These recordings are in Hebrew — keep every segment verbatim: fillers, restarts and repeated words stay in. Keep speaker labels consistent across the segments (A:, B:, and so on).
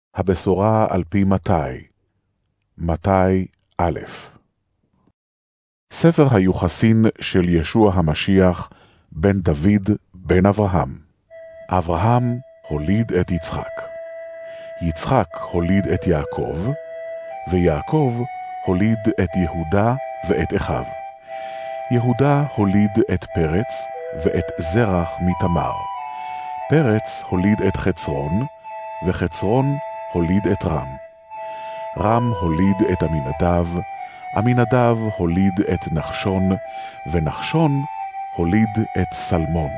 A: הבשורה על פי מתי, מתי א'. ספר היוחסין של ישוע המשיח בן דוד בן אברהם. אברהם הוליד את יצחק. יצחק הוליד את יעקב, ויעקב הוליד את יהודה ואת אחיו. יהודה הוליד את פרץ ואת זרח מתמר. פרץ הוליד את חצרון, וחצרון הוליד את רם. רם הוליד את עמינדב, עמינדב הוליד את נחשון, ונחשון הוליד את סלמון.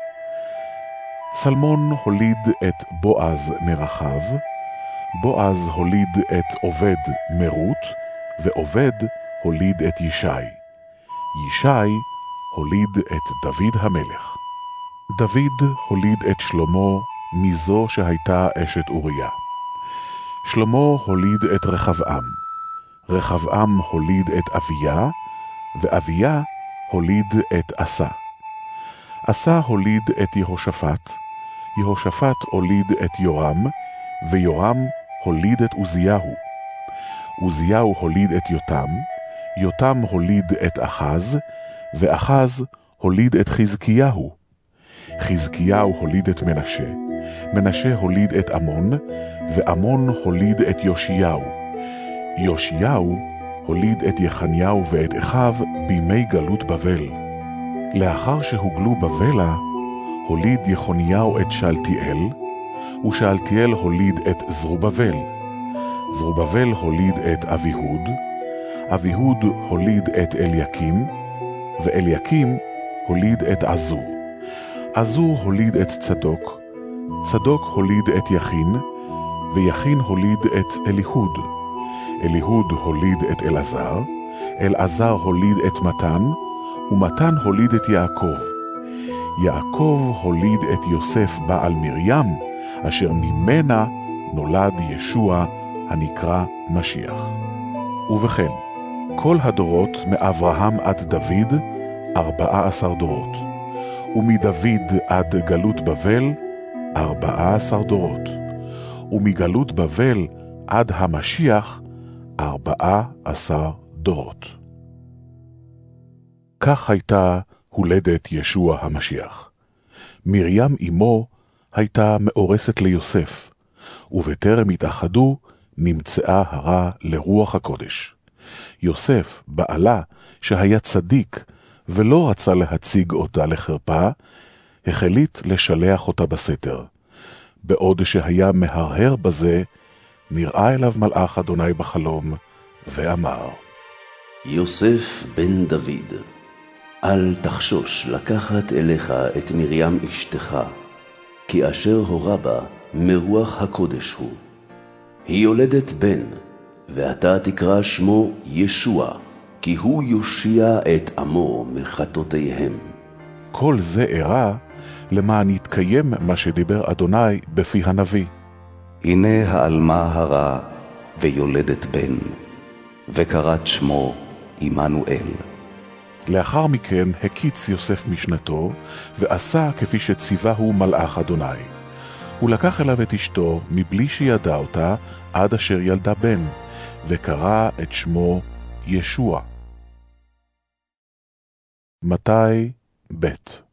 A: סלמון הוליד את בועז מרחב, בועז הוליד את עובד מרות, ועובד הוליד את ישי. ישי הוליד את דוד המלך. דוד הוליד את שלמה מזו שהייתה אשת אוריה. שלמה הוליד את רחבעם. רחבעם הוליד את אביה, ואביה הוליד את עשה. עשה הוליד את יהושפט, יהושפט הוליד את יורם, ויורם הוליד את עוזיהו. עוזיהו הוליד את יותם, יותם הוליד את אחז, ואחז הוליד את חזקיהו. חזקיהו הוליד את מנשה, מנשה הוליד את עמון, ועמון הוליד את יאשיהו. יאשיהו הוליד את יחניהו ואת אחיו בימי גלות בבל. לאחר שהוגלו בבלה, הוליד יחוניהו את שאלתיאל, ושאלתיאל הוליד את זרובבל. זרובבל הוליד את אביהוד, אביהוד הוליד את אליקים, ואליקים הוליד את עזור. עזור הוליד את צדוק, צדוק הוליד את יכין, ויכין הוליד את אליהוד. אליהוד הוליד את אלעזר, אלעזר הוליד את מתן, ומתן הוליד את יעקב. יעקב הוליד את יוסף בעל מרים, אשר ממנה נולד ישוע הנקרא משיח. ובכן, כל הדורות מאברהם עד דוד, ארבעה עשר דורות. ומדוד עד גלות בבל, ארבעה עשר דורות. ומגלות בבל עד המשיח, ארבעה עשר דורות. כך הייתה הולדת ישוע המשיח. מרים אמו הייתה מאורסת ליוסף, ובטרם התאחדו נמצאה הרע לרוח הקודש. יוסף, בעלה, שהיה צדיק ולא רצה להציג אותה לחרפה, החליט לשלח אותה בסתר. בעוד שהיה מהרהר בזה, נראה אליו מלאך אדוני בחלום, ואמר,
B: יוסף בן דוד, אל תחשוש לקחת אליך את מרים אשתך, כי אשר הורה בה מרוח הקודש הוא. היא יולדת בן, ואתה תקרא שמו ישוע, כי הוא יושיע את עמו מחטאותיהם.
A: כל זה אירע למען יתקיים מה שדיבר אדוני בפי הנביא.
C: הנה העלמה הרע ויולדת בן, וקראת שמו עמנואל.
A: לאחר מכן הקיץ יוסף משנתו, ועשה כפי שציווהו מלאך אדוני. הוא לקח אליו את אשתו מבלי שידע אותה עד אשר ילדה בן, וקרא את שמו ישוע. מתי ב'.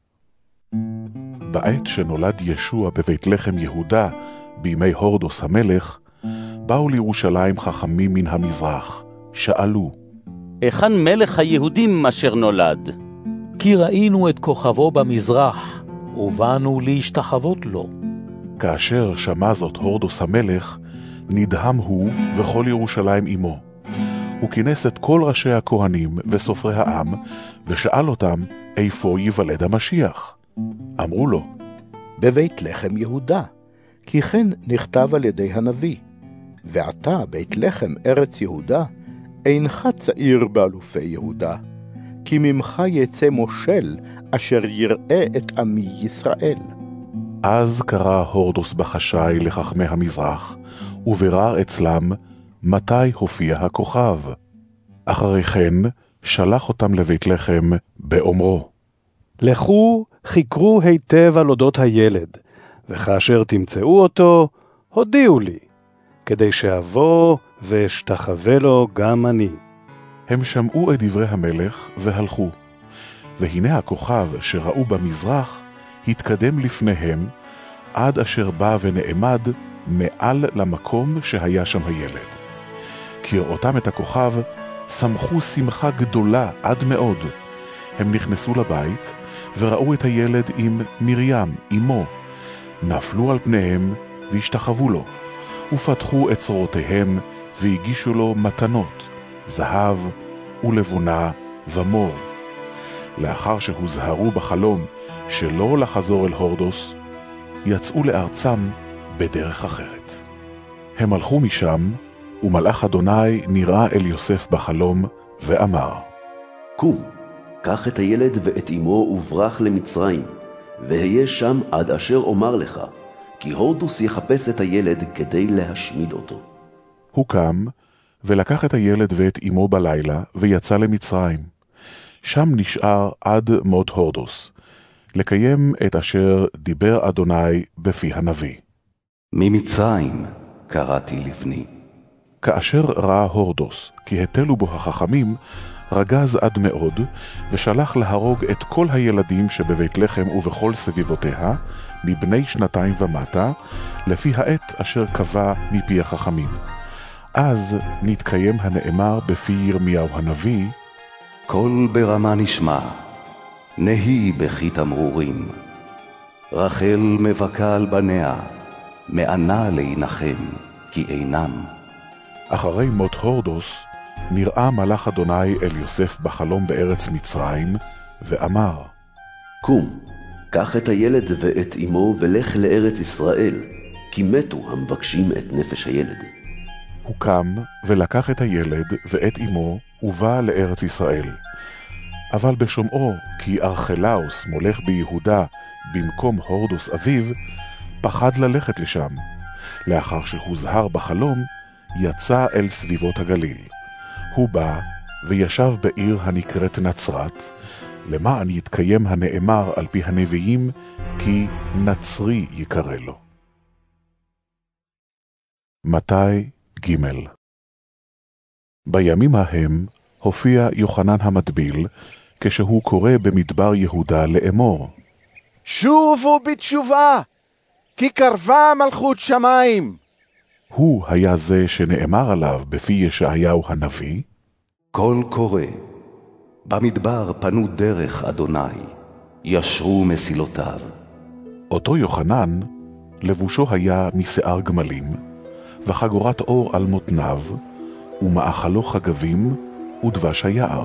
A: בעת שנולד ישוע בבית לחם יהודה בימי הורדוס המלך, באו לירושלים חכמים מן המזרח, שאלו,
D: היכן מלך היהודים אשר נולד?
E: כי ראינו את כוכבו במזרח, ובאנו להשתחוות לו.
A: כאשר שמע זאת הורדוס המלך, נדהם הוא וכל ירושלים עמו. הוא כינס את כל ראשי הכהנים וסופרי העם, ושאל אותם איפה ייוולד המשיח. אמרו לו,
F: בבית לחם יהודה, כי כן נכתב על ידי הנביא, ועתה בית לחם ארץ יהודה, אינך צעיר באלופי יהודה, כי ממך יצא מושל אשר יראה את עמי ישראל.
A: אז קרא הורדוס בחשאי לחכמי המזרח, וברר אצלם מתי הופיע הכוכב. אחרי כן שלח אותם לבית לחם באומרו,
G: לכו חקרו היטב על אודות הילד, וכאשר תמצאו אותו, הודיעו לי, כדי שאבוא ואשתחווה לו גם אני.
A: הם שמעו את דברי המלך והלכו. והנה הכוכב שראו במזרח התקדם לפניהם, עד אשר בא ונעמד מעל למקום שהיה שם הילד. כראותם את הכוכב, שמחו שמחה גדולה עד מאוד. הם נכנסו לבית, וראו את הילד עם מרים, אמו. נפלו על פניהם, והשתחוו לו, ופתחו את צרותיהם, והגישו לו מתנות, זהב ולבונה ומור. לאחר שהוזהרו בחלום שלא לחזור אל הורדוס, יצאו לארצם בדרך אחרת. הם הלכו משם, ומלאך אדוני נראה אל יוסף בחלום, ואמר,
B: קום, קח את הילד ואת אמו וברח למצרים, והיה שם עד אשר אומר לך, כי הורדוס יחפש את הילד כדי להשמיד אותו.
A: הוא קם, ולקח את הילד ואת אמו בלילה, ויצא למצרים. שם נשאר עד מות הורדוס, לקיים את אשר דיבר אדוני בפי הנביא.
C: ממצרים קראתי לבני.
A: כאשר ראה הורדוס, כי התלו בו החכמים, רגז עד מאוד, ושלח להרוג את כל הילדים שבבית לחם ובכל סביבותיה, מבני שנתיים ומטה, לפי העת אשר קבע מפי החכמים. אז נתקיים הנאמר בפי ירמיהו הנביא,
C: קול ברמה נשמע, נהי בכי תמרורים. רחל מבכה על בניה, מענה להנחם, כי אינם.
A: אחרי מות הורדוס, נראה מלאך אדוני אל יוסף בחלום בארץ מצרים, ואמר,
B: קום, קח את הילד ואת אמו ולך לארץ ישראל, כי מתו המבקשים את נפש הילד.
A: הוא קם ולקח את הילד ואת אמו ובא לארץ ישראל. אבל בשומעו כי ארכלאוס מולך ביהודה במקום הורדוס אביו, פחד ללכת לשם. לאחר שהוזהר בחלום, יצא אל סביבות הגליל. הוא בא וישב בעיר הנקראת נצרת, למען יתקיים הנאמר על פי הנביאים, כי נצרי יקרא לו. מתי ג' בימים ההם הופיע יוחנן המטביל, כשהוא קורא במדבר יהודה לאמור,
F: שובו בתשובה, כי קרבה מלכות שמיים.
A: הוא היה זה שנאמר עליו בפי ישעיהו הנביא,
C: קול קורא, במדבר פנו דרך אדוני, ישרו מסילותיו.
A: אותו יוחנן, לבושו היה משיער גמלים, וחגורת אור על מותניו, ומאכלו חגבים ודבש היער.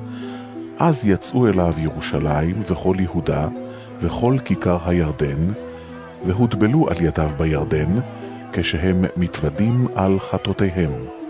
A: אז יצאו אליו ירושלים וכל יהודה, וכל כיכר הירדן, והודבלו על ידיו בירדן, כשהם מתוודים על חטאותיהם.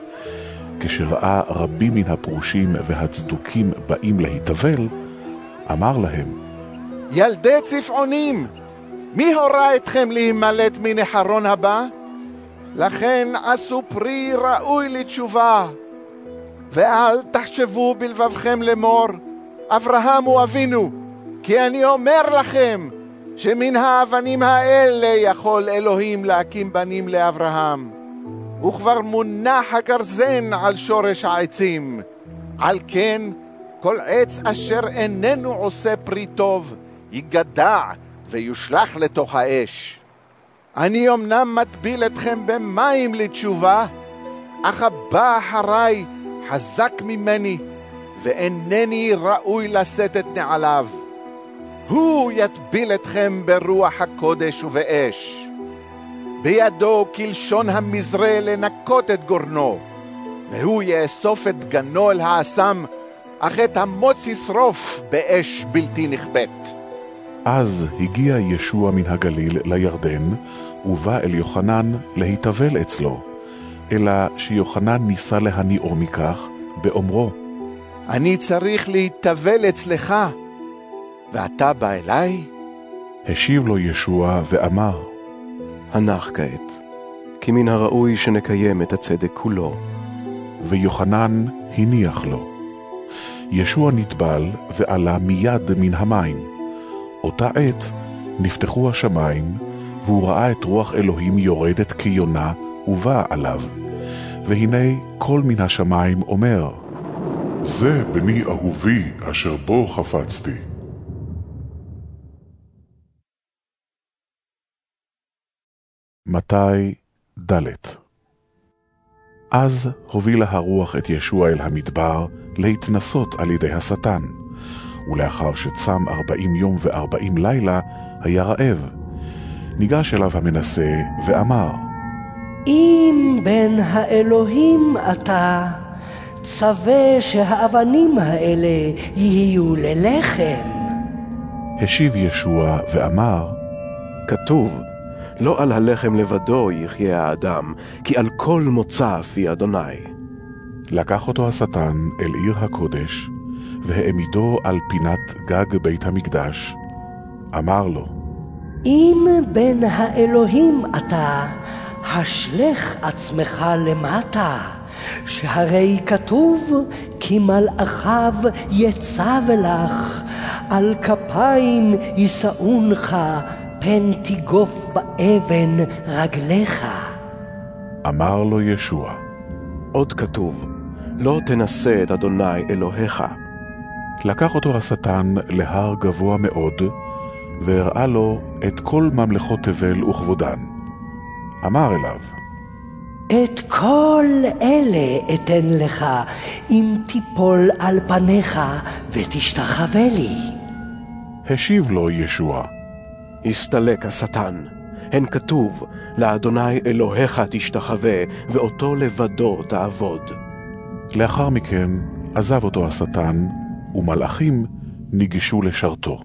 A: כשראה רבים מן הפרושים והצדוקים באים להתאבל, אמר להם,
F: ילדי צפעונים, מי הורה אתכם להימלט מן החרון הבא? לכן עשו פרי ראוי לתשובה, ואל תחשבו בלבבכם לאמור, אברהם הוא אבינו, כי אני אומר לכם, שמן האבנים האלה יכול אלוהים להקים בנים לאברהם. וכבר מונח הגרזן על שורש העצים. על כן, כל עץ אשר איננו עושה פרי טוב, יגדע ויושלח לתוך האש. אני אמנם מטביל אתכם במים לתשובה, אך הבא אחריי חזק ממני, ואינני ראוי לשאת את נעליו. הוא יטביל אתכם ברוח הקודש ובאש. בידו כלשון המזרה לנקות את גורנו, והוא יאסוף את גנו אל האסם, אך את המוץ ישרוף באש בלתי נכבדת.
A: אז הגיע ישוע מן הגליל לירדן, ובא אל יוחנן להתאבל אצלו, אלא שיוחנן ניסה להניעו מכך, באומרו,
F: אני צריך להתאבל אצלך, ואתה בא אליי?
A: השיב לו ישוע ואמר,
H: הנח כעת, כי מן הראוי שנקיים את הצדק כולו.
A: ויוחנן הניח לו. ישוע נטבל ועלה מיד מן המים. אותה עת נפתחו השמיים, והוא ראה את רוח אלוהים יורדת כיונה ובא עליו, והנה קול מן השמיים אומר,
I: זה בני אהובי אשר בו חפצתי.
A: מתי ד'. אז הובילה הרוח את ישוע אל המדבר להתנסות על ידי השטן, ולאחר שצם ארבעים יום וארבעים לילה היה רעב. ניגש אליו המנסה ואמר,
J: אם בן האלוהים אתה, צווה שהאבנים האלה יהיו ללחם.
A: השיב ישוע ואמר,
H: כתוב, לא על הלחם לבדו יחיה האדם, כי על כל מוצא פי אדוני.
A: לקח אותו השטן אל עיר הקודש, והעמידו על פינת גג בית המקדש. אמר לו,
J: אם בן האלוהים אתה, השלך עצמך למטה, שהרי כתוב, כי מלאכיו יצב לך, על כפיים יישאונך, פן תיגוף באבן רגליך.
A: אמר לו ישוע,
H: עוד כתוב, לא תנסה את אדוני אלוהיך.
A: לקח אותו השטן להר גבוה מאוד, והראה לו את כל ממלכות תבל וכבודן. אמר אליו,
J: את כל אלה אתן לך, אם תיפול על פניך ותשתחווה לי.
A: השיב לו ישוע,
H: הסתלק השטן, הן כתוב, לאדוני אלוהיך תשתחווה, ואותו לבדו תעבוד.
A: לאחר מכן עזב אותו השטן, ומלאכים ניגשו לשרתו.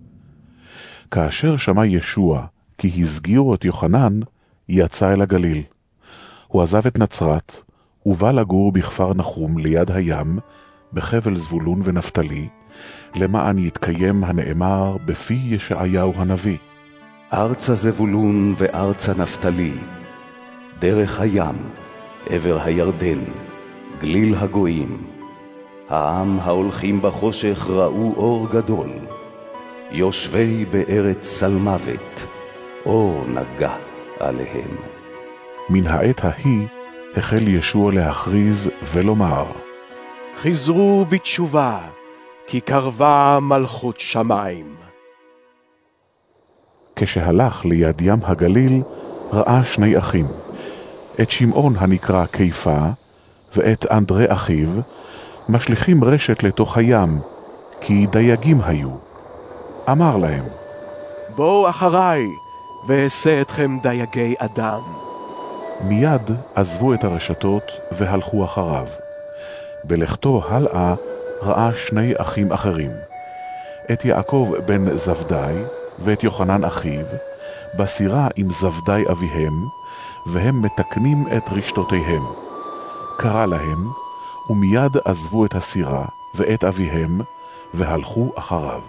A: כאשר שמע ישוע כי הסגירו את יוחנן, יצא אל הגליל. הוא עזב את נצרת, ובא לגור בכפר נחום ליד הים, בחבל זבולון ונפתלי, למען יתקיים הנאמר בפי ישעיהו הנביא.
C: ארצה זבולון וארצה נפתלי, דרך הים, עבר הירדן, גליל הגויים. העם ההולכים בחושך ראו אור גדול, יושבי בארץ סלמוות, אור נגע עליהם.
A: מן העת ההיא החל ישוע להכריז ולומר,
H: חזרו בתשובה, כי קרבה מלכות שמיים.
A: כשהלך ליד ים הגליל, ראה שני אחים, את שמעון הנקרא קיפה, ואת אנדרי אחיו, משליכים רשת לתוך הים, כי דייגים היו. אמר להם,
H: בואו אחריי, ואעשה אתכם דייגי אדם.
A: מיד עזבו את הרשתות והלכו אחריו. בלכתו הלאה ראה שני אחים אחרים, את יעקב בן זבדי ואת יוחנן אחיו, בסירה עם זבדי אביהם, והם מתקנים את רשתותיהם. קרא להם, ומיד עזבו את הסירה ואת אביהם, והלכו אחריו.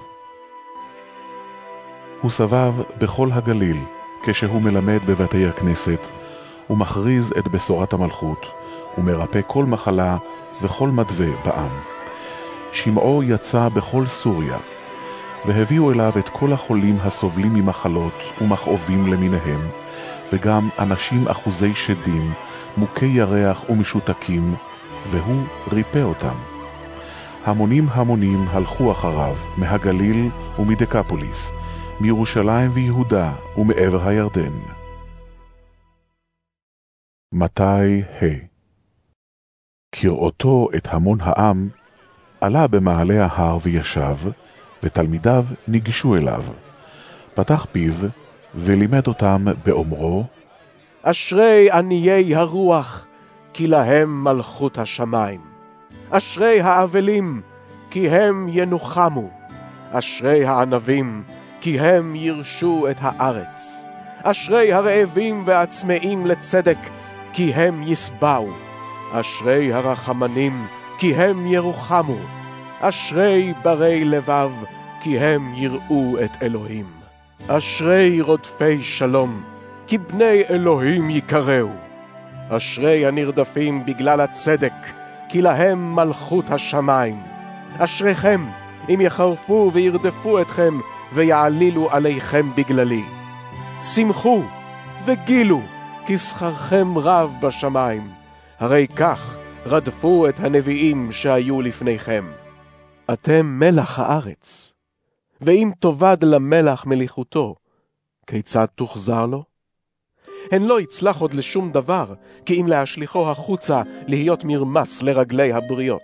A: הוא סבב בכל הגליל, כשהוא מלמד בבתי הכנסת, ומכריז את בשורת המלכות, ומרפא כל מחלה וכל מדווה בעם. שמעו יצא בכל סוריה, והביאו אליו את כל החולים הסובלים ממחלות ומכאובים למיניהם, וגם אנשים אחוזי שדים, מוכי ירח ומשותקים, והוא ריפא אותם. המונים המונים הלכו אחריו מהגליל ומדקפוליס, מירושלים ויהודה ומעבר הירדן. מתי ה'. כראותו את המון העם, עלה במעלה ההר וישב, ותלמידיו ניגשו אליו. פתח פיו ולימד אותם באומרו,
H: אשרי עניי הרוח, כי להם מלכות השמיים. אשרי האבלים, כי הם ינוחמו. אשרי הענבים, כי הם ירשו את הארץ. אשרי הרעבים והצמאים לצדק, כי הם יסבעו. אשרי הרחמנים, כי הם ירוחמו. אשרי ברי לבב, כי הם יראו את אלוהים. אשרי רודפי שלום, כי בני אלוהים יקראו. אשרי הנרדפים בגלל הצדק, כי להם מלכות השמיים. אשריכם, אם יחרפו וירדפו אתכם, ויעלילו עליכם בגללי. שמחו וגילו, כי שכרכם רב בשמיים, הרי כך רדפו את הנביאים שהיו לפניכם. אתם מלח הארץ, ואם תאבד למלח מליחותו, כיצד תוחזר לו? הן לא יצלח עוד לשום דבר, כי אם להשליחו החוצה להיות מרמס לרגלי הבריות.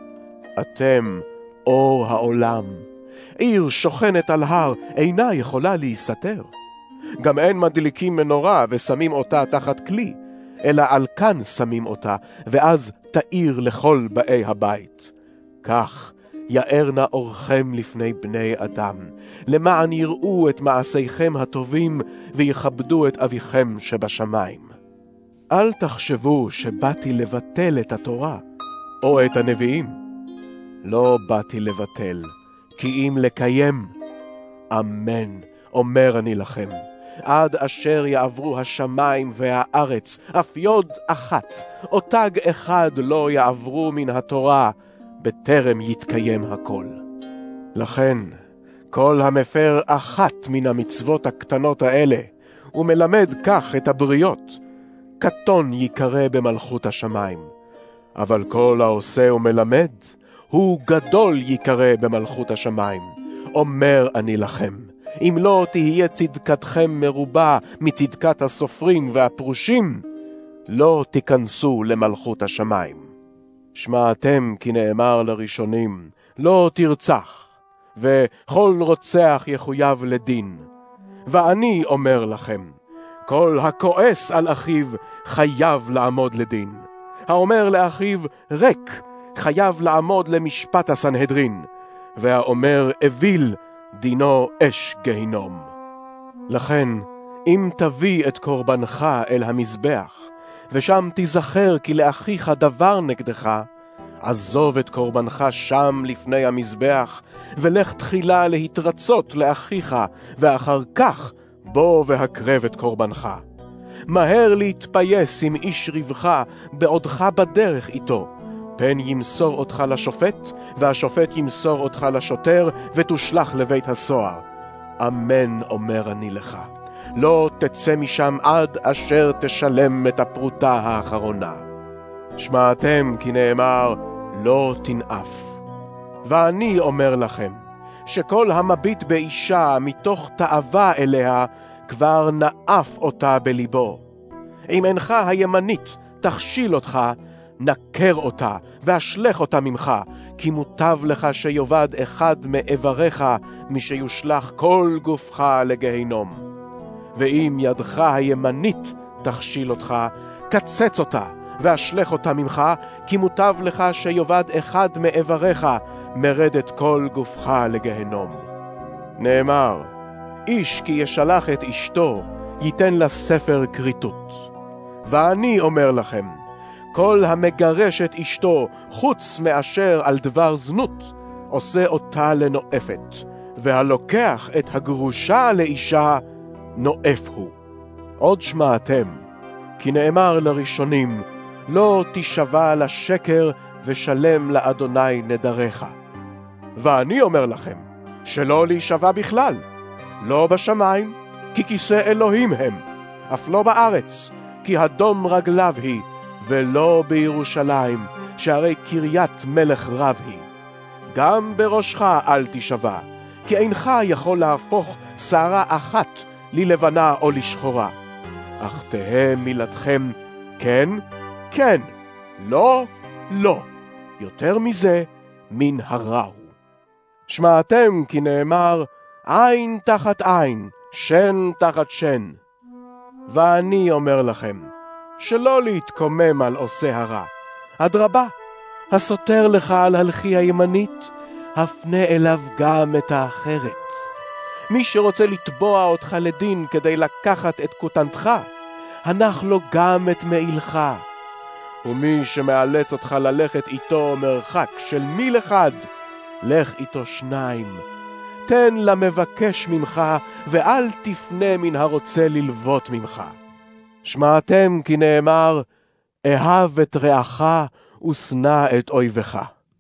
H: אתם אור העולם. עיר שוכנת על הר אינה יכולה להיסתר. גם אין מדליקים מנורה ושמים אותה תחת כלי, אלא על כאן שמים אותה, ואז תאיר לכל באי הבית. כך יאר נא אורכם לפני בני אדם, למען יראו את מעשיכם הטובים ויכבדו את אביכם שבשמיים. אל תחשבו שבאתי לבטל את התורה או את הנביאים. לא באתי לבטל, כי אם לקיים. אמן, אומר אני לכם, עד אשר יעברו השמיים והארץ, אף יוד אחת, או תג אחד לא יעברו מן התורה, בטרם יתקיים הכל. לכן, כל המפר אחת מן המצוות הקטנות האלה, ומלמד כך את הבריות, קטון יקרא במלכות השמיים. אבל כל העושה ומלמד, הוא גדול יקרא במלכות השמיים. אומר אני לכם, אם לא תהיה צדקתכם מרובה מצדקת הסופרים והפרושים, לא תיכנסו למלכות השמיים. שמעתם כי נאמר לראשונים, לא תרצח, וכל רוצח יחויב לדין. ואני אומר לכם, כל הכועס על אחיו חייב לעמוד לדין. האומר לאחיו ריק, חייב לעמוד למשפט הסנהדרין, והאומר אוויל, דינו אש גיהינום. לכן, אם תביא את קורבנך אל המזבח, ושם תיזכר כי לאחיך דבר נגדך, עזוב את קורבנך שם לפני המזבח, ולך תחילה להתרצות לאחיך, ואחר כך בוא והקרב את קורבנך. מהר להתפייס עם איש רבך בעודך בדרך איתו, פן ימסור אותך לשופט, והשופט ימסור אותך לשוטר, ותושלח לבית הסוהר. אמן אומר אני לך, לא תצא משם עד אשר תשלם את הפרוטה האחרונה. שמעתם כי נאמר, לא תנאף. ואני אומר לכם, שכל המביט באישה מתוך תאווה אליה, כבר נאף אותה בליבו. אם אינך הימנית תכשיל אותך, נקר אותה והשלך אותה ממך, כי מוטב לך שיובד אחד מאיבריך, משיושלח כל גופך לגיהינום. ואם ידך הימנית תכשיל אותך, קצץ אותה והשלך אותה ממך, כי מוטב לך שיובד אחד מאיבריך, מרדת כל גופך לגיהינום. נאמר, איש כי ישלח את אשתו, ייתן לה ספר כריתות. ואני אומר לכם, כל המגרש את אשתו, חוץ מאשר על דבר זנות, עושה אותה לנואפת, והלוקח את הגרושה לאישה, נואף הוא. עוד שמעתם, כי נאמר לראשונים, לא תשבע לשקר ושלם לאדוני נדריך. ואני אומר לכם, שלא להישבע בכלל, לא בשמיים, כי כיסא אלוהים הם, אף לא בארץ, כי הדום רגליו היא, ולא בירושלים, שהרי קריית מלך רב היא. גם בראשך אל תשבע, כי אינך יכול להפוך שערה אחת ללבנה או לשחורה. אך תהא מילתכם כן, כן, לא, לא. יותר מזה, מן הרע הוא. שמעתם כי נאמר, עין תחת עין, שן תחת שן. ואני אומר לכם, שלא להתקומם על עושה הרע. אדרבה, הסותר לך על הלכי הימנית, הפנה אליו גם את האחרת. מי שרוצה לתבוע אותך לדין כדי לקחת את כותנתך, הנח לו גם את מעילך. ומי שמאלץ אותך ללכת איתו מרחק של מיל אחד, לך איתו שניים. תן למבקש ממך, ואל תפנה מן הרוצה ללוות ממך. שמעתם כי נאמר, אהב את רעך ושנא את אויבך.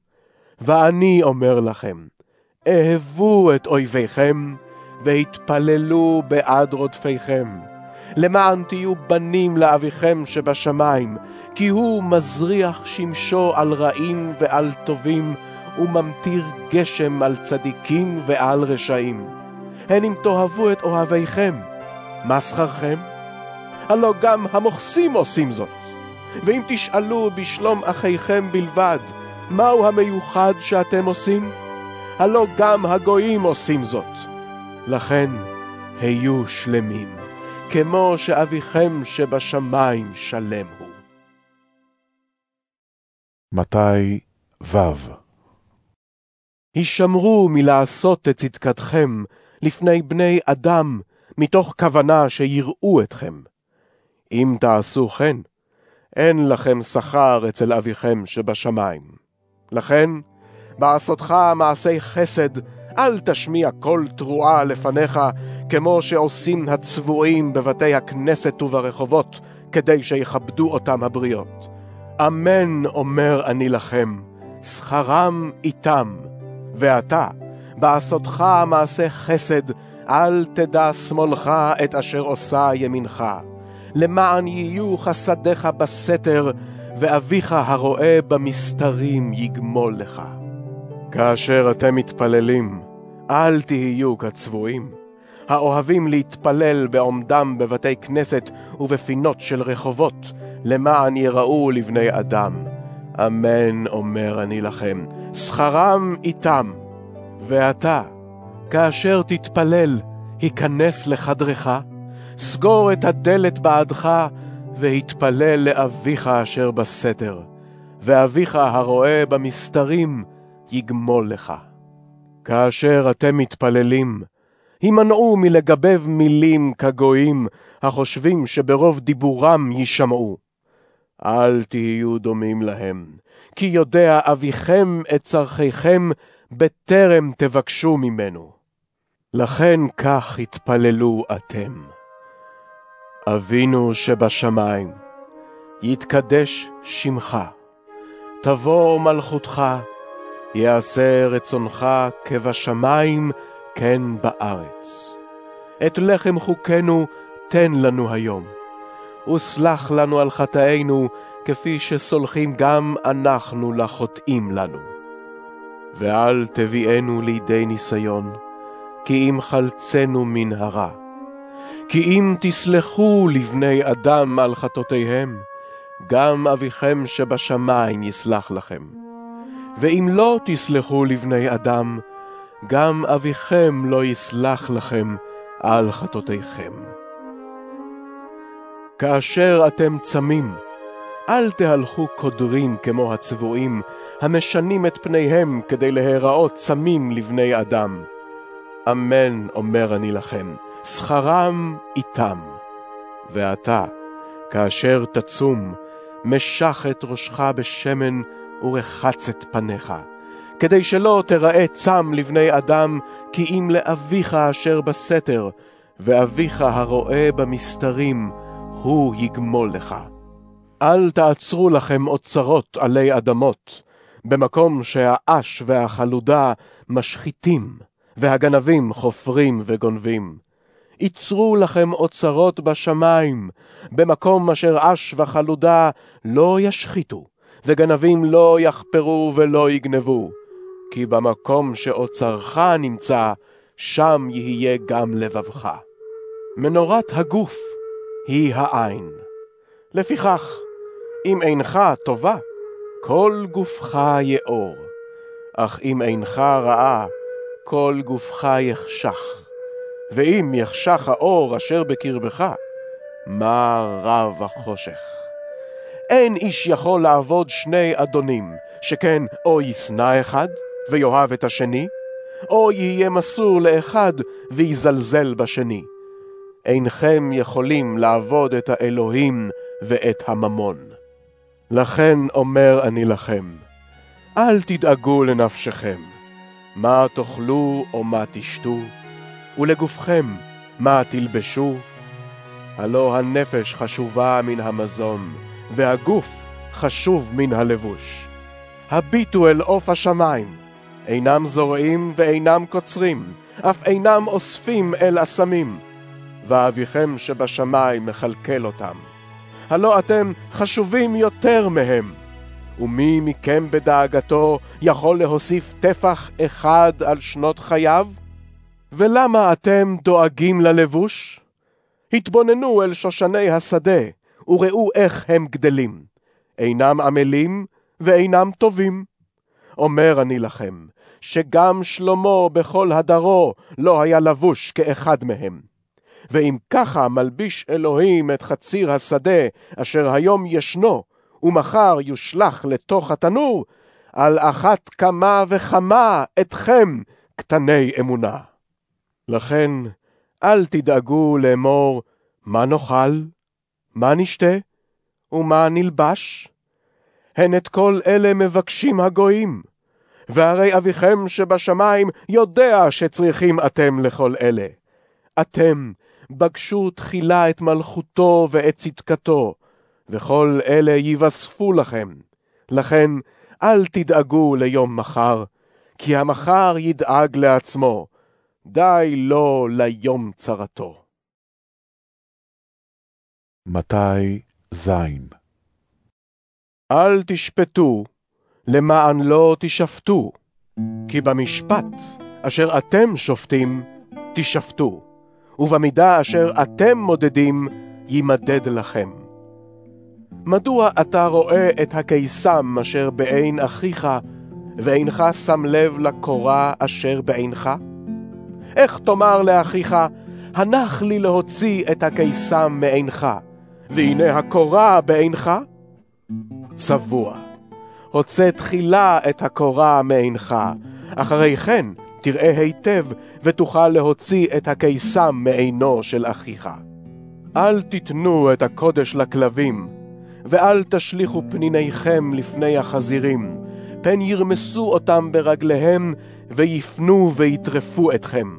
H: ואני אומר לכם, אהבו את אויביכם, והתפללו בעד רודפיכם, למען תהיו בנים לאביכם שבשמיים, כי הוא מזריח שמשו על רעים ועל טובים, וממטיר גשם על צדיקים ועל רשעים. הן אם תאהבו את אוהביכם, מה שכרכם? הלא גם המוכסים עושים זאת. ואם תשאלו בשלום אחיכם בלבד, מהו המיוחד שאתם עושים? הלא גם הגויים עושים זאת. לכן היו שלמים, כמו שאביכם שבשמיים שלם הוא.
A: מתי ו'
H: הישמרו מלעשות את צדקתכם לפני בני אדם, מתוך כוונה שיראו אתכם. אם תעשו כן, אין לכם שכר אצל אביכם שבשמיים. לכן, בעשותך מעשי חסד, אל תשמיע קול תרועה לפניך, כמו שעושים הצבועים בבתי הכנסת וברחובות, כדי שיכבדו אותם הבריות. אמן אומר אני לכם, שכרם איתם. ואתה, בעשותך מעשה חסד, אל תדע שמאלך את אשר עושה ימינך, למען יהיו חסדיך בסתר, ואביך הרואה במסתרים יגמול לך. כאשר אתם מתפללים, אל תהיו כצבועים, האוהבים להתפלל בעומדם בבתי כנסת ובפינות של רחובות, למען יראו לבני אדם. אמן אומר אני לכם, שכרם איתם. ואתה, כאשר תתפלל, היכנס לחדרך, סגור את הדלת בעדך, והתפלל לאביך אשר בסתר, ואביך הרואה במסתרים יגמול לך. כאשר אתם מתפללים, הימנעו מלגבב מילים כגויים, החושבים שברוב דיבורם יישמעו. אל תהיו דומים להם, כי יודע אביכם את צרכיכם בטרם תבקשו ממנו. לכן כך התפללו אתם. אבינו שבשמיים, יתקדש שמך, תבוא מלכותך, יעשה רצונך כבשמיים כן בארץ. את לחם חוקנו תן לנו היום, וסלח לנו על חטאינו, כפי שסולחים גם אנחנו לחוטאים לנו. ואל תביאנו לידי ניסיון, כי אם חלצנו מן הרע. כי אם תסלחו לבני אדם על חטאותיהם, גם אביכם שבשמיים יסלח לכם. ואם לא תסלחו לבני אדם, גם אביכם לא יסלח לכם על חטאותיכם. כאשר אתם צמים, אל תהלכו קודרים כמו הצבועים, המשנים את פניהם כדי להיראות צמים לבני אדם. אמן אומר אני לכם, שכרם איתם. ואתה, כאשר תצום, משח את ראשך בשמן ורחץ את פניך, כדי שלא תראה צם לבני אדם, כי אם לאביך אשר בסתר, ואביך הרואה במסתרים, הוא יגמול לך. אל תעצרו לכם אוצרות עלי אדמות, במקום שהאש והחלודה משחיתים, והגנבים חופרים וגונבים. יצרו לכם אוצרות בשמיים, במקום אשר אש וחלודה לא ישחיתו, וגנבים לא יחפרו ולא יגנבו. כי במקום שאוצרך נמצא, שם יהיה גם לבבך. מנורת הגוף היא העין. לפיכך, אם אינך טובה, כל גופך יאור. אך אם אינך רעה, כל גופך יחשך. ואם יחשך האור אשר בקרבך, מה רב החושך. אין איש יכול לעבוד שני אדונים, שכן או ישנא אחד ויאהב את השני, או יהיה מסור לאחד ויזלזל בשני. אינכם יכולים לעבוד את האלוהים ואת הממון. לכן אומר אני לכם, אל תדאגו לנפשכם, מה תאכלו או מה תשתו, ולגופכם מה תלבשו. הלא הנפש חשובה מן המזון, והגוף חשוב מן הלבוש. הביטו אל עוף השמיים, אינם זורעים ואינם קוצרים, אף אינם אוספים אל אסמים. ואביכם שבשמיים מכלכל אותם. הלא אתם חשובים יותר מהם. ומי מכם בדאגתו יכול להוסיף טפח אחד על שנות חייו? ולמה אתם דואגים ללבוש? התבוננו אל שושני השדה, וראו איך הם גדלים. אינם עמלים ואינם טובים. אומר אני לכם, שגם שלמה בכל הדרו לא היה לבוש כאחד מהם. ואם ככה מלביש אלוהים את חציר השדה, אשר היום ישנו, ומחר יושלח לתוך התנור, על אחת כמה וכמה אתכם קטני אמונה. לכן אל תדאגו לאמור, מה נאכל, מה נשתה, ומה נלבש? הן את כל אלה מבקשים הגויים, והרי אביכם שבשמיים יודע שצריכים אתם לכל אלה. אתם בקשו תחילה את מלכותו ואת צדקתו, וכל אלה ייווספו לכם. לכן אל תדאגו ליום מחר, כי המחר ידאג לעצמו, די לו ליום צרתו.
A: מתי זין.
H: אל תשפטו, למען לא תשפטו, כי במשפט אשר אתם שופטים, תשפטו, ובמידה אשר אתם מודדים, יימדד לכם. מדוע אתה רואה את הקיסם אשר בעין אחיך, ואינך שם לב לקורה אשר בעינך? איך תאמר לאחיך, הנח לי להוציא את הקיסם מעינך, והנה הקורה בעינך? צבוע, הוצא תחילה את הקורה מעינך, אחרי כן תראה היטב ותוכל להוציא את הקיסם מעינו של אחיך. אל תיתנו את הקודש לכלבים, ואל תשליכו פניניכם לפני החזירים, פן ירמסו אותם ברגליהם ויפנו ויטרפו אתכם.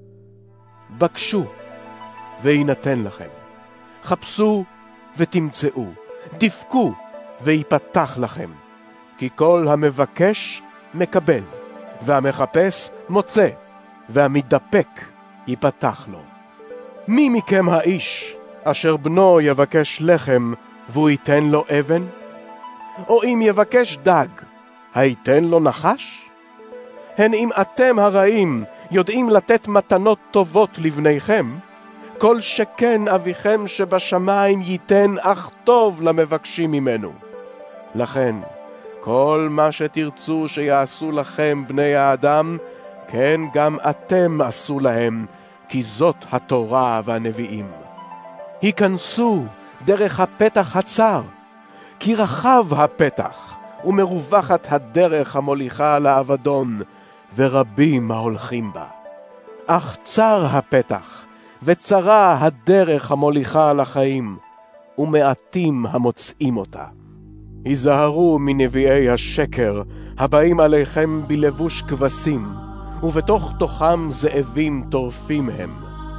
H: בקשו וינתן לכם, חפשו ותמצאו, דפקו ויפתח לכם, כי כל המבקש מקבל, והמחפש מוצא, והמתדפק ייפתח לו. מי מכם האיש אשר בנו יבקש לחם והוא ייתן לו אבן? או אם יבקש דג, הייתן לו נחש? הן אם אתם הרעים יודעים לתת מתנות טובות לבניכם, כל שכן אביכם שבשמיים ייתן אך טוב למבקשים ממנו. לכן, כל מה שתרצו שיעשו לכם בני האדם, כן גם אתם עשו להם, כי זאת התורה והנביאים. היכנסו דרך הפתח הצר, כי רחב הפתח, ומרווחת הדרך המוליכה לאבדון, ורבים ההולכים בה. אך צר הפתח, וצרה הדרך המוליכה לחיים, ומעטים המוצאים אותה. היזהרו מנביאי השקר, הבאים עליכם בלבוש כבשים, ובתוך תוכם זאבים טורפים הם.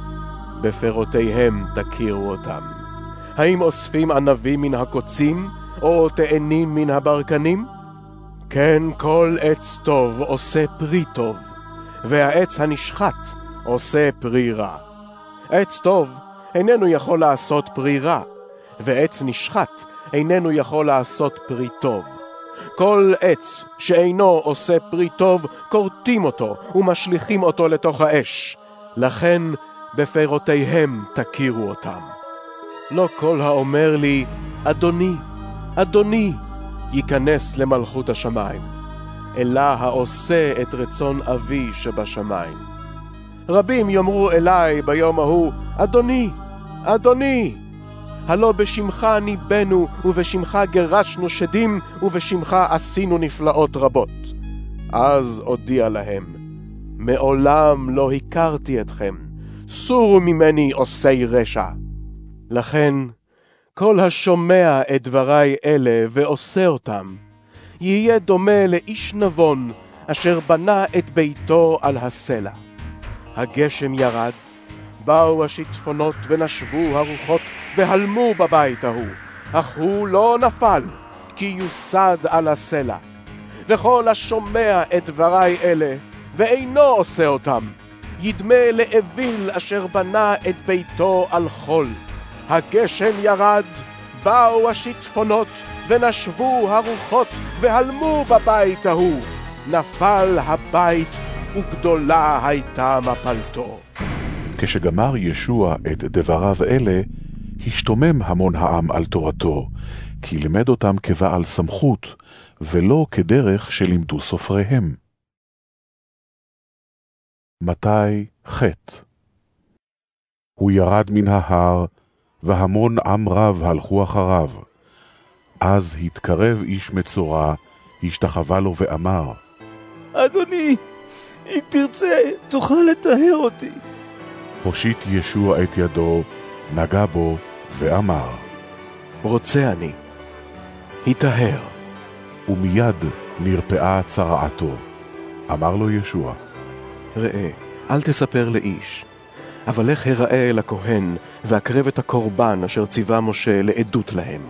H: בפירותיהם תכירו אותם. האם אוספים ענבים מן הקוצים, או תאנים מן הברקנים? כן, כל עץ טוב עושה פרי טוב, והעץ הנשחט עושה פרי רע. עץ טוב איננו יכול לעשות פרי רע, ועץ נשחט איננו יכול לעשות פרי טוב. כל עץ שאינו עושה פרי טוב, כורתים אותו ומשליכים אותו לתוך האש. לכן בפירותיהם תכירו אותם. לא כל האומר לי, אדוני, אדוני, ייכנס למלכות השמיים, אלא העושה את רצון אבי שבשמיים. רבים יאמרו אליי ביום ההוא, אדוני, אדוני, הלא בשמך ניבאנו, ובשמך גירשנו שדים, ובשמך עשינו נפלאות רבות. אז אודיע להם, מעולם לא הכרתי אתכם, סורו ממני עושי רשע. לכן, כל השומע את דברי אלה ועושה אותם, יהיה דומה לאיש נבון, אשר בנה את ביתו על הסלע. הגשם ירד, באו השיטפונות ונשבו הרוחות, והלמו בבית ההוא, אך הוא לא נפל, כי יוסד על הסלע. וכל השומע את דברי אלה, ואינו עושה אותם, ידמה לאוויל אשר בנה את ביתו על חול. הגשם ירד, באו השיטפונות, ונשבו הרוחות, והלמו בבית ההוא. נפל הבית, וגדולה הייתה מפלתו.
A: כשגמר ישוע את דבריו אלה, השתומם המון העם על תורתו, כי לימד אותם כבעל סמכות, ולא כדרך שלימדו סופריהם. מתי חטא? הוא ירד מן ההר, והמון עם רב הלכו אחריו. אז התקרב איש מצורע, השתחווה לו ואמר,
K: אדוני, אם תרצה, תוכל לטהר אותי.
A: הושיט ישוע את ידו, נגע בו ואמר,
H: רוצה אני, היטהר.
A: ומיד נרפאה צרעתו. אמר לו ישוע,
H: ראה, אל תספר לאיש, אבל לך הראה אל הכהן, והקרב את הקורבן אשר ציווה משה לעדות להם.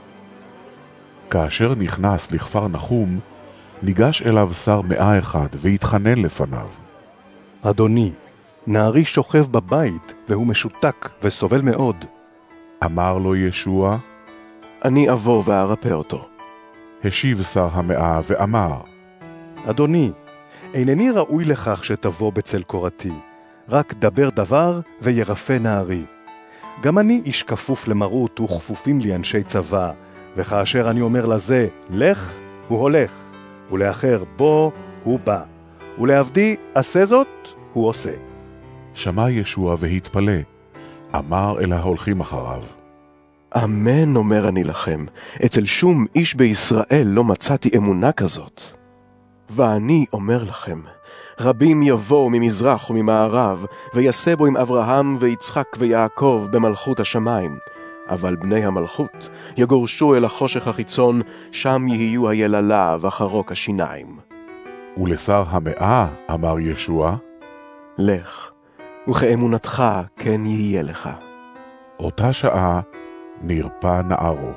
A: כאשר נכנס לכפר נחום, ניגש אליו שר מאה אחד והתחנן לפניו.
G: אדוני, נערי שוכב בבית, והוא משותק וסובל מאוד.
A: אמר לו ישוע,
H: אני אבוא וארפא אותו.
A: השיב שר המאה ואמר,
G: אדוני, אינני ראוי לכך שתבוא בצל קורתי, רק דבר דבר וירפא נערי. גם אני איש כפוף למרות וכפופים לי אנשי צבא, וכאשר אני אומר לזה, לך, הוא הולך, ולאחר בוא, הוא בא, ולעבדי, עשה זאת, הוא עושה.
A: שמע ישוע והתפלא, אמר אל ההולכים אחריו,
H: אמן אומר אני לכם, אצל שום איש בישראל לא מצאתי אמונה כזאת. ואני אומר לכם, רבים יבואו ממזרח וממערב, ויעשה בו עם אברהם ויצחק ויעקב במלכות השמיים. אבל בני המלכות יגורשו אל החושך החיצון, שם יהיו היללה וחרוק השיניים.
A: ולשר המאה אמר ישוע,
H: לך, וכאמונתך כן יהיה לך.
A: אותה שעה נרפא נערו.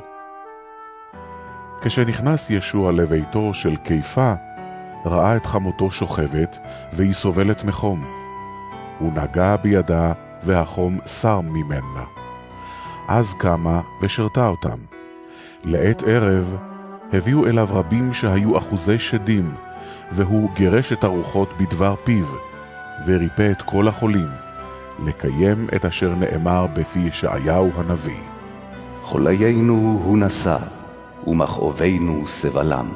A: כשנכנס ישוע לביתו של קיפה, ראה את חמותו שוכבת, והיא סובלת מחום. הוא נגע בידה, והחום סר ממנה. אז קמה ושרתה אותם. לעת ערב הביאו אליו רבים שהיו אחוזי שדים, והוא גירש את הרוחות בדבר פיו, וריפא את כל החולים, לקיים את אשר נאמר בפי ישעיהו הנביא.
C: חוליינו הוא נשא, ומכאובינו סבלם.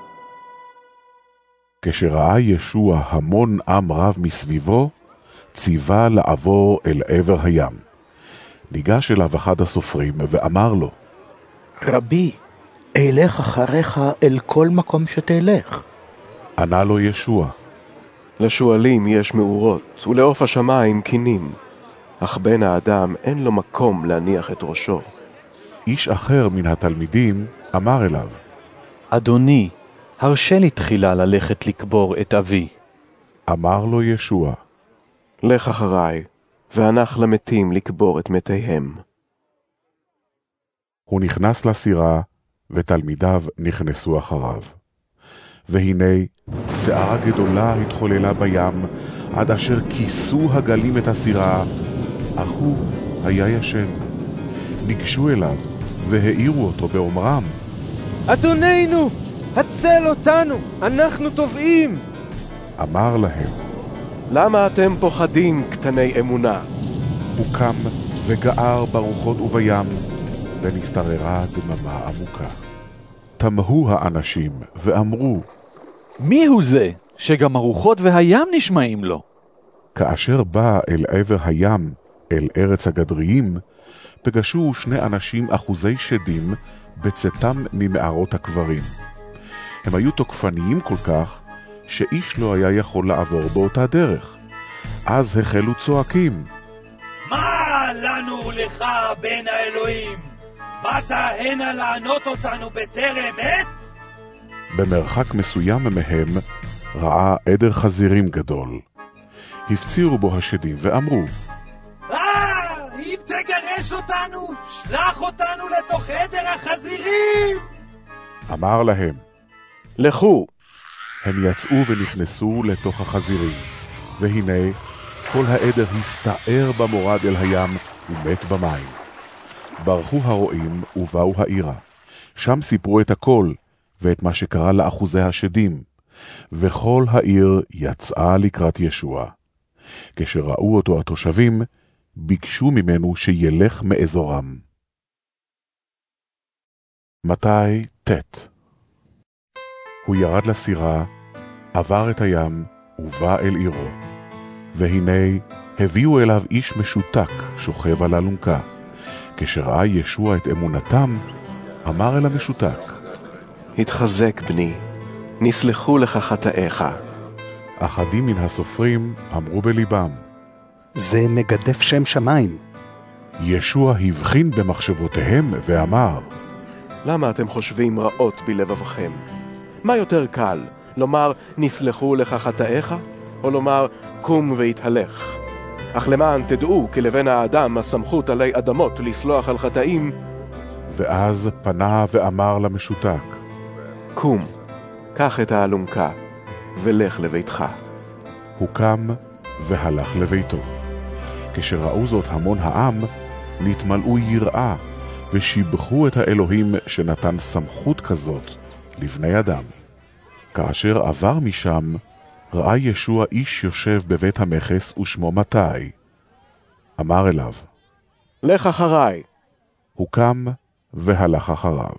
A: כשראה ישוע המון עם רב מסביבו, ציווה לעבור אל עבר הים. ניגש אליו אחד הסופרים ואמר לו,
F: רבי, אלך אחריך אל כל מקום שתלך.
A: ענה לו ישוע,
H: לשואלים יש מאורות, ולעוף השמיים קינים, אך בן האדם אין לו מקום להניח את ראשו.
A: איש אחר מן התלמידים אמר אליו,
E: אדוני, הרשה לי תחילה ללכת לקבור את אבי.
A: אמר לו ישוע,
H: לך אחריי, והנח למתים לקבור את מתיהם.
A: הוא נכנס לסירה, ותלמידיו נכנסו אחריו. והנה, שערה גדולה התחוללה בים, עד אשר כיסו הגלים את הסירה, אך הוא היה ישן. ניגשו אליו, והעירו אותו באומרם,
K: אדוננו, הצל אותנו, אנחנו טובעים.
A: אמר להם,
H: למה אתם פוחדים, קטני אמונה?
A: הוא קם וגער ברוחות ובים, ונסתררה דממה עמוקה. תמהו האנשים ואמרו,
E: מי הוא זה שגם הרוחות והים נשמעים לו?
A: כאשר בא אל עבר הים, אל ארץ הגדריים, פגשו שני אנשים אחוזי שדים בצאתם ממערות הקברים. הם היו תוקפניים כל כך, שאיש לא היה יכול לעבור באותה דרך. אז החלו צועקים,
L: מה לנו לך בין האלוהים? באת הנה לענות אותנו בטרם עת?
A: במרחק מסוים מהם ראה עדר חזירים גדול. הפצירו בו השדים ואמרו,
L: אה, אם תגרש אותנו, שלח אותנו לתוך עדר החזירים.
A: אמר להם,
H: לכו.
A: הם יצאו ונכנסו לתוך החזירים, והנה וכל העדר הסתער במורד אל הים ומת במים. ברחו הרועים ובאו העירה. שם סיפרו את הכל ואת מה שקרה לאחוזי השדים, וכל העיר יצאה לקראת ישוע. כשראו אותו התושבים, ביקשו ממנו שילך מאזורם. מתי ת' הוא ירד לסירה, עבר את הים ובא אל עירו. והנה הביאו אליו איש משותק שוכב על אלונקה. כשראה ישוע את אמונתם, אמר אל המשותק,
H: התחזק בני, נסלחו לך חטאיך.
A: אחדים מן הסופרים אמרו בליבם,
G: זה מגדף שם שמיים.
A: ישוע הבחין במחשבותיהם ואמר,
H: למה אתם חושבים רעות בלבבכם? מה יותר קל, לומר נסלחו לך חטאיך, או לומר קום והתהלך? אך למען תדעו כי לבן האדם הסמכות עלי אדמות לסלוח על חטאים.
A: ואז פנה ואמר למשותק,
H: קום, קח את האלונקה ולך לביתך.
A: הוא קם והלך לביתו. כשראו זאת המון העם, נתמלאו יראה ושיבחו את האלוהים שנתן סמכות כזאת לבני אדם. כאשר עבר משם, ראה ישוע איש יושב בבית המכס ושמו מתי. אמר אליו,
H: לך אחריי.
A: הוא קם והלך אחריו.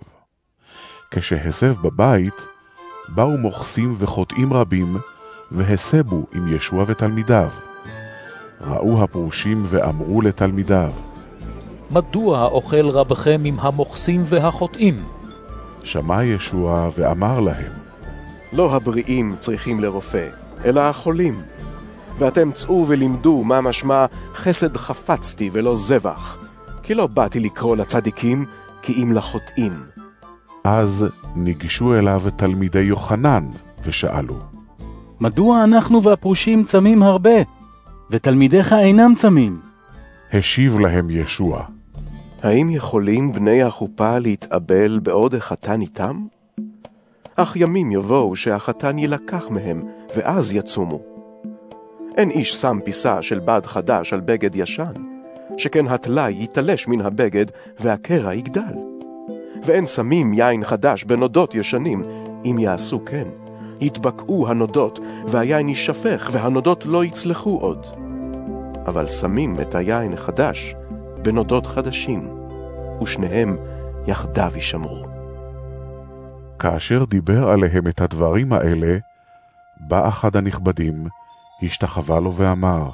A: כשהסב בבית, באו מוכסים וחוטאים רבים, והסבו עם ישוע ותלמידיו. ראו הפרושים ואמרו לתלמידיו,
E: מדוע אוכל רבכם עם המוכסים והחוטאים?
A: שמע ישוע ואמר להם,
H: לא הבריאים צריכים לרופא, אלא החולים. ואתם צאו ולימדו מה משמע חסד חפצתי ולא זבח, כי לא באתי לקרוא לצדיקים, כי אם לחוטאים.
A: אז ניגשו אליו תלמידי יוחנן ושאלו,
K: מדוע אנחנו והפרושים צמים הרבה, ותלמידיך אינם צמים?
A: השיב להם ישוע,
H: האם יכולים בני החופה להתאבל בעוד החתן איתם? אך ימים יבואו שהחתן ילקח מהם, ואז יצומו. אין איש שם פיסה של בד חדש על בגד ישן, שכן התלי יתלש מן הבגד והקרע יגדל. ואין שמים יין חדש בנודות ישנים, אם יעשו כן, יתבקעו הנודות, והיין יישפך, והנודות לא יצלחו עוד. אבל שמים את היין החדש בנודות חדשים, ושניהם יחדיו ישמרו.
A: כאשר דיבר עליהם את הדברים האלה, בא אחד הנכבדים, השתחווה לו ואמר,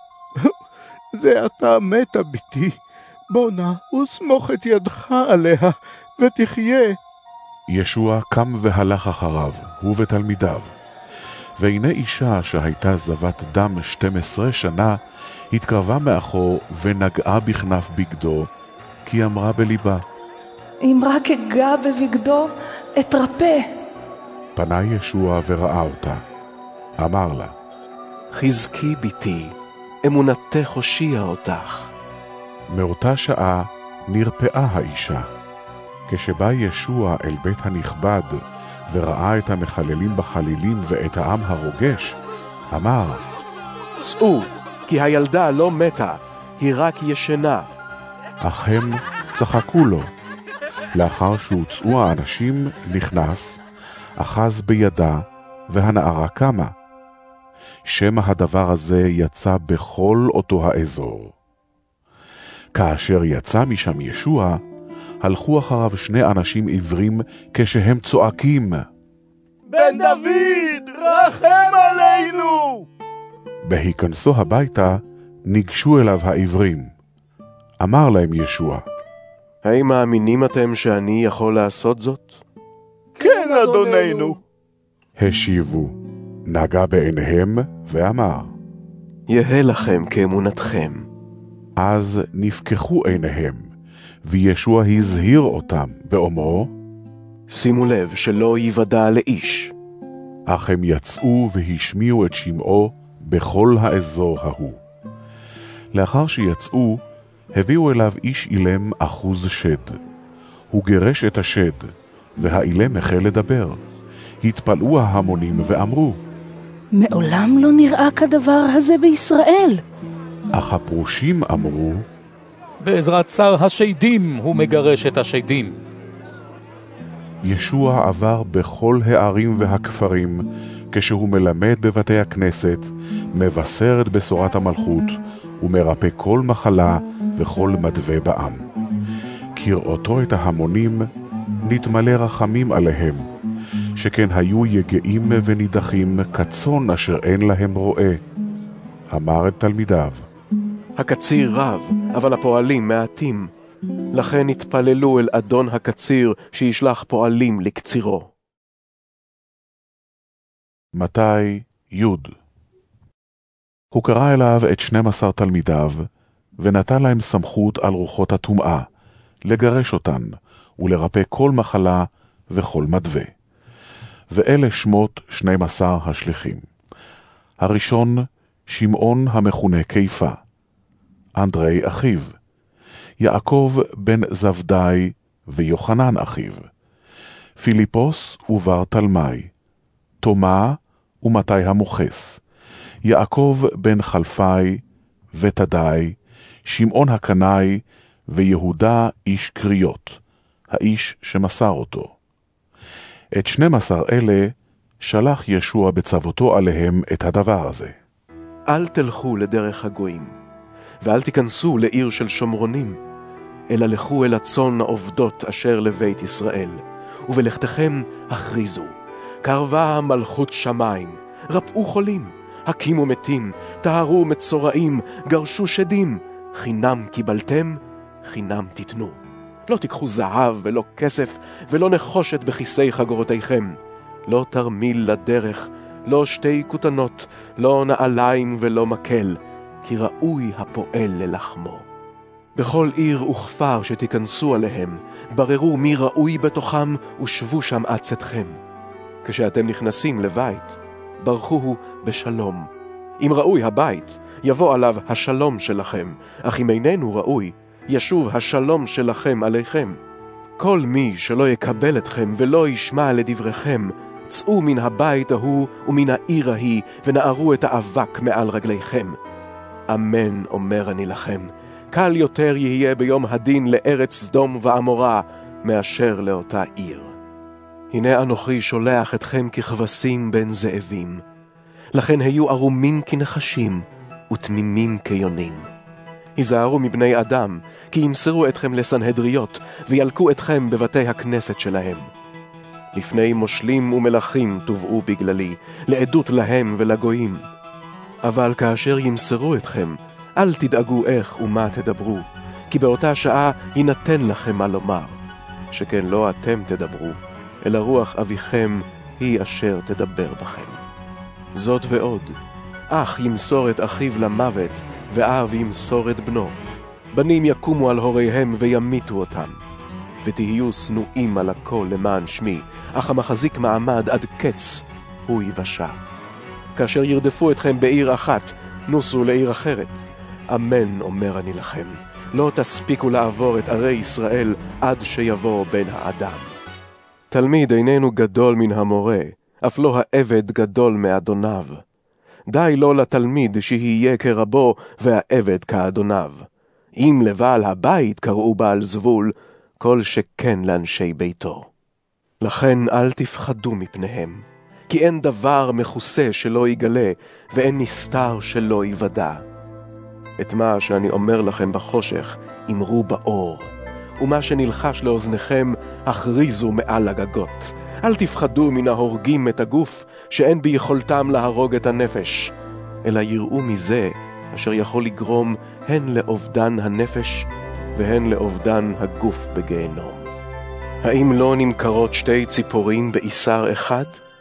F: זה אתה מתה ביתי, בוא נא וסמוך את ידך עליה ותחיה.
A: ישוע קם והלך אחריו, הוא ותלמידיו. והנה אישה שהייתה זבת דם שתים עשרה שנה, התקרבה מאחור ונגעה בכנף בגדו, כי אמרה בליבה,
M: אם רק אגע בבגדו, אתרפא.
A: פנה ישוע וראה אותה. אמר לה,
H: חזקי ביתי, אמונתך הושיעה אותך.
A: מאותה שעה נרפאה האישה. כשבא ישוע אל בית הנכבד וראה את המחללים בחלילים ואת העם הרוגש, אמר,
H: צאו, כי הילדה לא מתה, היא רק ישנה.
A: אך הם צחקו לו. לאחר שהוצאו האנשים נכנס, אחז בידה והנערה קמה. שמא הדבר הזה יצא בכל אותו האזור. כאשר יצא משם ישוע, הלכו אחריו שני אנשים עיוורים כשהם צועקים,
K: בן דוד, רחם עלינו!
A: בהיכנסו הביתה, ניגשו אליו העיוורים. אמר להם ישוע,
H: האם מאמינים אתם שאני יכול לעשות זאת?
F: כן, אדוננו.
A: השיבו, נגע בעיניהם ואמר,
H: יהא לכם כאמונתכם.
A: אז נפקחו עיניהם, וישוע הזהיר אותם באומרו,
H: שימו לב שלא יוודע לאיש.
A: אך הם יצאו והשמיעו את שמעו בכל האזור ההוא. לאחר שיצאו, הביאו אליו איש אילם אחוז שד. הוא גירש את השד, והאילם החל לדבר. התפלאו ההמונים ואמרו,
M: מעולם לא נראה כדבר הזה בישראל.
A: אך הפרושים אמרו,
E: בעזרת שר השדים הוא מגרש את השדים.
A: ישוע עבר בכל הערים והכפרים, כשהוא מלמד בבתי הכנסת, מבשר את בשורת המלכות, ומרפא כל מחלה וכל מדווה בעם. כראותו את ההמונים, נתמלא רחמים עליהם, שכן היו יגעים ונידחים כצאן אשר אין להם רועה. אמר את תלמידיו,
H: הקציר רב, אבל הפועלים מעטים. לכן התפללו אל אדון הקציר שישלח פועלים לקצירו.
A: מתי י' הוא קרא אליו את שנים עשר תלמידיו, ונתן להם סמכות על רוחות הטומאה, לגרש אותן, ולרפא כל מחלה וכל מדווה. ואלה שמות שנים עשר השליחים. הראשון, שמעון המכונה קיפה, אנדרי אחיו, יעקב בן זבדי ויוחנן אחיו, פיליפוס ובר תלמי, תומה ומתי המוחס, יעקב בן חלפי ותדי, שמעון הקנאי ויהודה איש קריות, האיש שמסר אותו. את שנים עשר אלה שלח ישוע בצוותו עליהם את הדבר הזה.
H: אל תלכו לדרך הגויים, ואל תיכנסו לעיר של שומרונים, אלא לכו אל הצאן העובדות אשר לבית ישראל, ובלכתכם הכריזו, קרבה מלכות שמיים, רפאו חולים, הקימו מתים, טהרו מצורעים, גרשו שדים, חינם קיבלתם, חינם תיתנו. לא תיקחו זהב ולא כסף ולא נחושת בכיסי חגורותיכם, לא תרמיל לדרך, לא שתי כותנות, לא נעליים ולא מקל, כי ראוי הפועל ללחמו. בכל עיר וכפר שתיכנסו עליהם, בררו מי ראוי בתוכם ושבו שם עד צאתכם. כשאתם נכנסים לבית, ברכוהו בשלום. אם ראוי הבית, יבוא עליו השלום שלכם, אך אם איננו ראוי, ישוב השלום שלכם עליכם. כל מי שלא יקבל אתכם ולא ישמע לדבריכם, צאו מן הבית ההוא ומן העיר ההיא, ונערו את האבק מעל רגליכם. אמן אומר אני לכם, קל יותר יהיה ביום הדין לארץ סדום ועמורה, מאשר לאותה עיר. הנה אנוכי שולח אתכם ככבשים בין זאבים, לכן היו ערומים כנחשים ותמימים כיונים. היזהרו מבני אדם, כי ימסרו אתכם לסנהדריות, וילקו אתכם בבתי הכנסת שלהם. לפני מושלים ומלכים תובעו בגללי, לעדות להם ולגויים. אבל כאשר ימסרו אתכם, אל תדאגו איך ומה תדברו, כי באותה שעה יינתן לכם מה לומר, שכן לא אתם תדברו, אלא רוח אביכם היא אשר תדבר בכם. זאת ועוד, אח ימסור את אחיו למוות, ואב ימסור את בנו. בנים יקומו על הוריהם וימיתו אותם. ותהיו שנואים על הכל למען שמי, אך המחזיק מעמד עד קץ הוא יבשע. כאשר ירדפו אתכם בעיר אחת, נוסו לעיר אחרת. אמן אומר אני לכם, לא תספיקו לעבור את ערי ישראל עד שיבוא בן האדם. תלמיד איננו גדול מן המורה, אף לא העבד גדול מאדוניו. די לו לתלמיד שיהיה כרבו והעבד כאדוניו. אם לבעל הבית קראו בעל זבול, כל שכן לאנשי ביתו. לכן אל תפחדו מפניהם, כי אין דבר מכוסה שלא יגלה, ואין נסתר שלא יוודע. את מה שאני אומר לכם בחושך, אמרו באור, ומה שנלחש לאוזניכם, הכריזו מעל הגגות. אל תפחדו מן ההורגים את הגוף, שאין ביכולתם להרוג את הנפש, אלא יראו מזה אשר יכול לגרום הן לאובדן הנפש והן לאובדן הגוף בגיהנום. האם לא נמכרות שתי ציפורים באיסר אחד?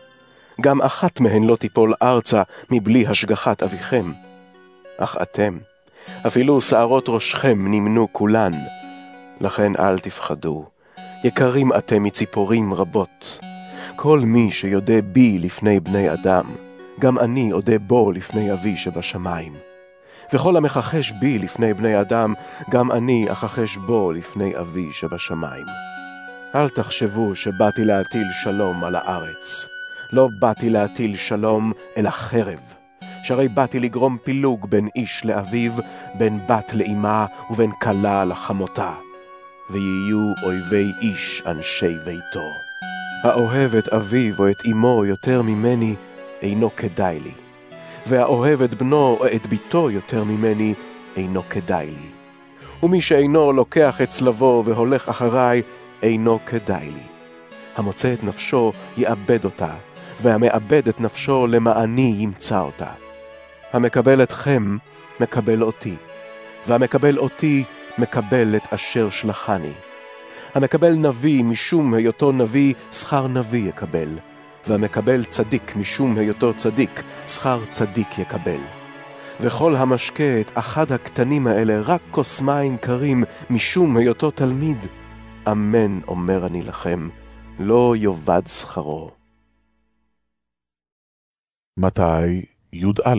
H: גם אחת מהן לא תיפול ארצה מבלי השגחת אביכם. אך אתם, אפילו שערות ראשכם נמנו כולן. לכן אל תפחדו, יקרים אתם מציפורים רבות. כל מי שיודע בי לפני בני אדם, גם אני אודה בו לפני אבי שבשמיים. וכל המכחש בי לפני בני אדם, גם אני אכחש בו לפני אבי שבשמיים. אל תחשבו שבאתי להטיל שלום על הארץ. לא באתי להטיל שלום, אלא חרב. שהרי באתי לגרום פילוג בין איש לאביו, בין בת לאמה ובין כלה לחמותה. ויהיו אויבי איש אנשי ביתו. האוהב את אביו או את אמו יותר ממני, אינו כדאי לי. והאוהב את בנו או את ביתו יותר ממני, אינו כדאי לי. ומי שאינו לוקח את צלבו והולך אחריי, אינו כדאי לי. המוצא את נפשו יאבד אותה, והמאבד את נפשו למעני ימצא אותה. המקבל אתכם, מקבל אותי, והמקבל אותי, מקבל את אשר שלחני. המקבל נביא משום היותו נביא, שכר נביא יקבל, והמקבל צדיק משום היותו צדיק, שכר צדיק יקבל. וכל המשקה את אחד הקטנים האלה רק כוס מים קרים משום היותו תלמיד, אמן אומר אני לכם, לא יאבד שכרו.
A: מתי י"א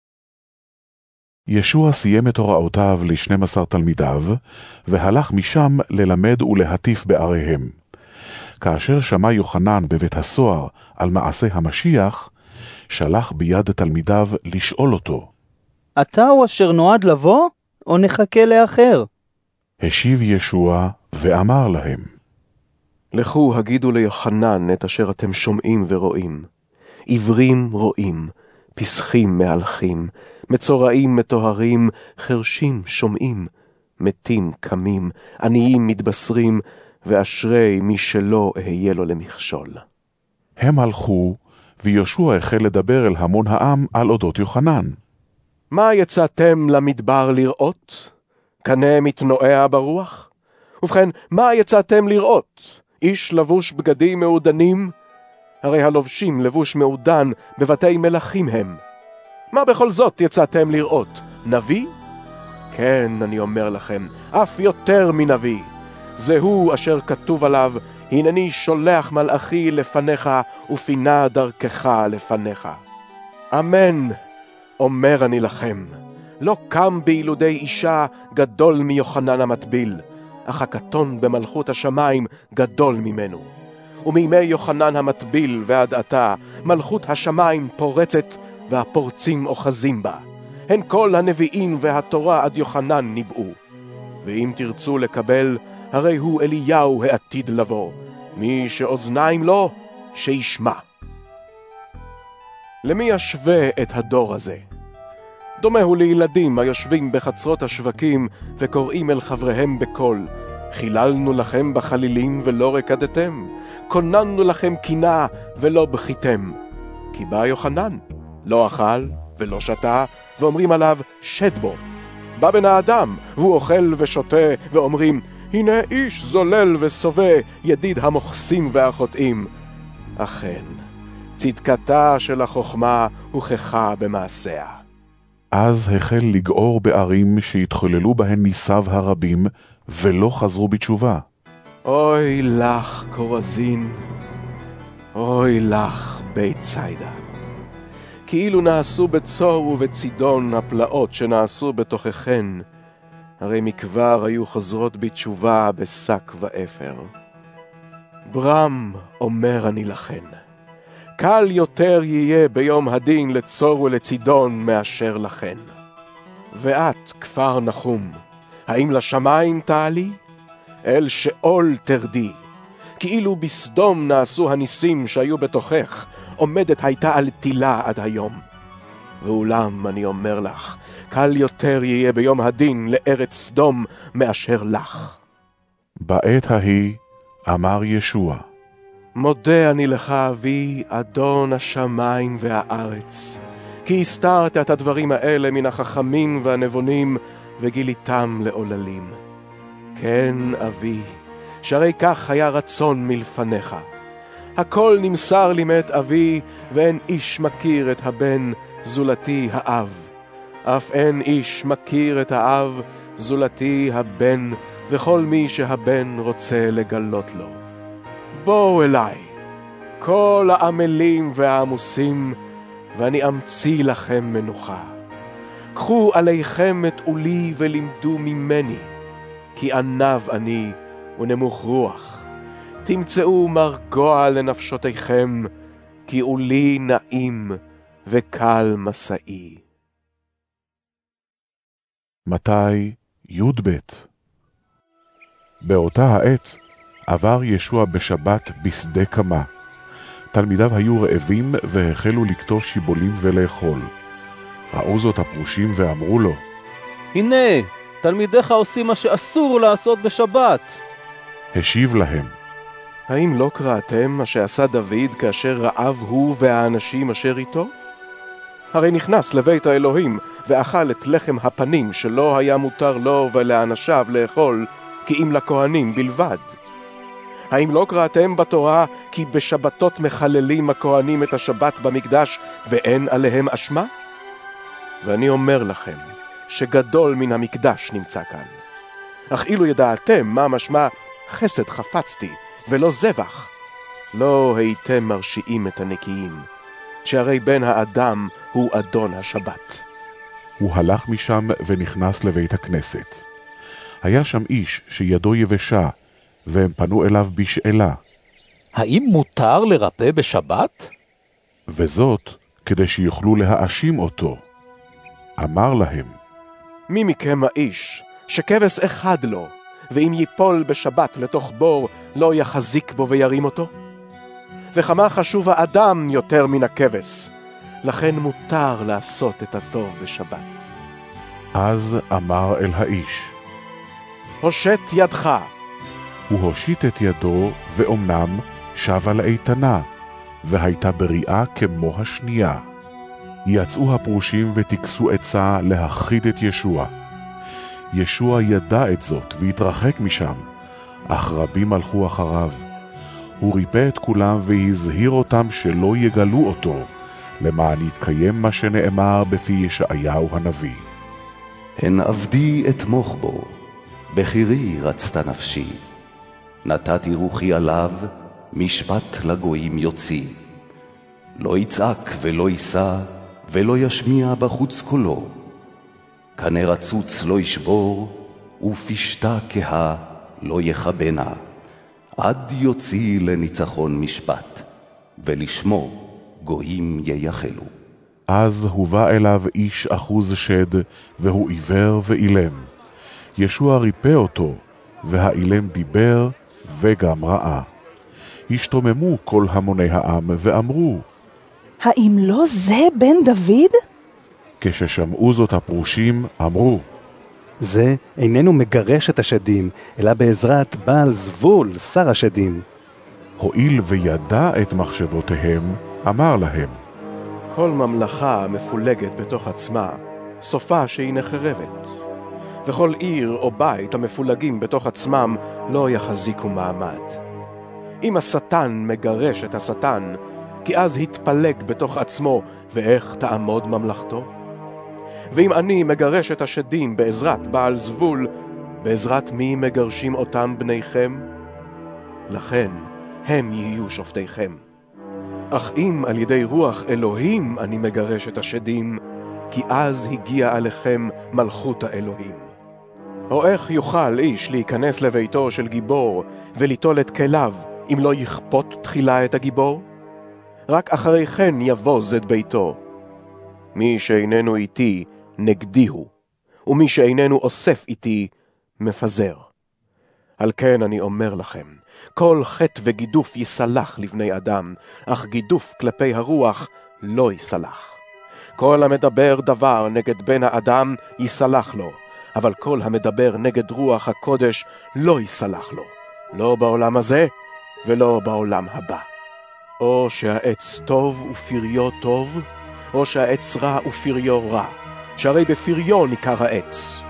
A: ישוע סיים את הוראותיו ל-שנים עשר תלמידיו, והלך משם ללמד ולהטיף בעריהם. כאשר שמע יוחנן בבית הסוהר על מעשה המשיח, שלח ביד תלמידיו לשאול אותו,
N: אתה הוא אשר נועד לבוא, או נחכה לאחר?
A: השיב ישוע ואמר להם,
H: לכו הגידו ליוחנן את אשר אתם שומעים ורואים. עיוורים רואים, פסחים מהלכים, מצורעים מטוהרים, חרשים שומעים, מתים קמים, עניים מתבשרים, ואשרי מי שלא אהיה לו למכשול.
A: הם הלכו, וישוע החל לדבר אל המון העם על אודות יוחנן.
H: מה יצאתם למדבר לראות? קנה מתנועע ברוח? ובכן, מה יצאתם לראות? איש לבוש בגדים מעודנים? הרי הלובשים לבוש מעודן בבתי מלכים הם. מה בכל זאת יצאתם לראות? נביא? כן, אני אומר לכם, אף יותר מנביא. זהו אשר כתוב עליו, הנני שולח מלאכי לפניך ופינה דרכך לפניך. אמן, אומר אני לכם, לא קם בילודי אישה גדול מיוחנן המטביל, אך הקטון במלכות השמיים גדול ממנו. ומימי יוחנן המטביל ועד עתה, מלכות השמיים פורצת והפורצים אוחזים בה. הן כל הנביאים והתורה עד יוחנן ניבאו. ואם תרצו לקבל, הרי הוא אליהו העתיד לבוא. מי שאוזניים לו, שישמע. למי אשווה את הדור הזה? דומה הוא לילדים היושבים בחצרות השווקים וקוראים אל חבריהם בקול. חיללנו לכם בחלילים ולא רקדתם, כוננו לכם קינה ולא בכיתם. כי בא יוחנן, לא אכל ולא שתה, ואומרים עליו שד בו. בא בן האדם, והוא אוכל ושותה, ואומרים, הנה איש זולל וסובה, ידיד המוחסים והחוטאים. אכן, צדקתה של החוכמה הוכחה במעשיה.
A: אז החל לגעור בערים שהתחוללו בהן ניסיו הרבים, ולא חזרו בתשובה.
H: אוי לך קורזין, אוי לך בית ציידה. כאילו נעשו בצור ובצידון הפלאות שנעשו בתוככן, הרי מכבר היו חוזרות בתשובה בשק ואפר. ברם אומר אני לכן, קל יותר יהיה ביום הדין לצור ולצידון מאשר לכן. ואת, כפר נחום, האם לשמיים תעלי? אל שאול תרדי. כאילו בסדום נעשו הניסים שהיו בתוכך, עומדת הייתה על תילה עד היום. ואולם אני אומר לך, קל יותר יהיה ביום הדין לארץ סדום מאשר לך.
A: בעת ההיא אמר ישוע,
H: מודה אני לך אבי, אדון השמיים והארץ, כי הסתרת את הדברים האלה מן החכמים והנבונים, וגיליתם לעוללים. כן אבי, שהרי כך היה רצון מלפניך. הכל נמסר לי מאת אבי, ואין איש מכיר את הבן זולתי האב. אף אין איש מכיר את האב זולתי הבן, וכל מי שהבן רוצה לגלות לו. בואו אליי, כל העמלים והעמוסים, ואני אמציא לכם מנוחה. קחו עליכם את עולי ולמדו ממני, כי ענב אני ונמוך רוח. תמצאו מרגוע לנפשותיכם, כי עולי נעים וקל מסעי.
A: מתי י"ב. באותה העת עבר ישוע בשבת בשדה קמה. תלמידיו היו רעבים והחלו לקטוף שיבולים ולאכול. ראו זאת הפרושים ואמרו לו,
K: הנה, תלמידיך עושים מה שאסור לעשות בשבת.
A: השיב להם,
H: האם לא קראתם מה שעשה דוד כאשר רעב הוא והאנשים אשר איתו? הרי נכנס לבית האלוהים ואכל את לחם הפנים שלא היה מותר לו ולאנשיו לאכול, כי אם לכהנים בלבד. האם לא קראתם בתורה כי בשבתות מחללים הכהנים את השבת במקדש ואין עליהם אשמה? ואני אומר לכם שגדול מן המקדש נמצא כאן. אך אילו ידעתם מה משמע חסד חפצתי ולא זבח, לא הייתם מרשיעים את הנקיים, שהרי בן האדם הוא אדון השבת.
A: הוא הלך משם ונכנס לבית הכנסת. היה שם איש שידו יבשה, והם פנו אליו בשאלה.
E: האם מותר לרפא בשבת?
A: וזאת כדי שיוכלו להאשים אותו. אמר להם,
H: מי מכם האיש שכבש אחד לו, ואם ייפול בשבת לתוך בור לא יחזיק בו וירים אותו? וכמה חשוב האדם יותר מן הכבש, לכן מותר לעשות את הטוב בשבת.
A: אז אמר אל האיש,
H: הושט ידך.
A: הוא הושיט את ידו, ואומנם שבה לאיתנה, והייתה בריאה כמו השנייה. יצאו הפרושים ותקסו עצה להחיד את ישוע. ישוע ידע את זאת והתרחק משם, אך רבים הלכו אחריו. הוא ריפא את כולם והזהיר אותם שלא יגלו אותו, למען יתקיים מה שנאמר בפי ישעיהו הנביא.
C: הן עבדי אתמוך בו, בחירי רצתה נפשי. נתתי רוחי עליו, משפט לגויים יוציא. לא יצעק ולא יישא, ולא ישמיע בחוץ קולו. קנה רצוץ לא ישבור, ופשתה כהה לא יחבנה. עד יוציא לניצחון משפט, ולשמו גויים ייחלו.
A: אז הובא אליו איש אחוז שד, והוא עיוור ואילם. ישוע ריפא אותו, והאילם דיבר וגם ראה. השתוממו כל המוני העם ואמרו,
M: האם לא זה בן דוד?
A: כששמעו זאת הפרושים אמרו,
G: זה איננו מגרש את השדים, אלא בעזרת בעל זבול, שר השדים.
A: הואיל וידע את מחשבותיהם, אמר להם,
H: כל ממלכה מפולגת בתוך עצמה, סופה שהיא נחרבת. וכל עיר או בית המפולגים בתוך עצמם לא יחזיקו מעמד. אם השטן מגרש את השטן, כי אז התפלג בתוך עצמו, ואיך תעמוד ממלכתו? ואם אני מגרש את השדים בעזרת בעל זבול, בעזרת מי מגרשים אותם בניכם? לכן הם יהיו שופטיכם. אך אם על ידי רוח אלוהים אני מגרש את השדים, כי אז הגיע עליכם מלכות האלוהים. או איך יוכל איש להיכנס לביתו של גיבור וליטול את כליו, אם לא יכפות תחילה את הגיבור? רק אחרי כן יבוז את ביתו. מי שאיננו איתי נגדי הוא, ומי שאיננו אוסף איתי מפזר. על כן אני אומר לכם, כל חטא וגידוף יסלח לבני אדם, אך גידוף כלפי הרוח לא יסלח. כל המדבר דבר נגד בן האדם יסלח לו, אבל כל המדבר נגד רוח הקודש לא יסלח לו, לא בעולם הזה ולא בעולם הבא. או שהעץ טוב ופריו טוב, או שהעץ רע ופריו רע, שהרי בפריו ניכר העץ.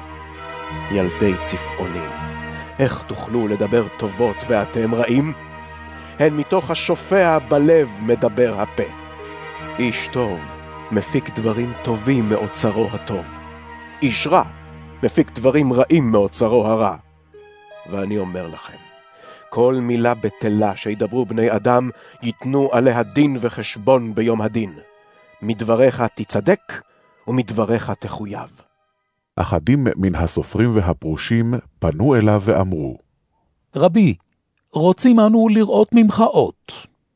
H: ילדי צפעונים, איך תוכלו לדבר טובות ואתם רעים? הן מתוך השופע בלב מדבר הפה. איש טוב מפיק דברים טובים מאוצרו הטוב. איש רע מפיק דברים רעים מאוצרו הרע. ואני אומר לכם, כל מילה בטלה שידברו בני אדם ייתנו עליה דין וחשבון ביום הדין. מדבריך תצדק ומדבריך תחויב.
A: אחדים מן הסופרים והפרושים פנו אליו ואמרו,
E: רבי, רוצים אנו לראות ממך אות.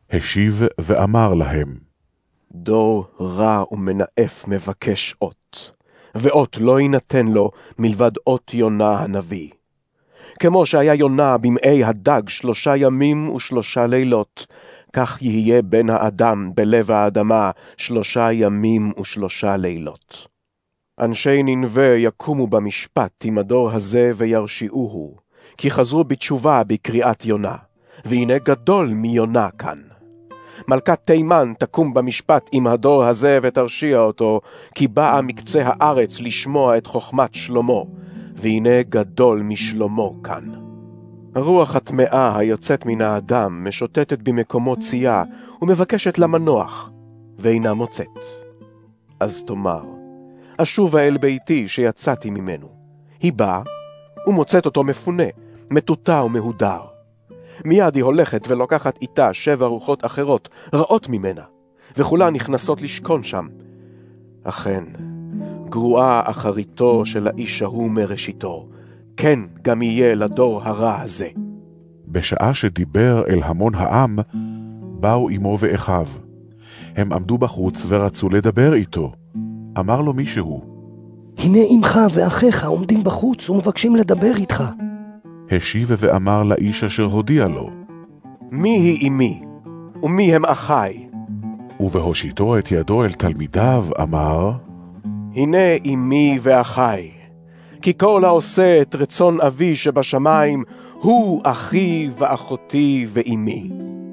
A: השיב ואמר להם,
H: דור רע ומנאף מבקש אות, ואות לא יינתן לו מלבד אות יונה הנביא. כמו שהיה יונה במאי הדג שלושה ימים ושלושה לילות, כך יהיה בן האדם בלב האדמה שלושה ימים ושלושה לילות. אנשי ננבה יקומו במשפט עם הדור הזה וירשיעוהו, כי חזרו בתשובה בקריאת יונה, והנה גדול מיונה כאן. מלכת תימן תקום במשפט עם הדור הזה ותרשיע אותו, כי באה מקצה הארץ לשמוע את חוכמת שלמה, והנה גדול משלמה כאן. הרוח הטמאה היוצאת מן האדם משוטטת במקומו צייה ומבקשת למנוח, ואינה מוצאת. אז תאמר, אשובה אל ביתי שיצאתי ממנו. היא באה ומוצאת אותו מפונה, מטוטה ומהודר. מיד היא הולכת ולוקחת איתה שבע רוחות אחרות, רעות ממנה, וכולן נכנסות לשכון שם. אכן, גרועה אחריתו של האיש ההוא מראשיתו, כן גם יהיה לדור הרע הזה.
A: בשעה שדיבר אל המון העם, באו עמו ואחיו. הם עמדו בחוץ ורצו לדבר איתו. אמר לו מישהו,
J: הנה אמך ואחיך עומדים בחוץ ומבקשים לדבר איתך.
A: השיב ואמר לאיש אשר הודיע לו,
H: מי היא אמי, ומי הם אחי?
A: ובהושיטו את ידו אל תלמידיו אמר,
H: הנה אמי ואחי, כי כל העושה את רצון אבי שבשמיים, הוא אחי ואחותי ואמי.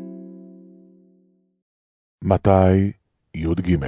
A: מתי י"ג.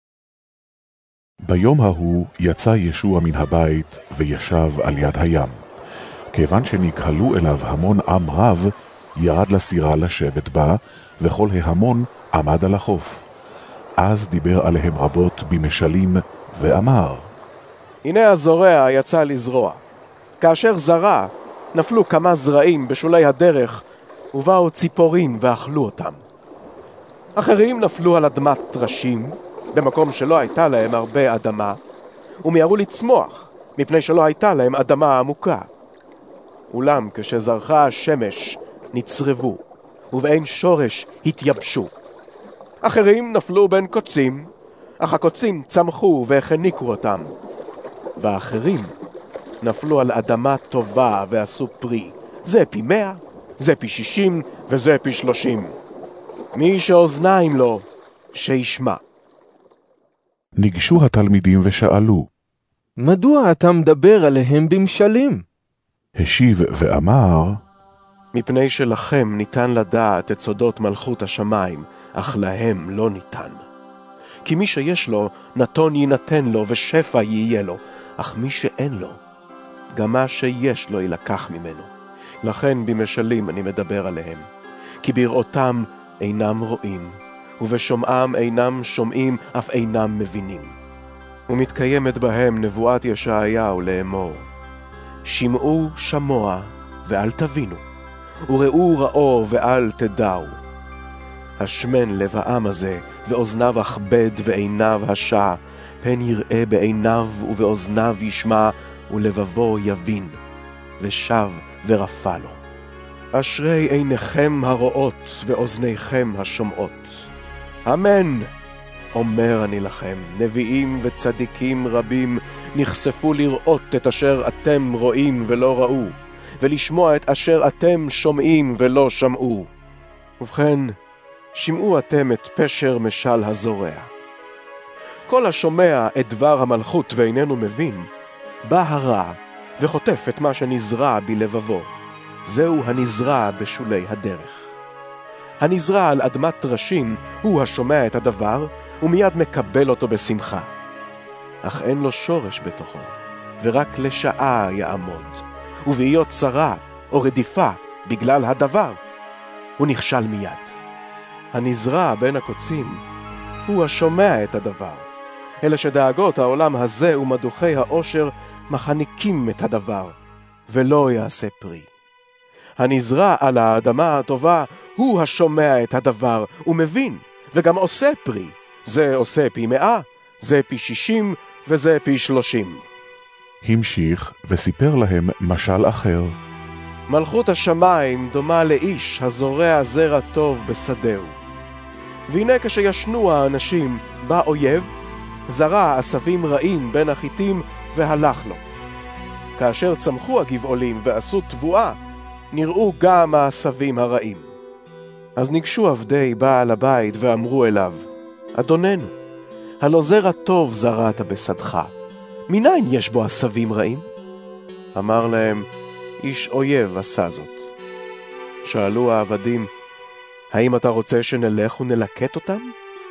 A: ביום ההוא יצא ישוע מן הבית וישב על יד הים. כיוון שנקהלו אליו המון עם רב, ירד לסירה לשבת בה, וכל ההמון עמד על החוף. אז דיבר עליהם רבות במשלים, ואמר,
H: הנה הזורע יצא לזרוע. כאשר זרע, נפלו כמה זרעים בשולי הדרך, ובאו ציפורים ואכלו אותם. אחרים נפלו על אדמת טרשים, במקום שלא הייתה להם הרבה אדמה, ומיהרו לצמוח, מפני שלא הייתה להם אדמה עמוקה. אולם כשזרחה השמש נצרבו, ובאין שורש התייבשו. אחרים נפלו בין קוצים, אך הקוצים צמחו והחניקו אותם. ואחרים נפלו על אדמה טובה ועשו פרי, זה פי מאה, זה פי שישים וזה פי שלושים. מי שאוזניים לו, שישמע.
A: ניגשו התלמידים ושאלו,
O: מדוע אתה מדבר עליהם במשלים?
A: השיב ואמר,
H: מפני שלכם ניתן לדעת את סודות מלכות השמיים, אך להם לא ניתן. כי מי שיש לו, נתון יינתן לו ושפע יהיה לו, אך מי שאין לו, גם מה שיש לו ילקח ממנו. לכן במשלים אני מדבר עליהם. כי בראותם אינם רואים, ובשומעם אינם שומעים, אף אינם מבינים. ומתקיימת בהם נבואת ישעיהו לאמור, שמעו שמוע ואל תבינו, וראו ראו ואל תדעו. השמן לב העם הזה, ואוזניו אכבד ועיניו השע, פן יראה בעיניו ובאוזניו ישמע, ולבבו יבין, ושב ורפא לו. אשרי עיניכם הרואות ואוזניכם השומעות. אמן, אומר אני לכם, נביאים וצדיקים רבים נחשפו לראות את אשר אתם רואים ולא ראו, ולשמוע את אשר אתם שומעים ולא שמעו. ובכן, שמעו אתם את פשר משל הזורע. כל השומע את דבר המלכות ואיננו מבין, בא הרע וחוטף את מה שנזרע בלבבו. זהו הנזרע בשולי הדרך. הנזרע על אדמת טרשים הוא השומע את הדבר, ומיד מקבל אותו בשמחה. אך אין לו שורש בתוכו, ורק לשעה יעמוד, ובהיות צרה או רדיפה בגלל הדבר, הוא נכשל מיד. הנזרע בין הקוצים הוא השומע את הדבר, אלא שדאגות העולם הזה ומדוכי העושר מחניקים את הדבר, ולא יעשה פרי. הנזרע על האדמה הטובה הוא השומע את הדבר ומבין, וגם עושה פרי. זה עושה פי מאה, זה פי שישים וזה פי שלושים.
A: המשיך וסיפר להם משל אחר.
H: מלכות השמיים דומה לאיש הזורע זרע טוב בשדהו. והנה כשישנו האנשים בא אויב, זרע עשבים רעים בין החיטים והלך לו. כאשר צמחו הגבעולים ועשו תבואה, נראו גם העשבים הרעים. אז ניגשו עבדי בעל הבית ואמרו אליו, אדוננו, הלא זרע טוב זרעת בשדך, מניין יש בו עשבים רעים? אמר להם, איש אויב עשה זאת. שאלו העבדים, האם אתה רוצה שנלך ונלקט אותם?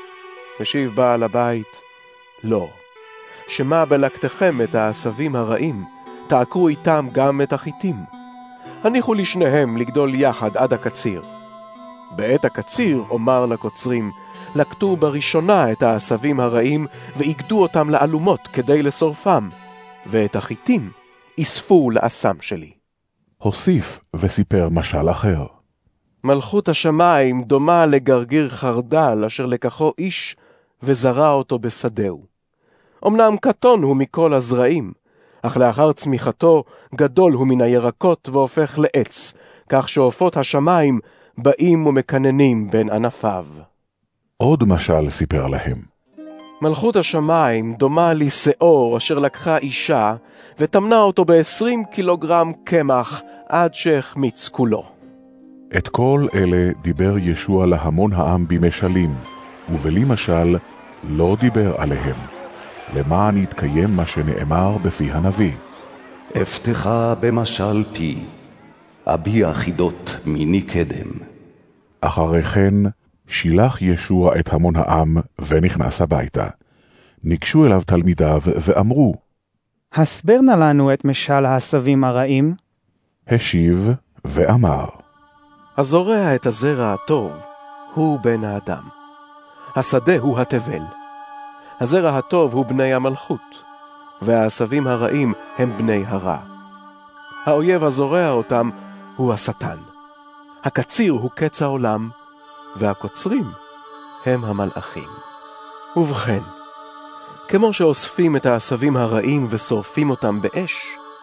H: השיב בעל הבית, לא, שמה בלקטכם את העשבים הרעים, תעקרו איתם גם את החיטים. הניחו לשניהם לגדול יחד עד הקציר. בעת הקציר אומר לקוצרים, לקטו בראשונה את העשבים הרעים ואיגדו אותם לאלומות כדי לשורפם, ואת החיטים אספו לאסם שלי.
A: הוסיף וסיפר משל אחר.
H: מלכות השמיים דומה לגרגיר חרדל אשר לקחו איש וזרע אותו בשדהו. אמנם קטון הוא מכל הזרעים, אך לאחר צמיחתו גדול הוא מן הירקות והופך לעץ, כך שעופות השמיים באים ומקננים בין ענפיו.
A: עוד משל סיפר להם.
H: מלכות השמיים דומה לשאור אשר לקחה אישה ותמנה אותו בעשרים קילוגרם קמח עד שהחמיץ כולו.
A: את כל אלה דיבר ישוע להמון העם במשלים, ובלי משל לא דיבר עליהם, למען יתקיים מה שנאמר בפי הנביא.
C: אפתחה במשל פי, אביע חידות מיני קדם.
A: אחרי כן שילח ישוע את המון העם ונכנס הביתה. ניגשו אליו תלמידיו ואמרו,
P: הסבר נא לנו את משל העשבים הרעים.
A: השיב ואמר,
H: הזורע את הזרע הטוב הוא בן האדם, השדה הוא התבל. הזרע הטוב הוא בני המלכות, והעשבים הרעים הם בני הרע. האויב הזורע אותם הוא השטן. הקציר הוא קץ העולם, והקוצרים הם המלאכים. ובכן, כמו שאוספים את העשבים הרעים ושורפים אותם באש,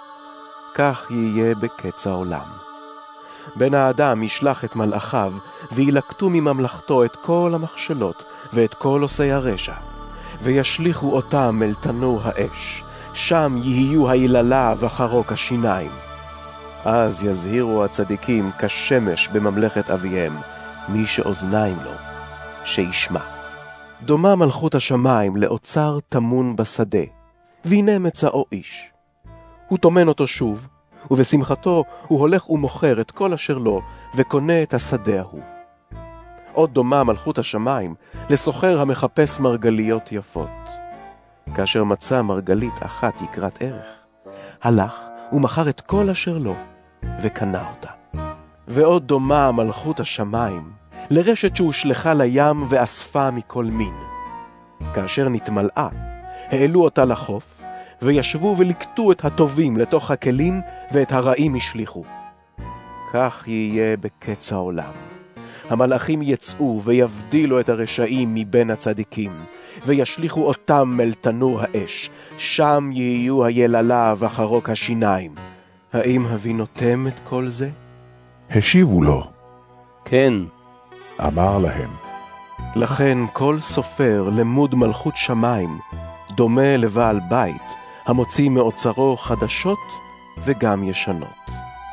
H: כך יהיה בקץ העולם. בן האדם ישלח את מלאכיו, וילקטו מממלכתו את כל המכשלות ואת כל עושי הרשע, וישליכו אותם אל תנור האש, שם יהיו היללה וחרוק השיניים. אז יזהירו הצדיקים כשמש בממלכת אביהם, מי שאוזניים לו, שישמע. דומה מלכות השמיים לאוצר תמון בשדה, והנה מצאו איש. הוא תומן אותו שוב, ובשמחתו הוא הולך ומוכר את כל אשר לו, וקונה את השדה ההוא. עוד דומה מלכות השמיים לסוחר המחפש מרגליות יפות. כאשר מצא מרגלית אחת יקרת ערך, הלך ומכר את כל אשר לו, וקנה אותה. ועוד דומה מלכות השמיים לרשת שהושלחה לים ואספה מכל מין. כאשר נתמלאה, העלו אותה לחוף, וישבו ולקטו את הטובים לתוך הכלים, ואת הרעים השליחו. כך יהיה בקץ העולם. המלאכים יצאו ויבדילו את הרשעים מבין הצדיקים, וישליחו אותם אל תנור האש, שם יהיו היללה וחרוק השיניים. האם הבינותם את כל זה?
A: השיבו לו.
D: כן.
A: אמר להם,
H: לכן כל סופר למוד מלכות שמיים דומה לבעל בית המוציא מאוצרו חדשות וגם ישנות.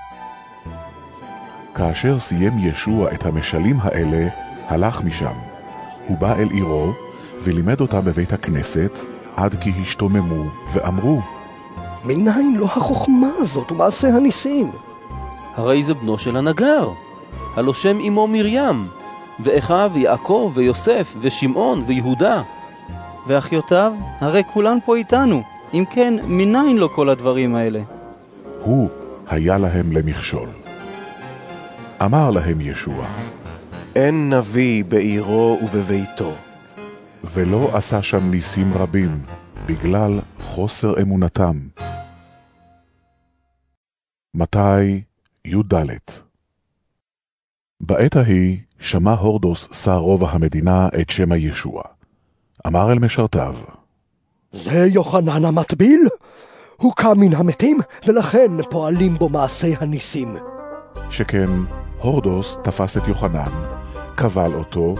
A: כאשר סיים ישוע את המשלים האלה, הלך משם. הוא בא אל עירו ולימד אותה בבית הכנסת, עד כי השתוממו ואמרו,
J: מניין לא החוכמה הזאת ומעשה הניסים?
D: הרי זה בנו של הנגר, הלא שם אמו מרים, ואחיו יעקב ויוסף ושמעון ויהודה.
N: ואחיותיו, הרי כולן פה איתנו. אם כן, מניין לו כל הדברים האלה?
A: הוא היה להם למכשול. אמר להם ישוע,
H: אין נביא בעירו ובביתו.
A: ולא עשה שם ניסים רבים, בגלל חוסר אמונתם. מתי י"ד. בעת ההיא שמע הורדוס שר רובע המדינה את שם ישוע. אמר אל משרתיו,
J: זה יוחנן המטביל? הוא קם מן המתים, ולכן פועלים בו מעשי הניסים.
A: שכן הורדוס תפס את יוחנן, קבל אותו,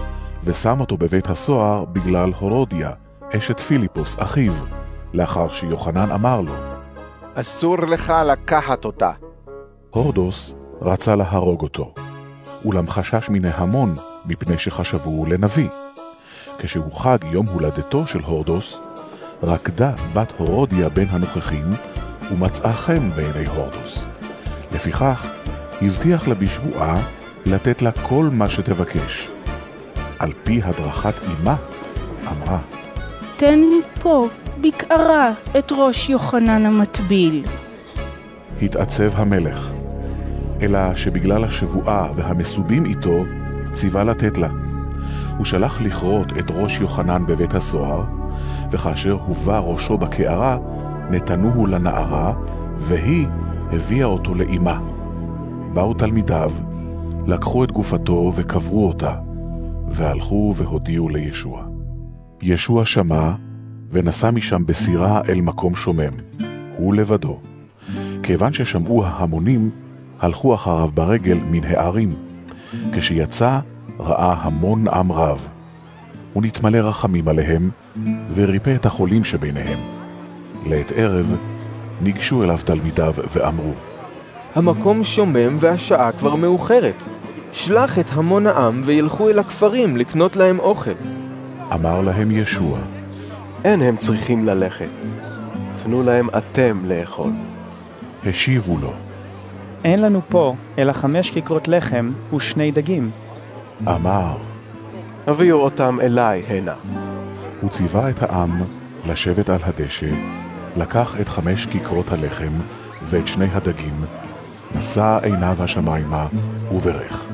A: ושם אותו בבית הסוהר בגלל הורודיה, אשת פיליפוס, אחיו, לאחר שיוחנן אמר לו,
Q: אסור לך לקחת אותה.
A: הורדוס רצה להרוג אותו, אולם חשש מן ההמון מפני שחשבו לנביא. כשהוחג יום הולדתו של הורדוס, רקדה בת הורודיה בין הנוכחים ומצאה חן בעיני הורדוס. לפיכך הבטיח לה בשבועה לתת לה כל מה שתבקש. על פי הדרכת אמה אמרה,
M: תן לי פה בקערה את ראש יוחנן המטביל.
A: התעצב המלך, אלא שבגלל השבועה והמסובים איתו ציווה לתת לה. הוא שלח לכרות את ראש יוחנן בבית הסוהר, וכאשר הובא ראשו בקערה נתנוהו לנערה, והיא הביאה אותו לאמה. באו תלמידיו, לקחו את גופתו וקברו אותה, והלכו והודיעו לישוע. ישוע שמע ונסע משם בסירה אל מקום שומם, הוא לבדו. כיוון ששמעו ההמונים, הלכו אחריו ברגל מן הערים. כשיצא, ראה המון עם רב. הוא נתמלא רחמים עליהם, וריפא את החולים שביניהם. לעת ערב, ניגשו אליו תלמידיו ואמרו,
O: המקום שומם והשעה כבר מאוחרת. שלח את המון העם וילכו אל הכפרים לקנות להם אוכל.
A: אמר להם ישוע,
H: אין הם צריכים ללכת. תנו להם אתם לאכול.
A: השיבו לו,
P: אין לנו פה אלא חמש כיכרות לחם ושני דגים.
A: אמר,
H: הביאו אותם אליי הנה.
A: הוא ציווה את העם לשבת על הדשא, לקח את חמש כיכרות הלחם ואת שני הדגים, נשא עיניו השמיימה וברך.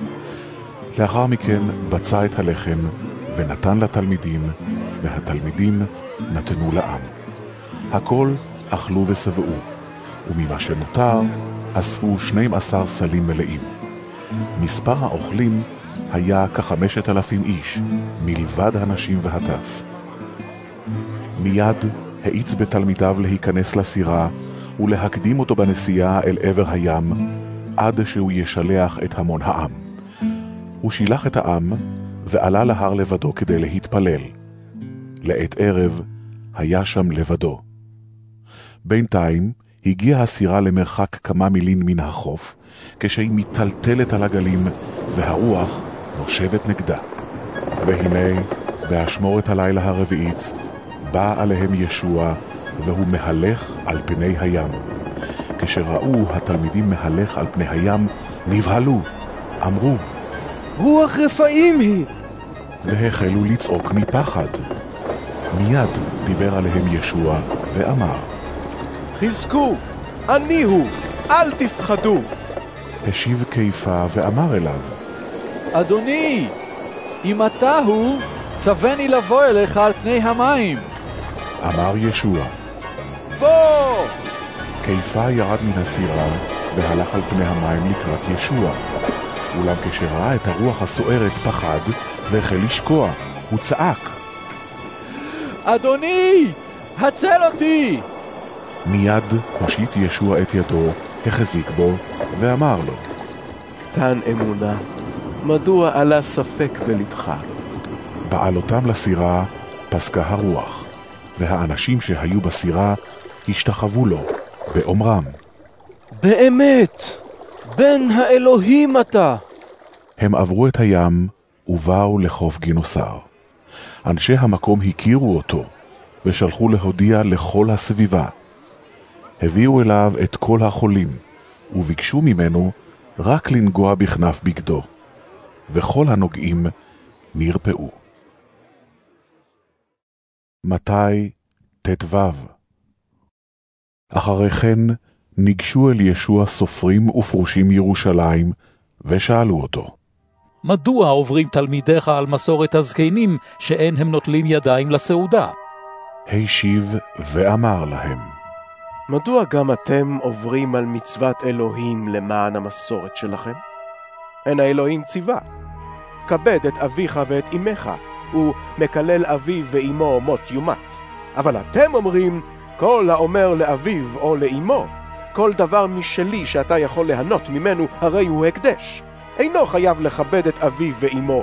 A: לאחר מכן בצע את הלחם ונתן לתלמידים, והתלמידים נתנו לעם. הכל אכלו ושבעו, וממה שנותר אספו שנים עשר סלים מלאים. מספר האוכלים היה כחמשת אלפים איש, מלבד הנשים והטף. מיד האיץ בתלמידיו להיכנס לסירה ולהקדים אותו בנסיעה אל עבר הים, עד שהוא ישלח את המון העם. הוא שילח את העם ועלה להר לבדו כדי להתפלל. לעת ערב היה שם לבדו. בינתיים הגיעה הסירה למרחק כמה מילין מן החוף, כשהיא מטלטלת על הגלים והרוח נושבת נגדה. והנה, באשמורת הלילה הרביעית, בא עליהם ישוע, והוא מהלך על פני הים. כשראו התלמידים מהלך על פני הים, נבהלו, אמרו,
O: רוח רפאים היא!
A: והחלו לצעוק מפחד. מיד דיבר עליהם ישוע ואמר,
H: חזקו, אני הוא, אל תפחדו.
A: השיב קיפה ואמר אליו,
R: אדוני, אם אתה הוא, צווני לבוא אליך על פני המים.
A: אמר ישוע,
H: בוא!
A: קיפה ירד מן הסירה והלך על פני המים לקראת ישוע. אולם כשראה את הרוח הסוערת פחד והחל לשקוע, הוא צעק,
R: אדוני, הצל אותי!
A: מיד הושיט ישוע את ידו, החזיק בו ואמר לו,
H: קטן אמונה, מדוע עלה ספק בלבך?
A: בעלותם לסירה פסקה הרוח, והאנשים שהיו בסירה השתחוו לו באומרם,
D: באמת, בן האלוהים אתה.
A: הם עברו את הים ובאו לחוף גינוסר. אנשי המקום הכירו אותו ושלחו להודיע לכל הסביבה. הביאו אליו את כל החולים וביקשו ממנו רק לנגוע בכנף בגדו, וכל הנוגעים נרפאו. מתי תתו. אחרי כן ניגשו אל ישוע סופרים ופרושים ירושלים ושאלו אותו,
E: מדוע עוברים תלמידיך על מסורת הזקנים שאין הם נוטלים ידיים לסעודה?
A: השיב ואמר להם,
H: מדוע גם אתם עוברים על מצוות אלוהים למען המסורת שלכם? אין האלוהים ציווה, כבד את אביך ואת אמך, ומקלל אביו ואמו מות יומת. אבל אתם אומרים, כל האומר לאביו או לאמו, כל דבר משלי שאתה יכול ליהנות ממנו, הרי הוא הקדש. אינו חייב לכבד את אביו ואמו,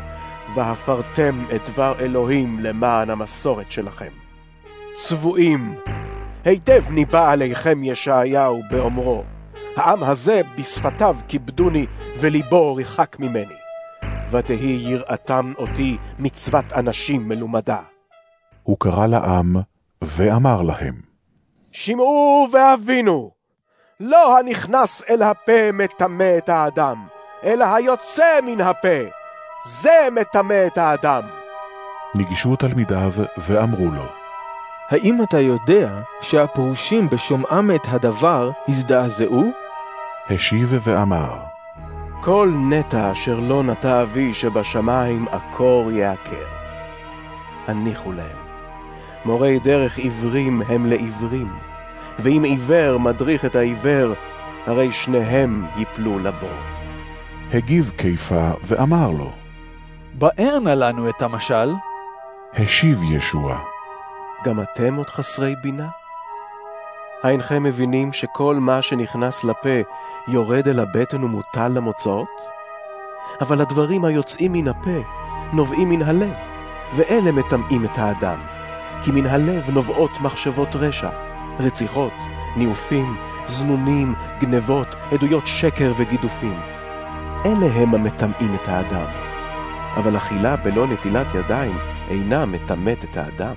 H: והפרתם את דבר אלוהים למען המסורת שלכם. צבועים, היטב ניבא עליכם ישעיהו באומרו, העם הזה בשפתיו כיבדוני וליבו רחק ממני. ותהי יראתם אותי מצוות אנשים מלומדה.
A: הוא קרא לעם ואמר להם,
H: שמעו והבינו, לא הנכנס אל הפה מטמא את האדם, אלא היוצא מן הפה, זה מטמא את האדם.
A: ניגשו תלמידיו ואמרו לו,
O: האם אתה יודע שהפרושים בשומעם את הדבר הזדעזעו?
A: השיב ואמר,
H: כל נטע אשר לא נטע אבי שבשמיים עקור יעקר. הניחו להם. מורי דרך עיוורים הם לעיוורים, ואם עיוור מדריך את העיוור, הרי שניהם ייפלו לבור.
A: הגיב קיפה ואמר לו,
R: באר נא לנו את המשל.
A: השיב ישוע,
H: גם אתם עוד חסרי בינה? האינכם מבינים שכל מה שנכנס לפה יורד אל הבטן ומוטל למוצאות? אבל הדברים היוצאים מן הפה נובעים מן הלב, ואלה מטמאים את האדם. כי מן הלב נובעות מחשבות רשע, רציחות, ניאופים, זנונים, גנבות, עדויות שקר וגידופים. אלה הם המטמאים את האדם. אבל אכילה בלא נטילת ידיים אינה מטמאת את האדם.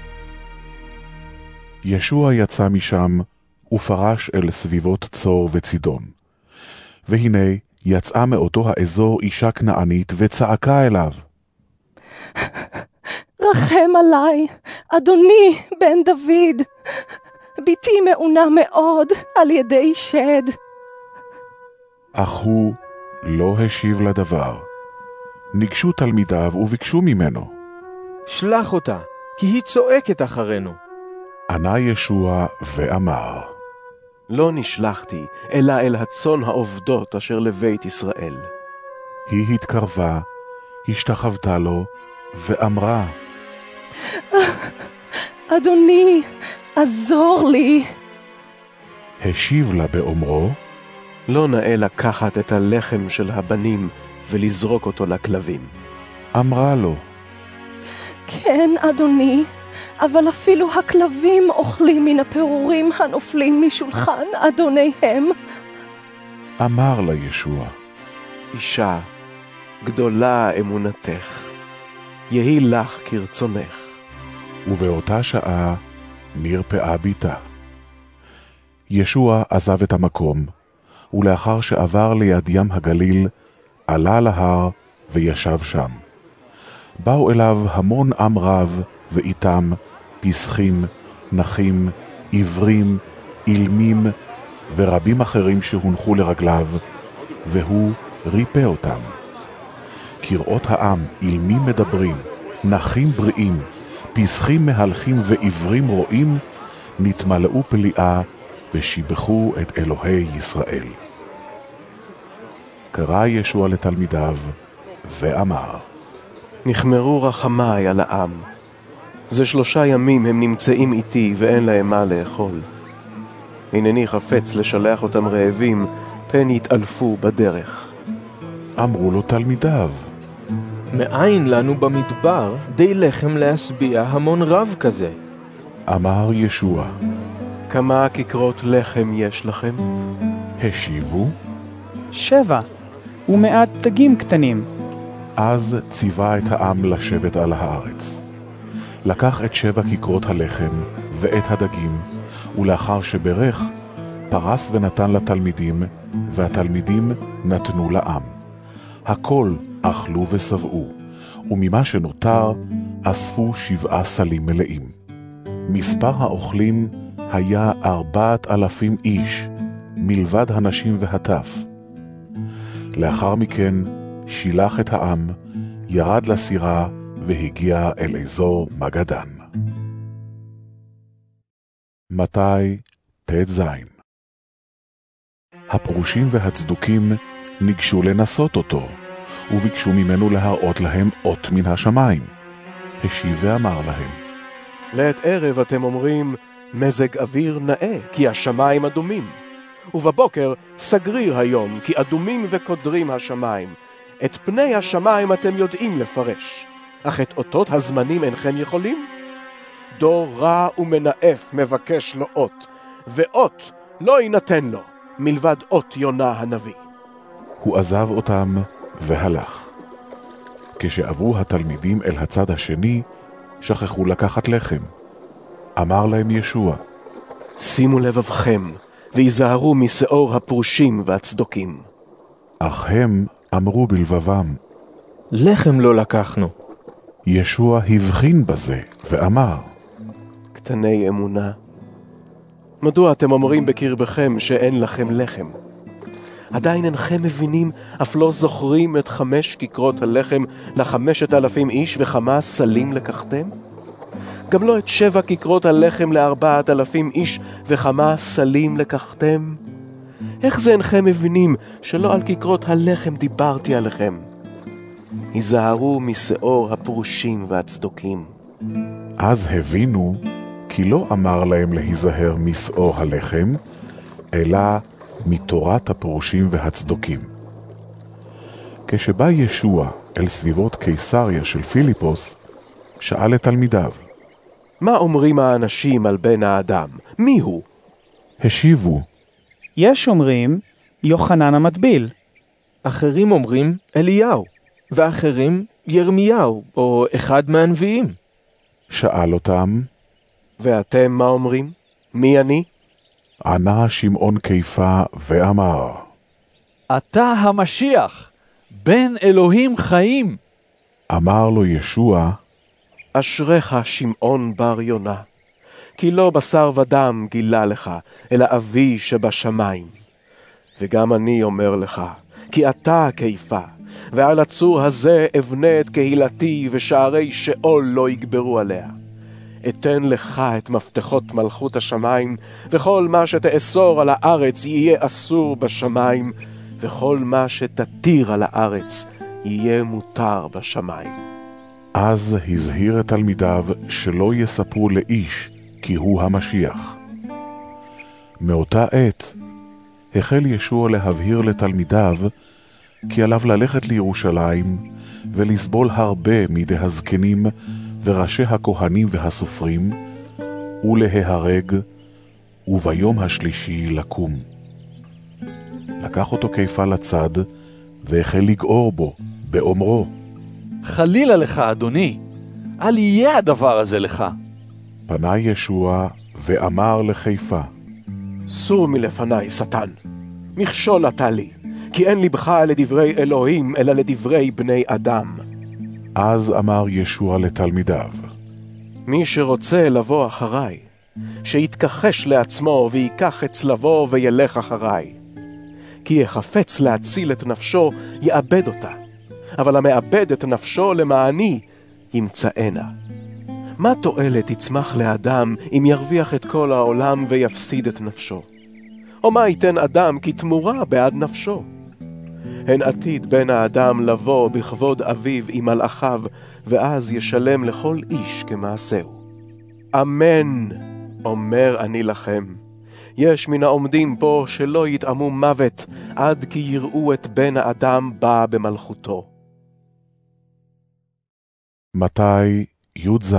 A: ישוע יצא משם ופרש אל סביבות צור וצידון. והנה יצאה מאותו האזור אישה כנענית וצעקה אליו,
M: רחם עליי, אדוני בן דוד, ביתי מעונה מאוד על ידי שד.
A: אך הוא לא השיב לדבר. ניגשו תלמידיו וביקשו ממנו,
O: שלח אותה, כי היא צועקת אחרינו.
A: ענה ישוע ואמר,
H: לא נשלחתי, אלא אל הצאן העובדות אשר לבית ישראל.
A: היא התקרבה, השתחוותה לו, ואמרה,
M: אדוני, עזור לי.
A: השיב לה באומרו,
H: לא נאה לקחת את הלחם של הבנים ולזרוק אותו לכלבים.
A: אמרה לו,
M: כן, אדוני, אבל אפילו הכלבים אוכלים מן הפירורים הנופלים משולחן אדוניהם.
A: אמר לה ישוע,
H: אישה, גדולה אמונתך, יהי לך כרצונך.
A: ובאותה שעה נרפאה ביתה. ישוע עזב את המקום, ולאחר שעבר ליד ים הגליל, עלה להר וישב שם. באו אליו המון עם רב, ואיתם פסחים, נחים, עיוורים, אילמים, ורבים אחרים שהונחו לרגליו, והוא ריפא אותם. קראות העם אילמים מדברים, נחים בריאים, פסחים מהלכים ועיוורים רואים, נתמלאו פליאה ושיבחו את אלוהי ישראל. קרא ישוע לתלמידיו ואמר,
H: נחמרו רחמי על העם. זה שלושה ימים הם נמצאים איתי ואין להם מה לאכול. הנני חפץ לשלח אותם רעבים, פן יתעלפו בדרך.
A: אמרו לו תלמידיו,
O: מאין לנו במדבר די לחם להשביע המון רב כזה?
A: אמר ישוע,
H: כמה כיכרות לחם יש לכם?
A: השיבו,
P: שבע, ומעט דגים קטנים.
A: אז ציווה את העם לשבת על הארץ. לקח את שבע כיכרות הלחם ואת הדגים, ולאחר שברך, פרס ונתן לתלמידים, והתלמידים נתנו לעם. הכל אכלו ושבעו, וממה שנותר אספו שבעה סלים מלאים. מספר האוכלים היה ארבעת אלפים איש, מלבד הנשים והטף. לאחר מכן שילח את העם, ירד לסירה והגיע אל אזור מגדן. מתי ת' הפרושים והצדוקים ניגשו לנסות אותו, וביקשו ממנו להראות להם אות מן השמיים. השיב ואמר להם,
H: לעת ערב אתם אומרים, מזג אוויר נאה, כי השמיים אדומים. ובבוקר סגריר היום, כי אדומים וקודרים השמיים. את פני השמיים אתם יודעים לפרש, אך את אותות הזמנים אינכם יכולים? דור רע ומנאף מבקש לו אות, ואות לא יינתן לו, מלבד אות יונה הנביא.
A: הוא עזב אותם והלך. כשעברו התלמידים אל הצד השני, שכחו לקחת לחם. אמר להם ישוע,
H: שימו לבבכם, ויזהרו משאור הפרושים והצדוקים.
A: אך הם אמרו בלבבם,
O: לחם לא לקחנו.
A: ישוע הבחין בזה ואמר,
H: קטני אמונה, מדוע אתם אומרים בקרבכם שאין לכם לחם? עדיין אינכם מבינים, אף לא זוכרים את חמש כיכרות הלחם לחמשת אלפים איש וכמה סלים לקחתם? גם לא את שבע כיכרות הלחם לארבעת אלפים איש וכמה סלים לקחתם? איך זה אינכם מבינים שלא על כיכרות הלחם דיברתי עליכם? היזהרו משאור הפרושים והצדוקים.
A: אז הבינו כי לא אמר להם להיזהר משאור הלחם, אלא מתורת הפרושים והצדוקים. כשבא ישוע אל סביבות קיסריה של פיליפוס, שאל את תלמידיו,
H: מה אומרים האנשים על בן האדם? מי הוא?
A: השיבו,
P: יש אומרים יוחנן המטביל.
O: אחרים אומרים אליהו, ואחרים ירמיהו, או אחד מהנביאים.
A: שאל אותם,
H: ואתם מה אומרים? מי אני?
A: ענה שמעון קיפה ואמר,
R: אתה המשיח, בן אלוהים חיים.
A: אמר לו ישוע,
H: אשריך שמעון בר יונה, כי לא בשר ודם גילה לך, אלא אבי שבשמיים. וגם אני אומר לך, כי אתה קיפה, ועל הצור הזה אבנה את קהילתי, ושערי שאול לא יגברו עליה. אתן לך את מפתחות מלכות השמיים, וכל מה שתאסור על הארץ יהיה אסור בשמיים, וכל מה שתתיר על הארץ יהיה מותר בשמיים.
A: אז הזהיר את תלמידיו שלא יספרו לאיש כי הוא המשיח. מאותה עת החל ישוע להבהיר לתלמידיו כי עליו ללכת לירושלים ולסבול הרבה מידי הזקנים וראשי הכהנים והסופרים, ולהיהרג, וביום השלישי לקום. לקח אותו קיפה לצד, והחל לגעור בו, באומרו,
R: חלילה לך, אדוני, אל יהיה הדבר הזה לך.
A: פנה ישוע ואמר לקיפה,
H: סור מלפני, שטן, מכשול אתה לי, כי אין לבך לדברי אלוהים, אלא לדברי בני אדם.
A: אז אמר ישוע לתלמידיו,
H: מי שרוצה לבוא אחריי, שיתכחש לעצמו ויקח את צלבו וילך אחריי. כי יחפץ להציל את נפשו, יאבד אותה, אבל המאבד את נפשו למעני, ימצאנה. מה תועלת יצמח לאדם אם ירוויח את כל העולם ויפסיד את נפשו? או מה ייתן אדם כתמורה בעד נפשו? הן עתיד בן האדם לבוא בכבוד אביו עם מלאכיו, ואז ישלם לכל איש כמעשהו. אמן, אומר אני לכם, יש מן העומדים פה שלא יתאמו מוות, עד כי יראו את בן האדם בא במלכותו.
A: מתי י"ז.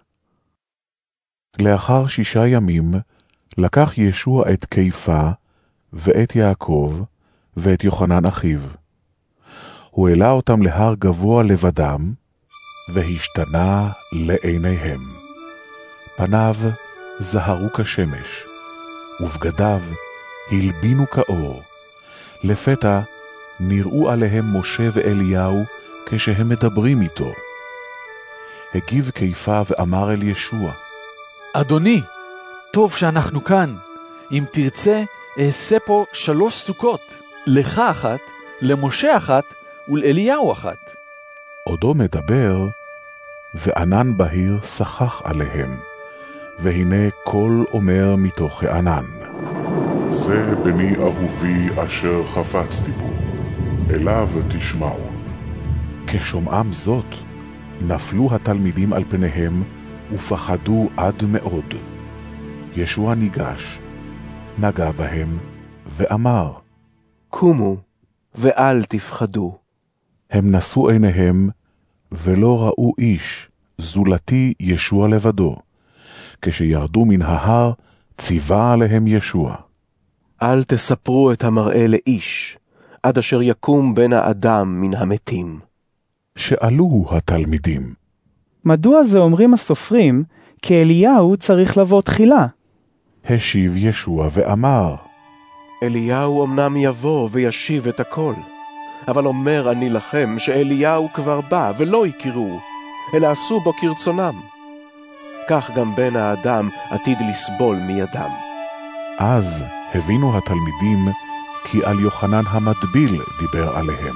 A: לאחר שישה ימים לקח ישוע את קיפה ואת יעקב ואת יוחנן אחיו. הוא העלה אותם להר גבוה לבדם, והשתנה לעיניהם. פניו זהרו כשמש, ובגדיו הלבינו כאור. לפתע נראו עליהם משה ואליהו כשהם מדברים איתו. הגיב קיפה ואמר אל ישוע,
R: אדוני, טוב שאנחנו כאן. אם תרצה, אעשה פה שלוש סוכות, לך אחת, למשה אחת ולאליהו אחת.
A: עודו מדבר, וענן בהיר שכח עליהם, והנה קול אומר מתוך הענן,
I: זה בני אהובי אשר חפצתי בו, אליו תשמעו.
A: כשומעם זאת, נפלו התלמידים על פניהם, ופחדו עד מאוד. ישוע ניגש, נגע בהם, ואמר,
H: קומו, ואל תפחדו.
A: הם נשאו עיניהם, ולא ראו איש, זולתי ישוע לבדו. כשירדו מן ההר, ציווה עליהם ישוע.
H: אל תספרו את המראה לאיש, עד אשר יקום בן האדם מן המתים.
A: שאלו התלמידים.
P: מדוע זה אומרים הסופרים, כי אליהו צריך לבוא תחילה?
A: השיב ישוע ואמר,
H: אליהו אמנם יבוא וישיב את הכל, אבל אומר אני לכם שאליהו כבר בא ולא הכירו, אלא עשו בו כרצונם. כך גם בן האדם עתיד לסבול מידם.
A: אז הבינו התלמידים כי על יוחנן המטביל דיבר עליהם.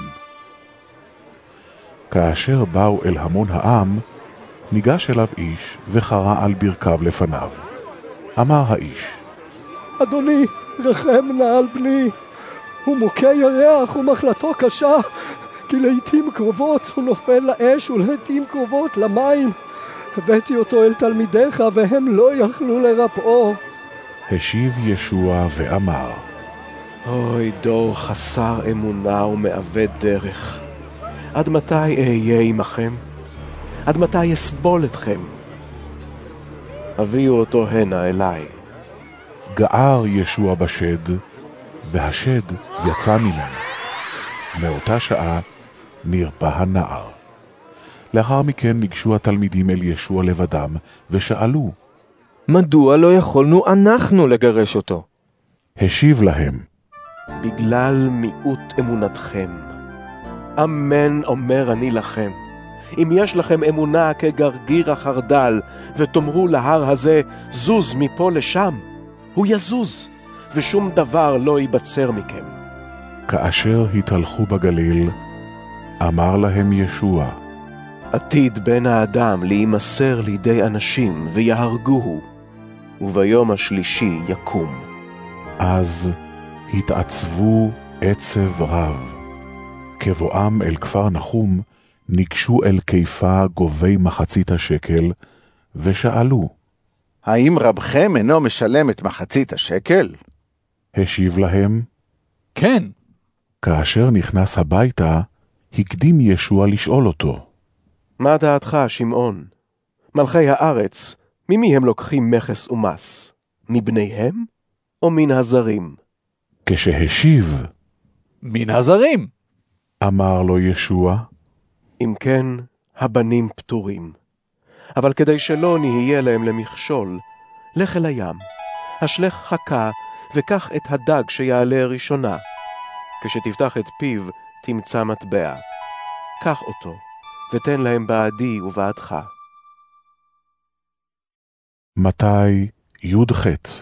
A: כאשר באו אל המון העם, ניגש אליו איש וחרה על ברכיו לפניו. אמר האיש,
J: אדוני, רחם נא על בני, הוא מוכה ירח ומחלתו קשה, כי לעתים קרובות הוא נופל לאש ולעתים קרובות למים. הבאתי אותו אל תלמידיך והם לא יכלו לרפאו.
A: השיב ישוע ואמר,
H: אוי דור חסר אמונה ומעוות דרך, עד מתי אהיה עמכם? עד מתי אסבול אתכם? הביאו אותו הנה אליי.
A: גער ישוע בשד, והשד יצא ממנו. מאותה שעה נרפא הנער. לאחר מכן ניגשו התלמידים אל ישוע לבדם, ושאלו,
O: מדוע לא יכולנו אנחנו לגרש אותו?
A: השיב להם,
H: בגלל מיעוט אמונתכם. אמן אומר אני לכם, אם יש לכם אמונה כגרגיר החרדל, ותאמרו להר הזה, זוז מפה לשם, הוא יזוז, ושום דבר לא ייבצר מכם.
A: כאשר התהלכו בגליל, אמר להם ישוע,
H: עתיד בן האדם להימסר לידי אנשים ויהרגוהו, וביום השלישי יקום.
A: אז התעצבו עצב רב. כבואם אל כפר נחום, ניגשו אל קיפה גובי מחצית השקל, ושאלו,
Q: האם רבכם אינו משלם את מחצית השקל?
A: השיב להם,
R: כן.
A: כאשר נכנס הביתה, הקדים ישוע לשאול אותו,
H: מה דעתך, שמעון? מלכי הארץ, ממי הם לוקחים מכס ומס? מבניהם או מן הזרים?
A: כשהשיב,
R: מן הזרים.
A: אמר לו ישוע,
H: אם כן, הבנים פטורים. אבל כדי שלא נהיה להם למכשול, לך אל הים, השלך חכה, וקח את הדג שיעלה ראשונה. כשתפתח את פיו, תמצא מטבע. קח אותו, ותן להם בעדי ובעדך.
A: מתי י"ח.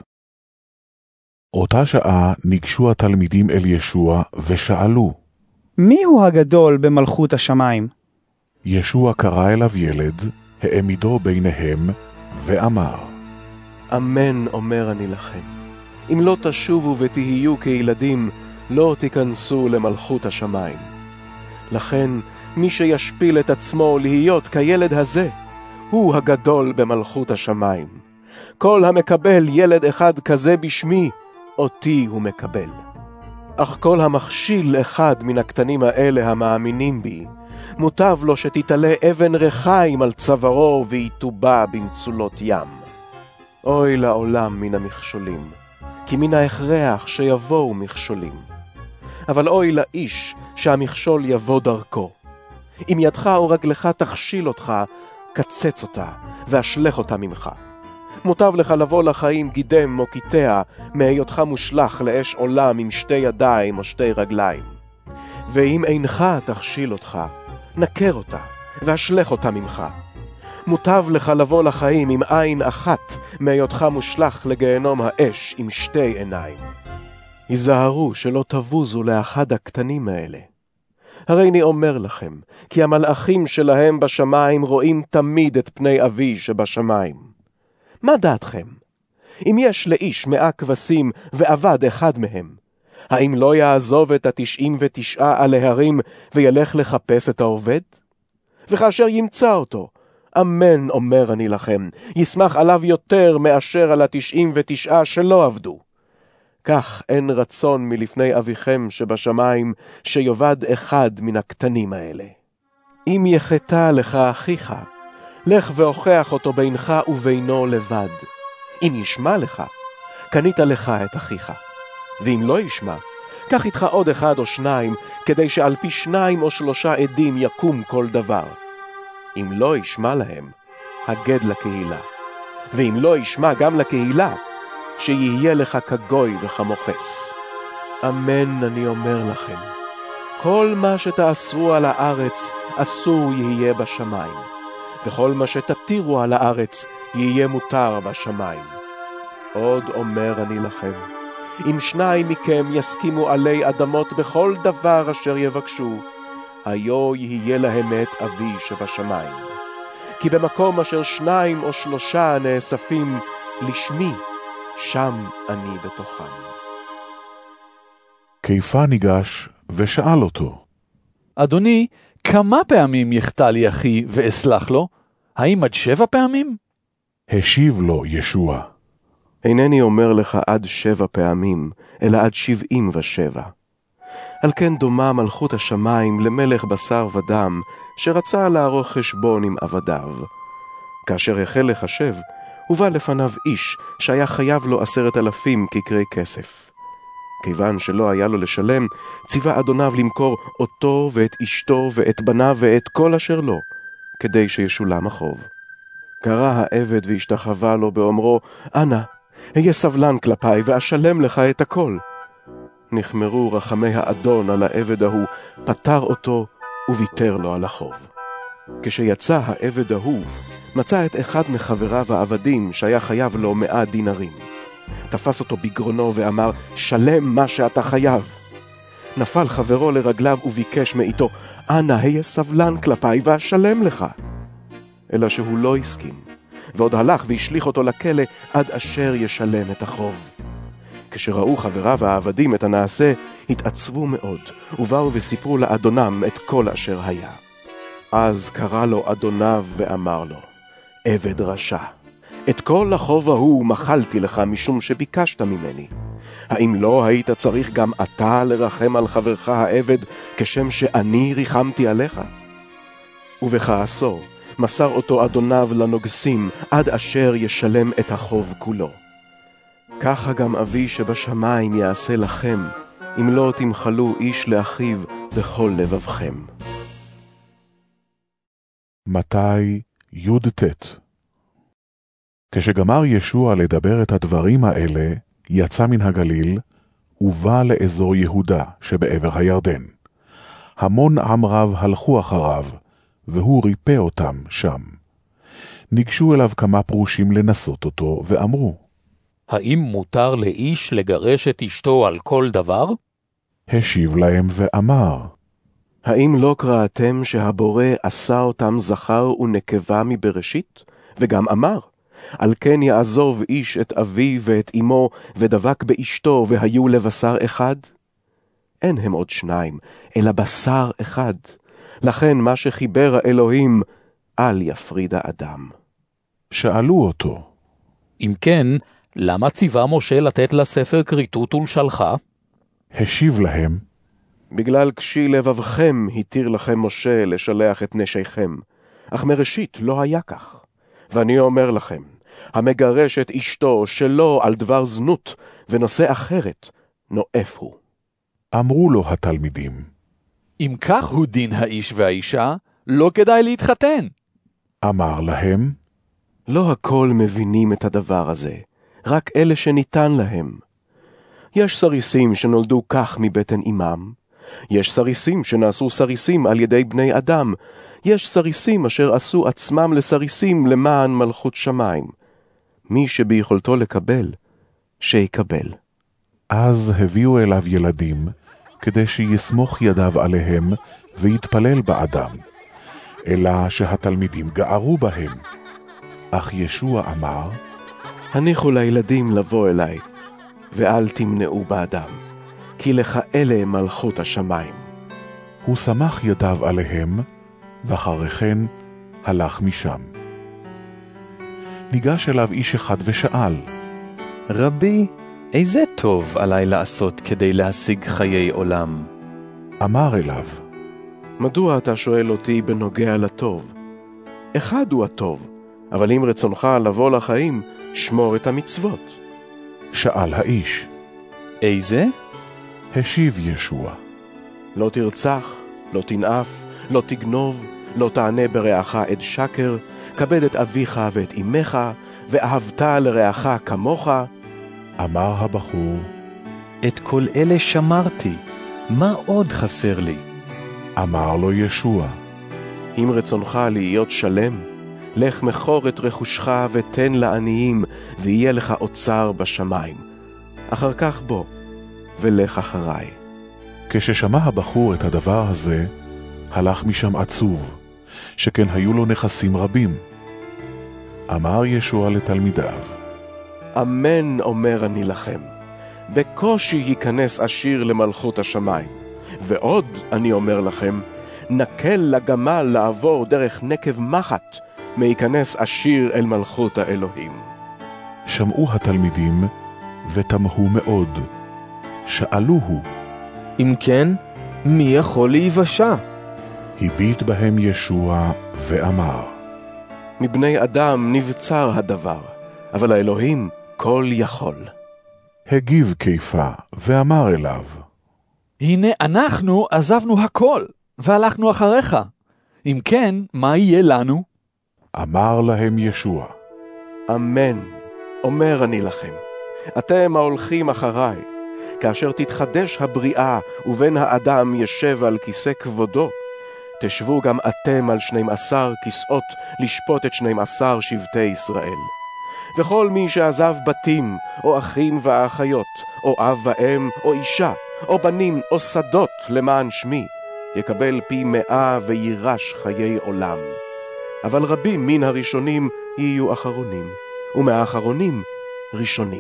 A: אותה שעה ניגשו התלמידים אל ישוע ושאלו,
P: מי הוא הגדול במלכות השמיים?
A: ישוע קרא אליו ילד, העמידו ביניהם, ואמר,
H: אמן אומר אני לכם, אם לא תשובו ותהיו כילדים, לא תיכנסו למלכות השמיים. לכן, מי שישפיל את עצמו להיות כילד הזה, הוא הגדול במלכות השמיים. כל המקבל ילד אחד כזה בשמי, אותי הוא מקבל. אך כל המכשיל אחד מן הקטנים האלה המאמינים בי, מוטב לו שתתעלה אבן רחיים על צווארו ויטובע במצולות ים. אוי לעולם מן המכשולים, כי מן ההכרח שיבואו מכשולים. אבל אוי לאיש שהמכשול יבוא דרכו. אם ידך או רגלך תכשיל אותך, קצץ אותה ואשלך אותה ממך. מוטב לך לבוא לחיים גידם או קיטע, מהיותך מושלח לאש עולם עם שתי ידיים או שתי רגליים. ואם אינך תכשיל אותך, נקר אותה ואשלך אותה ממך. מוטב לך לבוא לחיים עם עין אחת, מהיותך מושלח לגיהנום האש עם שתי עיניים. היזהרו שלא תבוזו לאחד הקטנים האלה. הרי אני אומר לכם, כי המלאכים שלהם בשמיים רואים תמיד את פני אבי שבשמיים. מה דעתכם? אם יש לאיש מאה כבשים ועבד אחד מהם, האם לא יעזוב את התשעים ותשעה על ההרים וילך לחפש את העובד? וכאשר ימצא אותו, אמן אומר אני לכם, ישמח עליו יותר מאשר על התשעים ותשעה שלא עבדו. כך אין רצון מלפני אביכם שבשמיים שיובד אחד מן הקטנים האלה. אם יחטא לך אחיך, לך והוכח אותו בינך ובינו לבד. אם ישמע לך, קנית לך את אחיך. ואם לא ישמע, קח איתך עוד אחד או שניים, כדי שעל פי שניים או שלושה עדים יקום כל דבר. אם לא ישמע להם, הגד לקהילה. ואם לא ישמע גם לקהילה, שיהיה לך כגוי וכמוכס. אמן אני אומר לכם, כל מה שתאסרו על הארץ אסור יהיה בשמיים, וכל מה שתתירו על הארץ יהיה מותר בשמיים. עוד אומר אני לכם, אם שניים מכם יסכימו עלי אדמות בכל דבר אשר יבקשו, היו יהיה להם את אבי שבשמיים. כי במקום אשר שניים או שלושה נאספים לשמי, שם אני בתוכם.
A: קיפה ניגש ושאל אותו,
R: אדוני, כמה פעמים יחטא לי אחי ואסלח לו? האם עד שבע פעמים?
A: השיב לו ישוע,
H: אינני אומר לך עד שבע פעמים, אלא עד שבעים ושבע. על כן דומה מלכות השמיים למלך בשר ודם, שרצה לערוך חשבון עם עבדיו. כאשר החל לחשב, הובא לפניו איש שהיה חייב לו עשרת אלפים כקרי כסף. כיוון שלא היה לו לשלם, ציווה אדוניו למכור אותו ואת אשתו ואת בניו ואת כל אשר לו, כדי שישולם החוב. קרא העבד והשתחווה לו באומרו, אנא, היה סבלן כלפיי ואשלם לך את הכל. נחמרו רחמי האדון על העבד ההוא, פטר אותו וויתר לו על החוב. כשיצא העבד ההוא, מצא את אחד מחבריו העבדים שהיה חייב לו מאה דינרים. תפס אותו בגרונו ואמר, שלם מה שאתה חייב. נפל חברו לרגליו וביקש מאיתו, אנא היה סבלן כלפיי ואשלם לך. אלא שהוא לא הסכים, ועוד הלך והשליך אותו לכלא עד אשר ישלם את החוב. כשראו חבריו העבדים את הנעשה, התעצבו מאוד, ובאו וסיפרו לאדונם את כל אשר היה. אז קרא לו אדוניו ואמר לו, עבד רשע, את כל החוב ההוא מחלתי לך משום שביקשת ממני. האם לא היית צריך גם אתה לרחם על חברך העבד, כשם שאני ריחמתי עליך? ובכעסו מסר אותו אדוניו לנוגסים, עד אשר ישלם את החוב כולו. ככה גם אבי שבשמיים יעשה לכם, אם לא תמחלו איש לאחיו בכל לבבכם.
A: מתי י"ט. כשגמר ישוע לדבר את הדברים האלה, יצא מן הגליל, ובא לאזור יהודה שבעבר הירדן. המון עם רב הלכו אחריו, והוא ריפא אותם שם. ניגשו אליו כמה פרושים לנסות אותו, ואמרו,
E: האם מותר לאיש לגרש את אשתו על כל דבר?
A: השיב להם ואמר,
H: האם לא קראתם שהבורא עשה אותם זכר ונקבה מבראשית? וגם אמר, על כן יעזוב איש את אביו ואת אמו, ודבק באשתו, והיו לבשר אחד? אין הם עוד שניים, אלא בשר אחד. לכן מה שחיבר האלוהים, אל יפריד האדם.
A: שאלו אותו,
E: אם כן, למה ציווה משה לתת לספר כריתות ולשלחה?
A: השיב להם,
H: בגלל קשי לבבכם התיר לכם משה לשלח את נשיכם, אך מראשית לא היה כך. ואני אומר לכם, המגרש את אשתו שלא על דבר זנות ונושא אחרת, נואף הוא.
A: אמרו לו התלמידים,
R: אם כך הוא דין האיש והאישה, לא כדאי להתחתן.
A: אמר להם,
H: לא הכל מבינים את הדבר הזה, רק אלה שניתן להם. יש סריסים שנולדו כך מבטן אמם, יש סריסים שנעשו סריסים על ידי בני אדם, יש סריסים אשר עשו עצמם לסריסים למען מלכות שמיים. מי שביכולתו לקבל, שיקבל.
A: אז הביאו אליו ילדים, כדי שיסמוך ידיו עליהם ויתפלל בעדם, אלא שהתלמידים גערו בהם. אך ישוע אמר,
H: הניחו לילדים לבוא אליי, ואל תמנעו בעדם, כי לך אלה מלכות השמיים.
A: הוא שמח ידיו עליהם, ואחרי כן הלך משם. ניגש אליו איש אחד ושאל,
N: רבי,
K: איזה טוב עליי לעשות כדי להשיג חיי עולם?
A: אמר אליו,
H: מדוע אתה שואל אותי בנוגע לטוב? אחד הוא הטוב, אבל אם רצונך לבוא לחיים, שמור את המצוות.
A: שאל האיש,
K: איזה?
A: השיב ישוע,
H: לא תרצח, לא תנאף, לא תגנוב, לא תענה ברעך עד שקר, כבד את אביך ואת אמך, ואהבת לרעך כמוך.
A: אמר הבחור,
K: את כל אלה שמרתי, מה עוד חסר לי?
A: אמר לו ישוע,
H: אם רצונך להיות שלם, לך מכור את רכושך ותן לעניים, ויהיה לך אוצר בשמיים. אחר כך בוא, ולך אחריי.
A: כששמע הבחור את הדבר הזה, הלך משם עצוב, שכן היו לו נכסים רבים. אמר ישוע לתלמידיו,
H: אמן אומר אני לכם, בקושי ייכנס עשיר למלכות השמיים. ועוד אני אומר לכם, נקל לגמל לעבור דרך נקב מחט, מייכנס עשיר אל מלכות האלוהים.
A: שמעו התלמידים ותמהו מאוד. שאלוהו,
O: אם כן, מי יכול להיוושע?
A: הביט בהם ישוע ואמר,
H: מבני אדם נבצר הדבר, אבל האלוהים כל יכול.
A: הגיב קיפה ואמר אליו,
R: הנה אנחנו עזבנו הכל, והלכנו אחריך. אם כן, מה יהיה לנו?
A: אמר להם ישוע,
H: אמן, אומר אני לכם, אתם ההולכים אחריי, כאשר תתחדש הבריאה ובן האדם ישב על כיסא כבודו, תשבו גם אתם על שנים עשר כיסאות לשפוט את שנים עשר שבטי ישראל. וכל מי שעזב בתים, או אחים ואחיות, או אב ואם, או אישה, או בנים, או שדות למען שמי, יקבל פי מאה וירש חיי עולם. אבל רבים מן הראשונים יהיו אחרונים, ומהאחרונים ראשונים.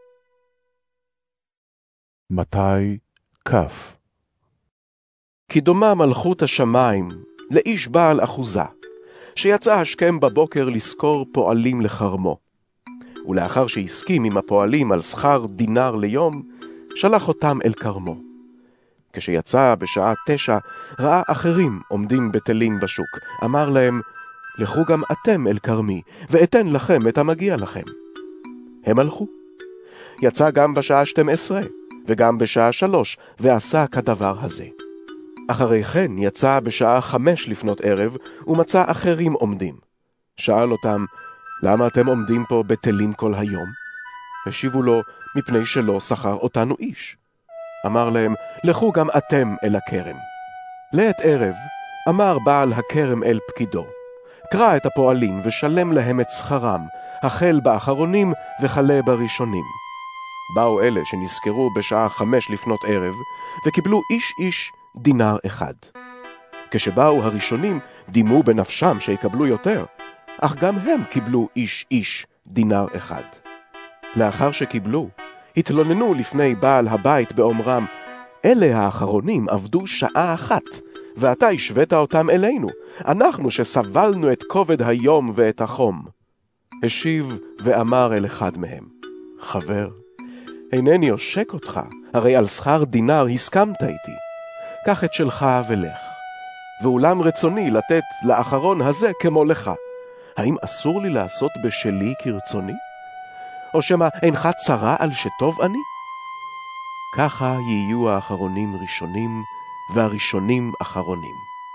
A: מתי כף.
H: כי דומה מלכות השמיים לאיש בעל אחוזה, שיצא השכם בבוקר לזכור פועלים לחרמו. ולאחר שהסכים עם הפועלים על שכר דינר ליום, שלח אותם אל כרמו. כשיצא בשעה תשע, ראה אחרים עומדים בטלים בשוק. אמר להם, לכו גם אתם אל כרמי, ואתן לכם את המגיע לכם. הם הלכו. יצא גם בשעה שתים עשרה, וגם בשעה שלוש, ועשה כדבר הזה. אחרי כן יצא בשעה חמש לפנות ערב, ומצא אחרים עומדים. שאל אותם, למה אתם עומדים פה בטלים כל היום? השיבו לו, מפני שלא שכר אותנו איש. אמר להם, לכו גם אתם אל הכרם. לעת ערב, אמר בעל הכרם אל פקידו, קרא את הפועלים ושלם להם את שכרם, החל באחרונים וכלה בראשונים. באו אלה שנזכרו בשעה חמש לפנות ערב, וקיבלו איש איש דינר אחד. כשבאו הראשונים, דימו בנפשם שיקבלו יותר, אך גם הם קיבלו איש איש דינר אחד. לאחר שקיבלו, התלוננו לפני בעל הבית באומרם, אלה האחרונים עבדו שעה אחת, ואתה השווית אותם אלינו, אנחנו שסבלנו את כובד היום ואת החום. השיב ואמר אל אחד מהם, חבר, אינני עושק אותך, הרי על שכר דינר הסכמת איתי. קח את שלך ולך. ואולם רצוני לתת לאחרון הזה כמו לך. האם אסור לי לעשות בשלי כרצוני? או שמה אינך צרה על שטוב אני? ככה יהיו האחרונים ראשונים, והראשונים אחרונים.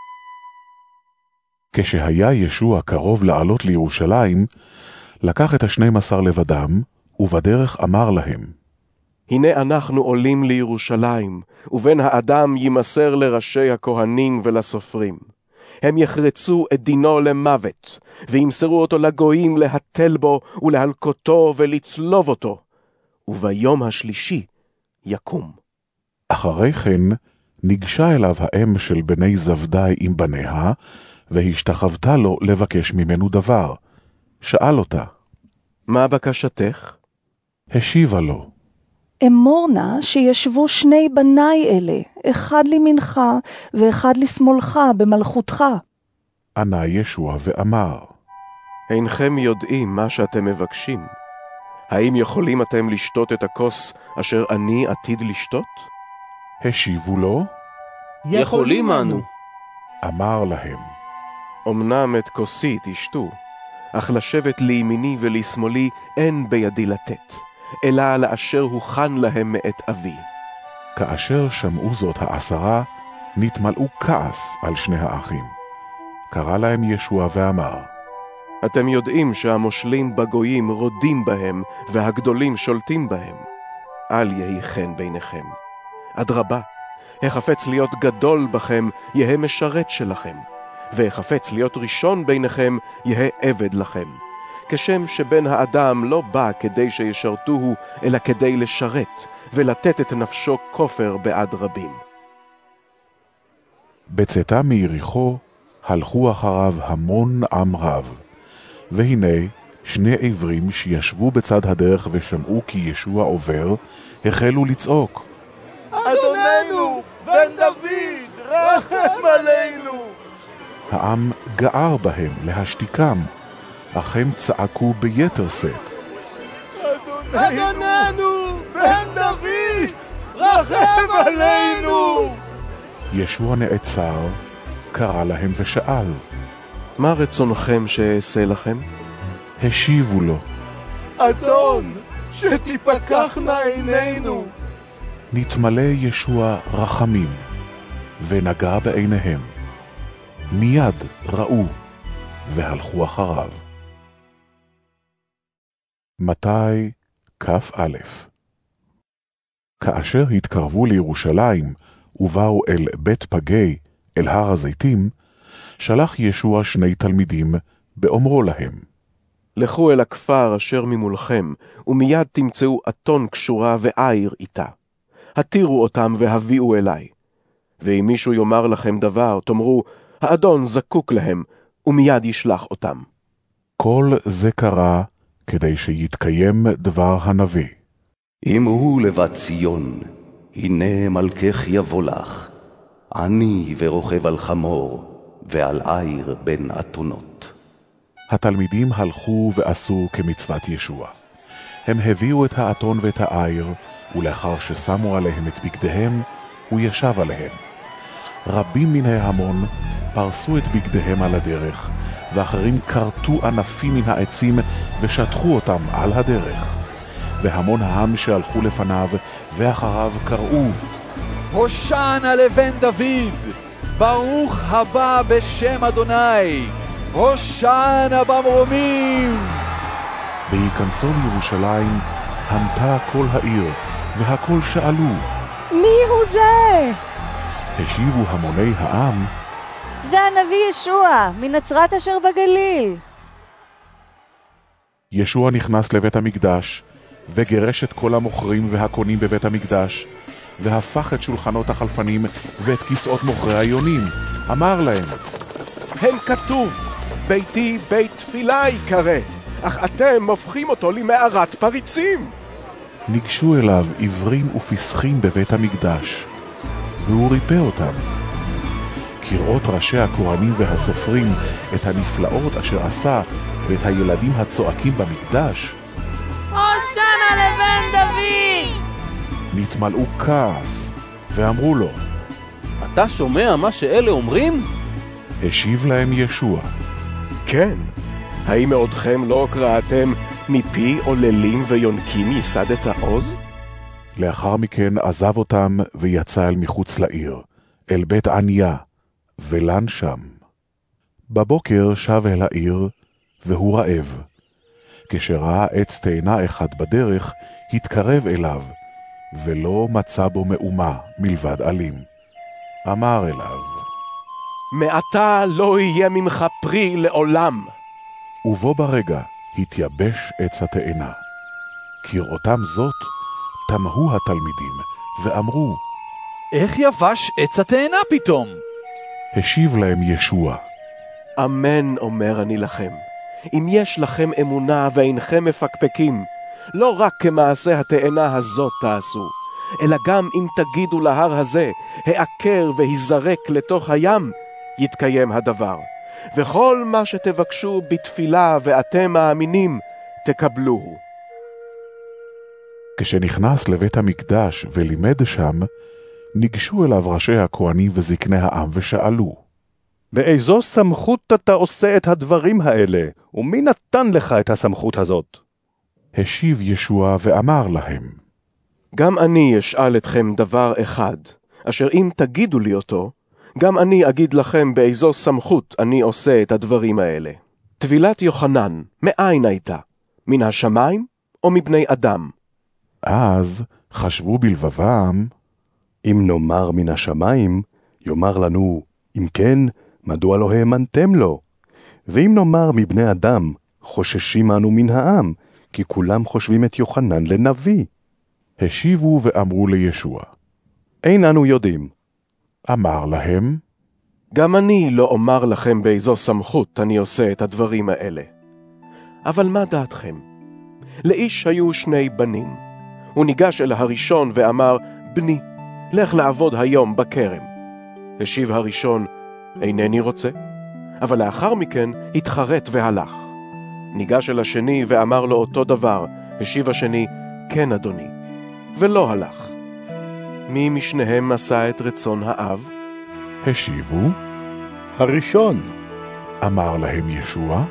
A: כשהיה ישוע קרוב לעלות לירושלים, לקח את השנים עשר לבדם, ובדרך אמר להם,
H: הנה אנחנו עולים לירושלים, ובן האדם יימסר לראשי הכהנים ולסופרים. הם יחרצו את דינו למוות, וימסרו אותו לגויים להתל בו ולהלקותו ולצלוב אותו, וביום השלישי יקום.
A: אחרי כן ניגשה אליו האם של בני זבדי עם בניה, והשתחוותה לו לבקש ממנו דבר. שאל אותה,
H: מה בקשתך?
A: השיבה לו,
M: אמור נא שישבו שני בניי אלה, אחד לימינך ואחד לשמאלך במלכותך.
A: ענה ישוע ואמר,
H: אינכם יודעים מה שאתם מבקשים. האם יכולים אתם לשתות את הכוס אשר אני עתיד לשתות?
A: השיבו לו,
D: יכולים אנו.
A: אמר להם,
H: אמנם את כוסי תשתו, אך לשבת לימיני ולשמאלי אין בידי לתת, אלא לאשר הוכן להם מאת אבי.
A: כאשר שמעו זאת העשרה, נתמלאו כעס על שני האחים. קרא להם ישוע ואמר,
H: אתם יודעים שהמושלים בגויים רודים בהם, והגדולים שולטים בהם. אל יהי כן ביניכם. אדרבה, החפץ להיות גדול בכם, יהא משרת שלכם, והחפץ להיות ראשון ביניכם, יהא עבד לכם. כשם שבן האדם לא בא כדי שישרתוהו, אלא כדי לשרת, ולתת את נפשו כופר בעד רבים.
A: בצאתה מיריחו, הלכו אחריו המון עם רב. והנה, שני עברים שישבו בצד הדרך ושמעו כי ישוע עובר, החלו לצעוק,
L: אדוננו, בן דוד, רחם עלינו!
A: העם גער בהם להשתיקם, אך הם צעקו ביתר שאת,
L: אדוננו, בן דוד, רחם עלינו!
A: ישוע נעצר, קרא להם ושאל,
H: מה רצונכם שאעשה לכם?
A: השיבו לו,
L: אדון, שתפקחנה עינינו.
A: נתמלא ישוע רחמים, ונגע בעיניהם. מיד ראו, והלכו אחריו. מתי כ"א. כאשר התקרבו לירושלים, ובאו אל בית פגי, אל הר הזיתים, שלח ישוע שני תלמידים, באומרו להם,
H: לכו אל הכפר אשר ממולכם, ומיד תמצאו אתון קשורה ועיר איתה. התירו אותם והביאו אליי. ואם מישהו יאמר לכם דבר, תאמרו, האדון זקוק להם, ומיד ישלח אותם.
A: כל זה קרה כדי שיתקיים דבר הנביא.
C: אם הוא לבת ציון, הנה מלכך יבוא לך, עני ורוכב על חמור, ועל עיר בין אתונות.
A: התלמידים הלכו ועשו כמצוות ישוע. הם הביאו את האתון ואת העיר, ולאחר ששמו עליהם את בגדיהם, הוא ישב עליהם. רבים מן ההמון פרסו את בגדיהם על הדרך, ואחרים קרטו ענפים מן העצים ושטחו אותם על הדרך. והמון העם שהלכו לפניו ואחריו קראו,
R: הושענא לבן דוד, ברוך הבא בשם אדוני, הושענא במרומים.
A: בהיכנסו לירושלים המתה כל העיר, והכל שאלו,
S: מי הוא זה?
A: השיבו המוני העם,
S: זה הנביא ישוע, מנצרת אשר בגליל.
A: ישוע נכנס לבית המקדש, וגרש את כל המוכרים והקונים בבית המקדש, והפך את שולחנות החלפנים ואת כיסאות מוכרי היונים. אמר להם,
H: הם כתוב, ביתי בית תפילה יקרא, אך אתם הופכים אותו למערת פריצים.
A: ניגשו אליו עיוורים ופסחים בבית המקדש, והוא ריפא אותם. כראות ראשי הכהנים והסופרים את הנפלאות אשר עשה, ואת הילדים הצועקים במקדש,
S: הושענא לבן דוד!
A: נתמלאו כעס, ואמרו לו,
D: אתה שומע מה שאלה אומרים?
A: השיב להם ישוע,
H: כן, האם מעודכם לא קראתם מפי עוללים ויונקים ייסד את העוז?
A: לאחר מכן עזב אותם ויצא אל מחוץ לעיר, אל בית עניה, ולן שם. בבוקר שב אל העיר, והוא רעב. כשראה עץ תאנה אחד בדרך, התקרב אליו, ולא מצא בו מאומה מלבד עלים. אמר אליו,
H: מעתה לא יהיה ממך פרי לעולם.
A: ובו ברגע התייבש עץ התאנה. כראותם זאת, תמהו התלמידים, ואמרו,
R: איך יבש עץ התאנה פתאום?
A: השיב להם ישוע,
H: אמן אומר אני לכם, אם יש לכם אמונה ואינכם מפקפקים, לא רק כמעשה התאנה הזאת תעשו, אלא גם אם תגידו להר הזה, העקר והיזרק לתוך הים, יתקיים הדבר. וכל מה שתבקשו בתפילה ואתם מאמינים, תקבלוהו.
A: כשנכנס לבית המקדש ולימד שם, ניגשו אליו ראשי הכהנים וזקני העם ושאלו,
G: באיזו סמכות אתה עושה את הדברים האלה, ומי נתן לך את הסמכות הזאת?
A: השיב ישוע ואמר להם,
H: גם אני אשאל אתכם דבר אחד, אשר אם תגידו לי אותו, גם אני אגיד לכם באיזו סמכות אני עושה את הדברים האלה. טבילת יוחנן, מאין הייתה? מן השמיים או מבני אדם?
A: אז חשבו בלבבם,
G: אם נאמר מן השמיים, יאמר לנו, אם כן, מדוע לא האמנתם לו? ואם נאמר מבני אדם, חוששים אנו מן העם, כי כולם חושבים את יוחנן לנביא.
A: השיבו ואמרו לישוע,
G: אין אנו יודעים.
A: אמר להם,
H: גם אני לא אומר לכם באיזו סמכות אני עושה את הדברים האלה. אבל מה דעתכם? לאיש היו שני בנים. הוא ניגש אל הראשון ואמר, בני, לך לעבוד היום בכרם. השיב הראשון, אינני רוצה. אבל לאחר מכן התחרט והלך. ניגש אל השני ואמר לו אותו דבר. השיב השני, כן אדוני. ולא הלך. מי משניהם עשה את רצון האב?
A: השיבו,
F: הראשון.
A: אמר להם ישוע,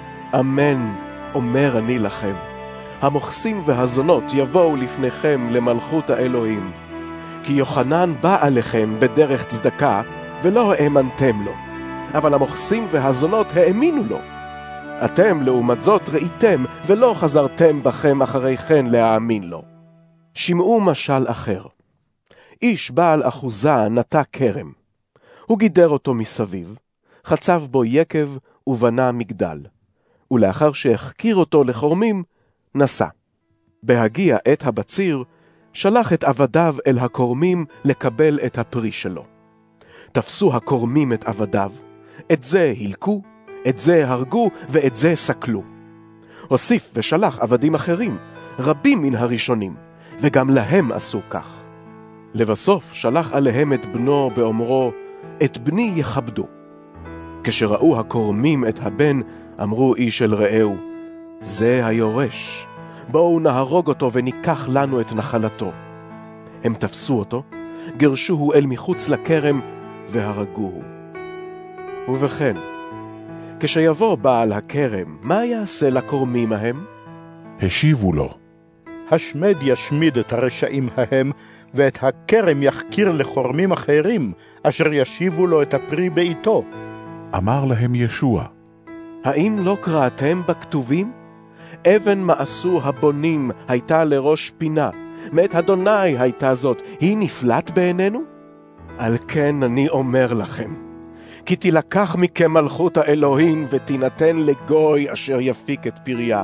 H: אמן, אומר אני לכם, המוחסים והזונות יבואו לפניכם למלכות האלוהים. כי יוחנן בא עליכם בדרך צדקה, ולא האמנתם לו, אבל המוחסים והזונות האמינו לו. אתם לעומת זאת ראיתם, ולא חזרתם בכם אחרי כן להאמין לו. שמעו משל אחר. איש בעל אחוזה נטע כרם. הוא גידר אותו מסביב, חצב בו יקב ובנה מגדל. ולאחר שהחכיר אותו לחורמים, נסע. בהגיע עת הבציר, שלח את עבדיו אל הכורמים לקבל את הפרי שלו. תפסו הכורמים את עבדיו, את זה הלקו, את זה הרגו ואת זה סקלו. הוסיף ושלח עבדים אחרים, רבים מן הראשונים, וגם להם עשו כך. לבסוף שלח עליהם את בנו באומרו, את בני יכבדו. כשראו הכורמים את הבן, אמרו איש אל רעהו, זה היורש, בואו נהרוג אותו וניקח לנו את נחלתו. הם תפסו אותו, גרשוהו אל מחוץ לכרם והרגוהו. ובכן, כשיבוא בעל הכרם, מה יעשה לכורמים ההם?
A: השיבו לו,
F: השמד ישמיד את הרשעים ההם, ואת הכרם יחכיר לחורמים אחרים, אשר ישיבו לו את הפרי בעיתו.
A: אמר להם ישוע,
H: האם לא קראתם בכתובים? אבן מעשו הבונים הייתה לראש פינה, מאת אדוני הייתה זאת, היא נפלט בעינינו? על כן אני אומר לכם, כי תילקח מכם מלכות האלוהים ותינתן לגוי אשר יפיק את פריה.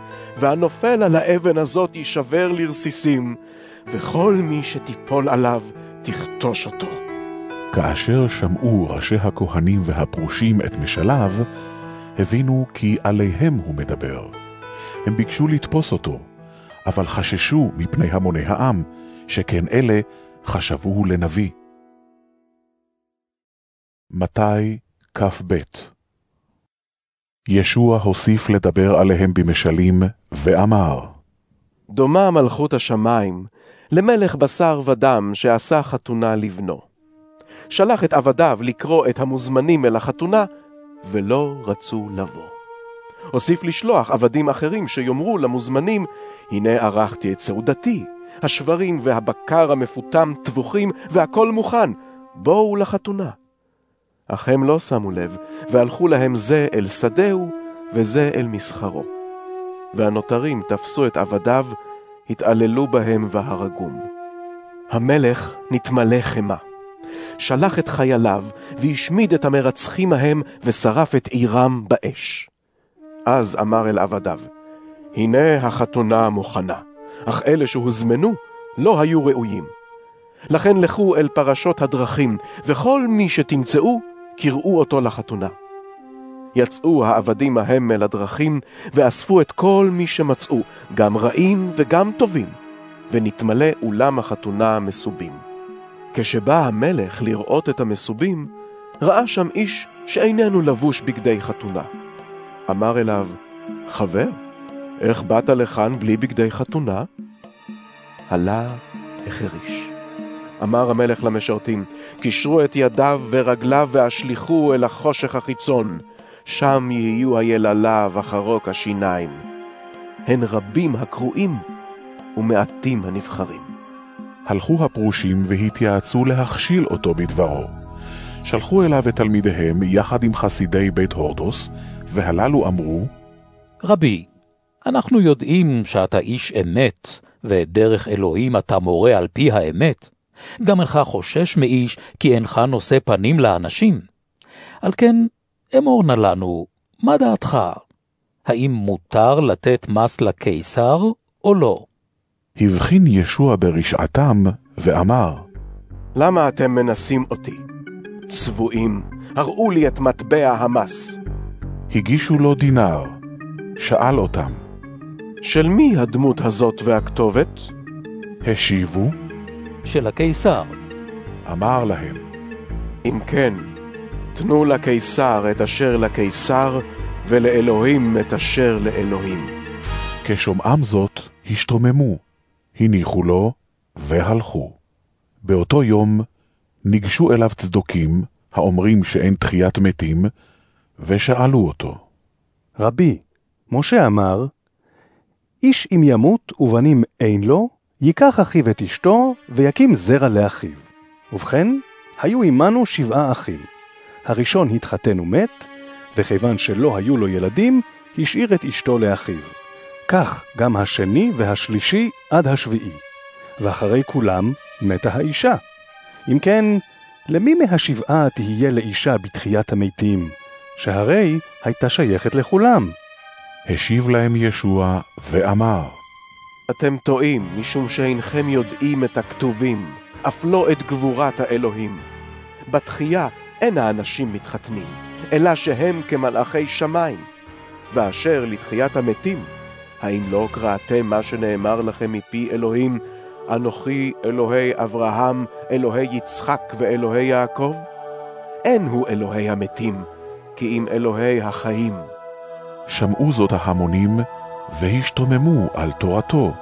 H: והנופל על האבן הזאת יישבר לרסיסים, וכל מי שתיפול עליו תכתוש אותו.
A: כאשר שמעו ראשי הכהנים והפרושים את משליו, הבינו כי עליהם הוא מדבר. הם ביקשו לתפוס אותו, אבל חששו מפני המוני העם, שכן אלה חשבוהו לנביא. מתי כ"ב. ישוע הוסיף לדבר עליהם במשלים ואמר,
H: דומה מלכות השמיים למלך בשר ודם שעשה חתונה לבנו. שלח את עבדיו לקרוא את המוזמנים אל החתונה, ולא רצו לבוא. הוסיף לשלוח עבדים אחרים שיאמרו למוזמנים, הנה ערכתי את סעודתי, השברים והבקר המפותם טבוחים והכל מוכן, בואו לחתונה. אך הם לא שמו לב, והלכו להם זה אל שדהו וזה אל מסחרו. והנותרים תפסו את עבדיו, התעללו בהם והרגום. המלך נתמלא חמה. שלח את חייליו והשמיד את המרצחים ההם ושרף את עירם באש. אז אמר אל עבדיו, הנה החתונה מוכנה, אך אלה שהוזמנו לא היו ראויים. לכן לכו אל פרשות הדרכים, וכל מי שתמצאו, קראו אותו לחתונה. יצאו העבדים ההם אל הדרכים, ואספו את כל מי שמצאו, גם רעים וגם טובים, ונתמלא אולם החתונה מסובים. כשבא המלך לראות את המסובים, ראה שם איש שאיננו לבוש בגדי חתונה. אמר אליו, חבר, איך באת לכאן בלי בגדי חתונה? עלה החריש. אמר המלך למשרתים, קישרו את ידיו ורגליו והשליחו אל החושך החיצון, שם יהיו היללה וחרוק השיניים. הן רבים הקרואים ומעטים הנבחרים.
A: הלכו הפרושים והתייעצו להכשיל אותו בדברו. שלחו אליו את תלמידיהם יחד עם חסידי בית הורדוס, והללו אמרו,
E: רבי, אנחנו יודעים שאתה איש אמת, ודרך אלוהים אתה מורה על פי האמת. גם אינך חושש מאיש, כי אינך נושא פנים לאנשים. על כן, אמור נא לנו, מה דעתך? האם מותר לתת מס לקיסר או לא?
A: הבחין ישוע ברשעתם ואמר,
H: למה אתם מנסים אותי? צבועים, הראו לי את מטבע המס.
A: הגישו לו דינר, שאל אותם,
H: של מי הדמות הזאת והכתובת?
A: השיבו,
E: של הקיסר.
A: אמר להם,
H: אם כן, תנו לקיסר את אשר לקיסר, ולאלוהים את אשר לאלוהים.
A: כשומעם זאת, השתוממו, הניחו לו והלכו. באותו יום ניגשו אליו צדוקים, האומרים שאין תחיית מתים, ושאלו אותו,
G: רבי, משה אמר, איש אם ימות ובנים אין לו, ייקח אחיו את אשתו ויקים זרע לאחיו. ובכן, היו עמנו שבעה אחים. הראשון התחתן ומת, וכיוון שלא היו לו ילדים, השאיר את אשתו לאחיו. כך גם השני והשלישי עד השביעי. ואחרי כולם מתה האישה. אם כן, למי מהשבעה תהיה לאישה בתחיית המתים, שהרי הייתה שייכת לכולם?
A: השיב להם ישוע ואמר,
H: אתם טועים, משום שאינכם יודעים את הכתובים, אף לא את גבורת האלוהים. בתחייה אין האנשים מתחתנים, אלא שהם כמלאכי שמיים. ואשר לתחיית המתים, האם לא קראתם מה שנאמר לכם מפי אלוהים, אנוכי אלוהי אברהם, אלוהי יצחק ואלוהי יעקב? אין הוא אלוהי המתים, כי אם אלוהי החיים.
A: שמעו זאת ההמונים, והשתוממו על תורתו.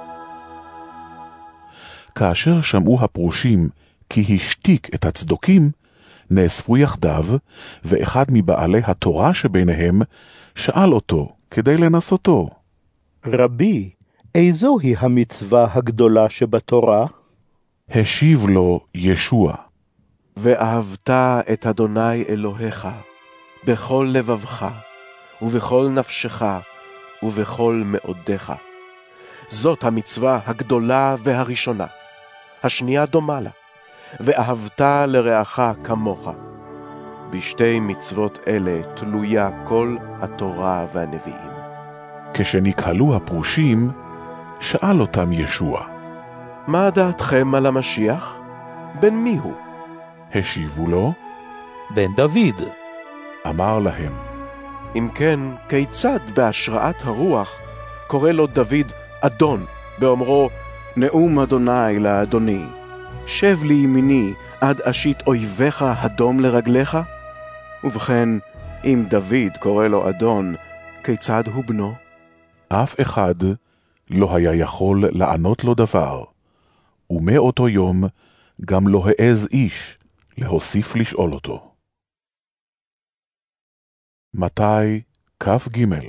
A: כאשר שמעו הפרושים כי השתיק את הצדוקים, נאספו יחדיו, ואחד מבעלי התורה שביניהם שאל אותו כדי לנסותו.
F: רבי, איזוהי המצווה הגדולה שבתורה?
A: השיב לו ישוע,
H: ואהבת את אדוני אלוהיך בכל לבבך ובכל נפשך ובכל מאודיך. זאת המצווה הגדולה והראשונה. השנייה דומה לה, ואהבת לרעך כמוך. בשתי מצוות אלה תלויה כל התורה והנביאים.
A: כשנקהלו הפרושים, שאל אותם ישוע,
H: מה דעתכם על המשיח? בן מי הוא?
A: השיבו לו,
E: בן דוד.
A: אמר להם,
H: אם כן, כיצד בהשראת הרוח קורא לו דוד אדון, באומרו, נאום אדוני לאדוני, שב לי ימיני עד אשית אויביך הדום לרגליך? ובכן, אם דוד קורא לו אדון, כיצד הוא בנו?
A: אף אחד לא היה יכול לענות לו דבר, ומאותו יום גם לא העז איש להוסיף לשאול אותו. מתי כף גימל.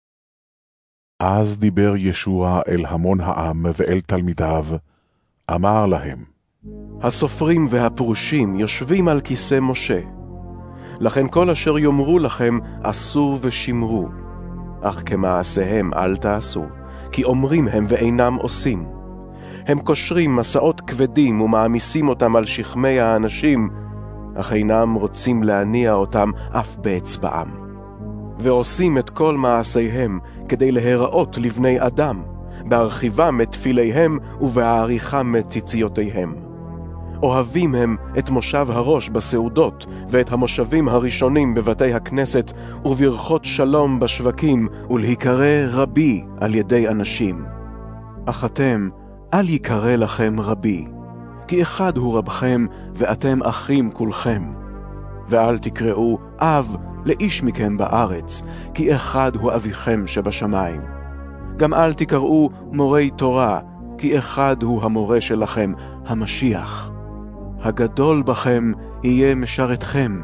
A: אז דיבר ישוע אל המון העם ואל תלמידיו, אמר להם,
H: הסופרים והפרושים יושבים על כיסא משה. לכן כל אשר יאמרו לכם עשו ושמרו, אך כמעשיהם אל תעשו, כי אומרים הם ואינם עושים. הם קושרים מסעות כבדים ומעמיסים אותם על שכמי האנשים, אך אינם רוצים להניע אותם אף באצבעם. ועושים את כל מעשיהם כדי להיראות לבני אדם, בהרחיבם את תפיליהם ובהעריכם את ציציותיהם. אוהבים הם את מושב הראש בסעודות, ואת המושבים הראשונים בבתי הכנסת, וברכות שלום בשווקים, ולהיקרא רבי על ידי אנשים. אך אתם, אל יקרא לכם רבי, כי אחד הוא רבכם, ואתם אחים כולכם. ואל תקראו אב לאיש מכם בארץ, כי אחד הוא אביכם שבשמיים. גם אל תקראו מורי תורה, כי אחד הוא המורה שלכם, המשיח. הגדול בכם יהיה משרתכם.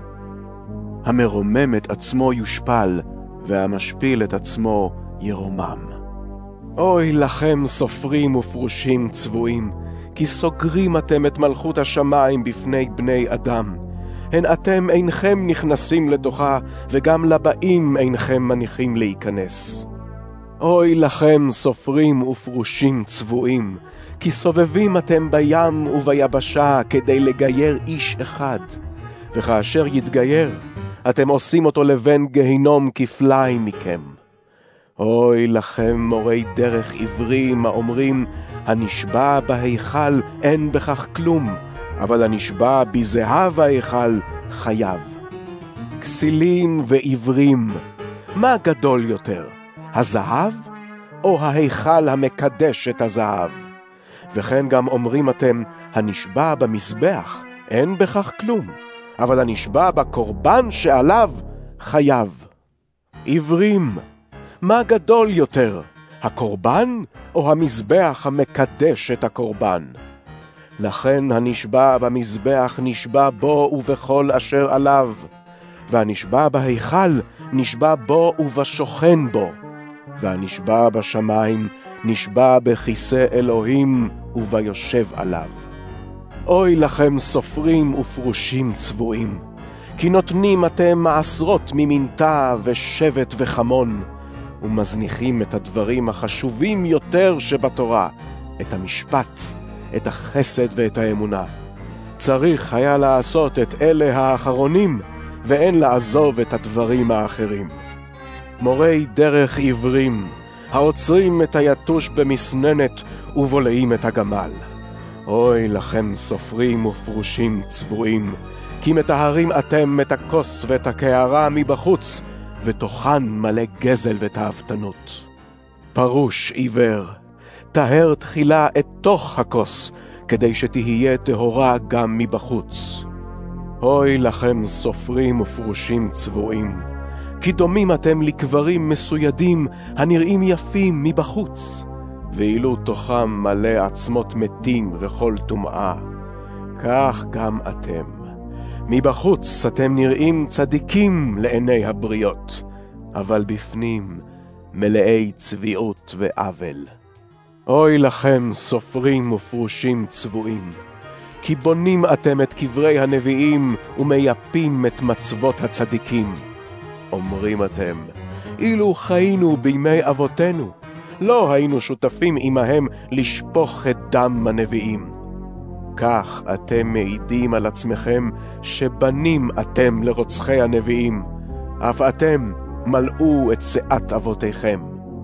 H: המרומם את עצמו יושפל, והמשפיל את עצמו ירומם. אוי לכם סופרים ופרושים צבועים, כי סוגרים אתם את מלכות השמיים בפני בני אדם. הן אתם אינכם נכנסים לתוכה, וגם לבאים אינכם מניחים להיכנס. אוי לכם סופרים ופרושים צבועים, כי סובבים אתם בים וביבשה כדי לגייר איש אחד, וכאשר יתגייר, אתם עושים אותו לבן גהינום כפליים מכם. אוי לכם מורי דרך עברים האומרים, הנשבע בהיכל אין בכך כלום, אבל הנשבע בזהב ההיכל חייב. כסילים ועברים, מה גדול יותר, הזהב או ההיכל המקדש את הזהב? וכן גם אומרים אתם, הנשבע במזבח אין בכך כלום, אבל הנשבע בקורבן שעליו חייב. עברים, מה גדול יותר, הקורבן או המזבח המקדש את הקורבן? לכן הנשבע במזבח נשבע בו ובכל אשר עליו, והנשבע בהיכל נשבע בו ובשוכן בו, והנשבע בשמיים נשבע בכיסא אלוהים וביושב עליו. אוי לכם סופרים ופרושים צבועים, כי נותנים אתם מעשרות ממינתה ושבט וחמון, ומזניחים את הדברים החשובים יותר שבתורה, את המשפט, את החסד ואת האמונה. צריך היה לעשות את אלה האחרונים, ואין לעזוב את הדברים האחרים. מורי דרך עברים, העוצרים את היתוש במסננת ובולעים את הגמל. אוי לכם סופרים ופרושים צבועים, כי מטהרים אתם את הכוס ואת הקערה מבחוץ, ותוכן מלא גזל ותאוותנות. פרוש עיוור, טהר תחילה את תוך הכוס, כדי שתהיה טהורה גם מבחוץ. אוי לכם סופרים ופרושים צבועים, כי דומים אתם לקברים מסוידים הנראים יפים מבחוץ, ואילו תוכם מלא עצמות מתים וכל טומאה. כך גם אתם. מבחוץ אתם נראים צדיקים לעיני הבריות, אבל בפנים מלאי צביעות ועוול. אוי לכם סופרים ופרושים צבועים, כי בונים אתם את קברי הנביאים ומייפים את מצוות הצדיקים. אומרים אתם, אילו חיינו בימי אבותינו, לא היינו שותפים עמהם לשפוך את דם הנביאים. כך אתם מעידים על עצמכם שבנים אתם לרוצחי הנביאים, אף אתם מלאו את שאת אבותיכם.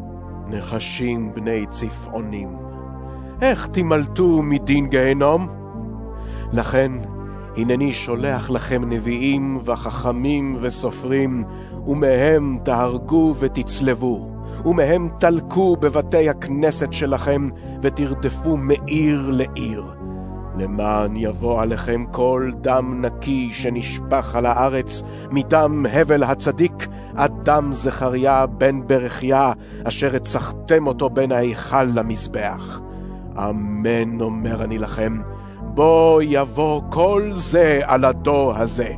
H: נחשים בני צפעונים, איך תמלטו מדין גהנום? לכן הנני שולח לכם נביאים וחכמים וסופרים, ומהם תהרגו ותצלבו, ומהם תלקו בבתי הכנסת שלכם ותרדפו מעיר לעיר, למען יבוא עליכם כל דם נקי שנשפך על הארץ, מדם הבל הצדיק עד דם זכריה בן ברכיה, אשר הצחתם אותו בין ההיכל למזבח. אמן אומר אני לכם, בוא יבוא כל זה על הדור הזה.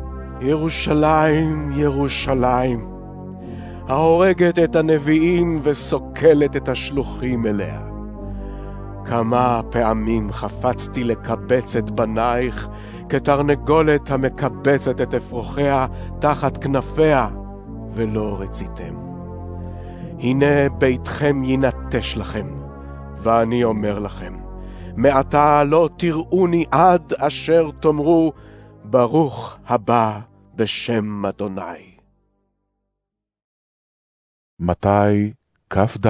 H: ירושלים, ירושלים, ההורגת את הנביאים וסוקלת את השלוחים אליה. כמה פעמים חפצתי לקבץ את בנייך, כתרנגולת המקבצת את אפרוחיה תחת כנפיה, ולא רציתם. הנה ביתכם ינטש לכם, ואני אומר לכם, מעתה לא תראוני עד אשר תאמרו, ברוך הבא בשם אדוני.
A: מתי כ"ד.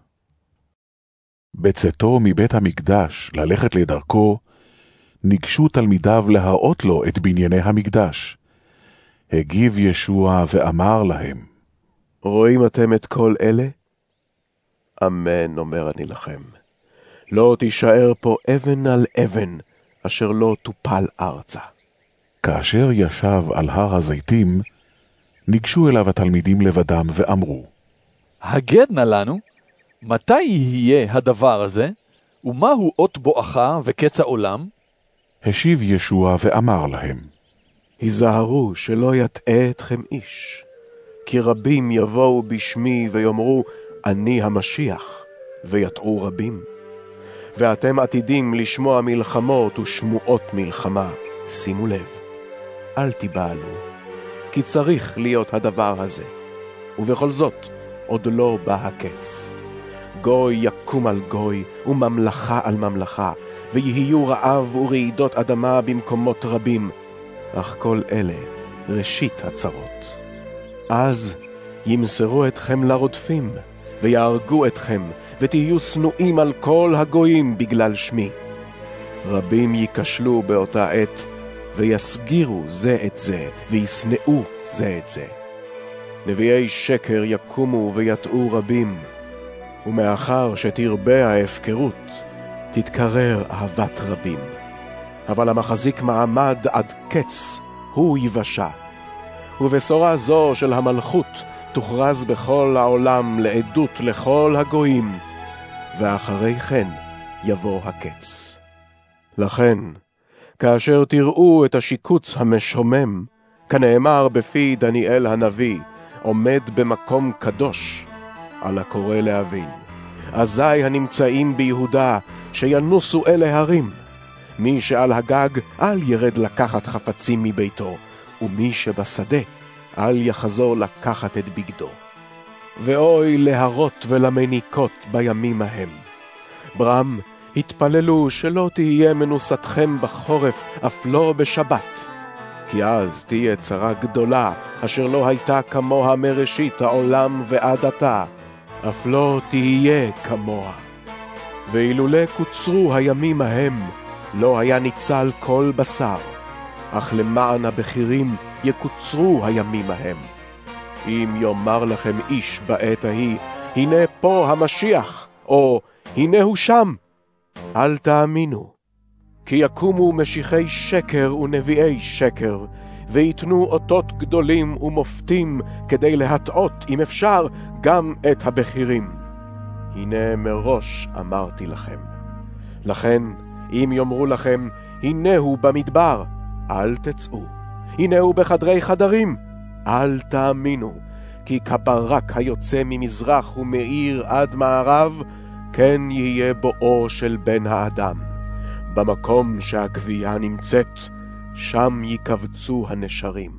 A: בצאתו מבית המקדש ללכת לדרכו, ניגשו תלמידיו להראות לו את בנייני המקדש. הגיב ישוע ואמר להם,
H: רואים אתם את כל אלה? אמן אומר אני לכם, לא תישאר פה אבן על אבן, אשר לא תופל ארצה.
A: כאשר ישב על הר הזיתים, ניגשו אליו התלמידים לבדם ואמרו,
R: הגד נא לנו, מתי יהיה הדבר הזה, ומהו אות בואכה וקץ העולם?
A: השיב ישוע ואמר להם,
H: היזהרו שלא יטעה אתכם איש, כי רבים יבואו בשמי ויאמרו, אני המשיח, ויטעו רבים. ואתם עתידים לשמוע מלחמות ושמועות מלחמה. שימו לב, אל תיבהלו, כי צריך להיות הדבר הזה. ובכל זאת, עוד לא בא הקץ. גוי יקום על גוי, וממלכה על ממלכה, ויהיו רעב ורעידות אדמה במקומות רבים. אך כל אלה ראשית הצרות. אז ימסרו אתכם לרודפים, ויהרגו אתכם, ותהיו שנואים על כל הגויים בגלל שמי. רבים ייכשלו באותה עת, ויסגירו זה את זה, וישנאו זה את זה. נביאי שקר יקומו ויטעו רבים, ומאחר שתרבה ההפקרות, תתקרר אהבת רבים. אבל המחזיק מעמד עד קץ, הוא יבשע. ובשורה זו של המלכות תוכרז בכל העולם לעדות לכל הגויים, ואחרי כן יבוא הקץ. לכן, כאשר תראו את השיקוץ המשומם, כנאמר בפי דניאל הנביא, עומד במקום קדוש, על הקורא להבין. אזי הנמצאים ביהודה, שינוסו אל ההרים. מי שעל הגג, אל ירד לקחת חפצים מביתו, ומי שבשדה, אל יחזור לקחת את בגדו. ואוי להרות ולמניקות בימים ההם. ברם, התפללו שלא תהיה מנוסתכם בחורף, אף לא בשבת. כי אז תהיה צרה גדולה, אשר לא הייתה כמוה מראשית העולם ועד עתה, אף לא תהיה כמוה. ואילולא קוצרו הימים ההם, לא היה ניצל כל בשר, אך למען הבכירים יקוצרו הימים ההם. אם יאמר לכם איש בעת ההיא, הנה פה המשיח, או הנה הוא שם, אל תאמינו. כי יקומו משיחי שקר ונביאי שקר, ויתנו אותות גדולים ומופתים, כדי להטעות, אם אפשר, גם את הבכירים. הנה מראש אמרתי לכם. לכן, אם יאמרו לכם, הנה הוא במדבר, אל תצאו. הנה הוא בחדרי חדרים, אל תאמינו. כי כברק היוצא ממזרח ומאיר עד מערב, כן יהיה בואו של בן האדם. במקום שהגבייה נמצאת, שם יקבצו הנשרים.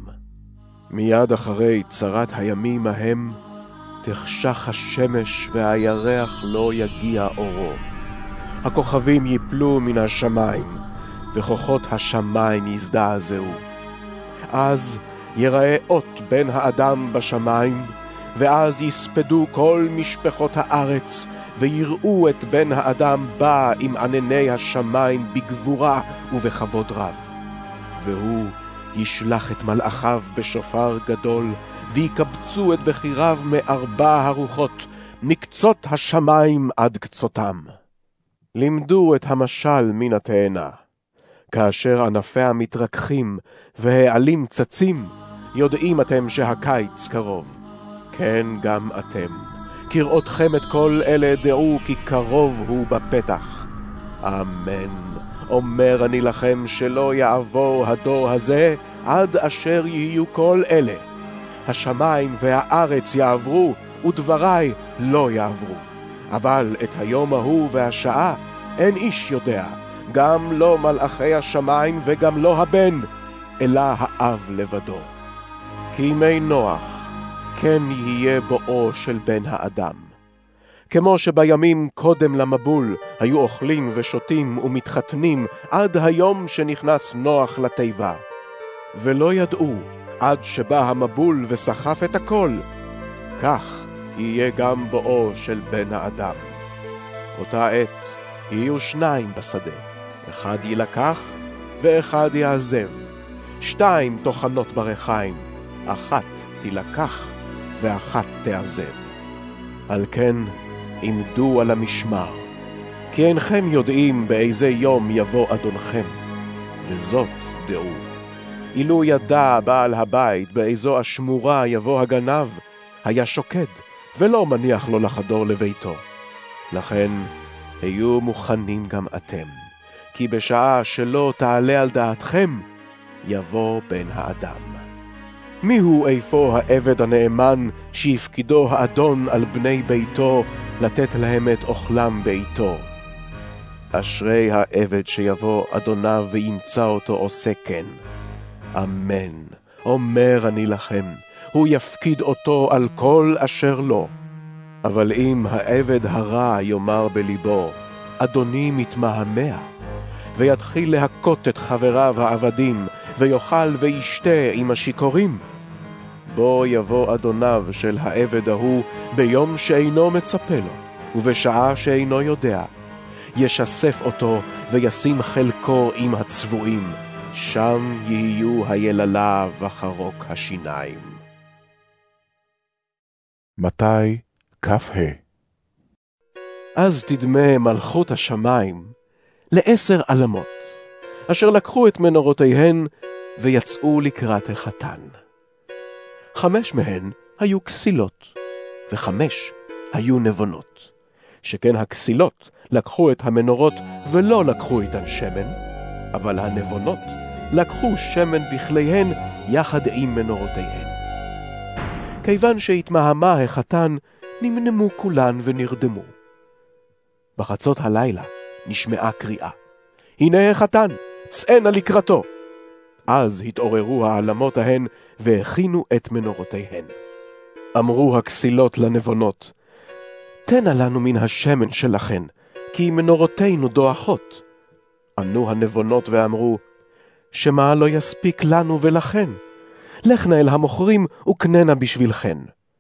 H: מיד אחרי צרת הימים ההם, תחשך השמש והירח לא יגיע אורו. הכוכבים ייפלו מן השמיים, וכוחות השמיים יזדעזעו. אז יראה אות בן האדם בשמיים, ואז יספדו כל משפחות הארץ, ויראו את בן האדם בא עם ענני השמיים בגבורה ובכבוד רב. והוא ישלח את מלאכיו בשופר גדול, ויקבצו את בחיריו מארבע הרוחות, מקצות השמיים עד קצותם. לימדו את המשל מן התאנה. כאשר ענפיה מתרככים והעלים צצים, יודעים אתם שהקיץ קרוב. כן, גם אתם. כראותכם את כל אלה דעו כי קרוב הוא בפתח. אמן. אומר אני לכם שלא יעבור הדור הזה עד אשר יהיו כל אלה. השמיים והארץ יעברו ודבריי לא יעברו. אבל את היום ההוא והשעה אין איש יודע, גם לא מלאכי השמיים וגם לא הבן, אלא האב לבדו. כי ימי נוח כן יהיה בואו של בן האדם. כמו שבימים קודם למבול היו אוכלים ושותים ומתחתנים עד היום שנכנס נוח לתיבה. ולא ידעו עד שבא המבול וסחף את הכל. כך יהיה גם בואו של בן האדם. אותה עת יהיו שניים בשדה, אחד ילקח ואחד יעזב. שתיים תוכנות ברחיים, אחת תילקח ואחת תעזב. על כן עמדו על המשמר, כי אינכם יודעים באיזה יום יבוא אדונכם, וזאת דעו. אילו ידע בעל הבית באיזו השמורה יבוא הגנב, היה שוקד ולא מניח לו לחדור לביתו. לכן היו מוכנים גם אתם, כי בשעה שלא תעלה על דעתכם, יבוא בן האדם. מיהו איפה העבד הנאמן שיפקידו האדון על בני ביתו לתת להם את אוכלם בעיתו? אשרי העבד שיבוא אדוניו וימצא אותו עושה כן. אמן, אומר אני לכם, הוא יפקיד אותו על כל אשר לו. אבל אם העבד הרע יאמר בליבו, אדוני מתמהמה, ויתחיל להכות את חבריו העבדים, ויאכל וישתה עם השיכורים, בו יבוא אדוניו של העבד ההוא ביום שאינו מצפה לו, ובשעה שאינו יודע, ישסף אותו וישים חלקו עם הצבועים, שם יהיו היללה וחרוק השיניים.
A: מתי כ"ה.
H: אז תדמה מלכות השמיים לעשר עלמות, אשר לקחו את מנורותיהן ויצאו לקראת החתן. חמש מהן היו כסילות, וחמש היו נבונות. שכן הכסילות לקחו את המנורות ולא לקחו איתן שמן, אבל הנבונות לקחו שמן בכליהן יחד עם מנורותיהן. כיוון שהתמהמה החתן, נמנמו כולן ונרדמו. בחצות הלילה נשמעה קריאה, הנה החתן, צאנה לקראתו. אז התעוררו העלמות ההן והכינו את מנורותיהן. אמרו הכסילות לנבונות, תנה לנו מן השמן שלכן, כי מנורותינו דועכות. ענו הנבונות ואמרו, שמה לא יספיק לנו ולכן? לכנה אל המוכרים וקננה בשבילכן.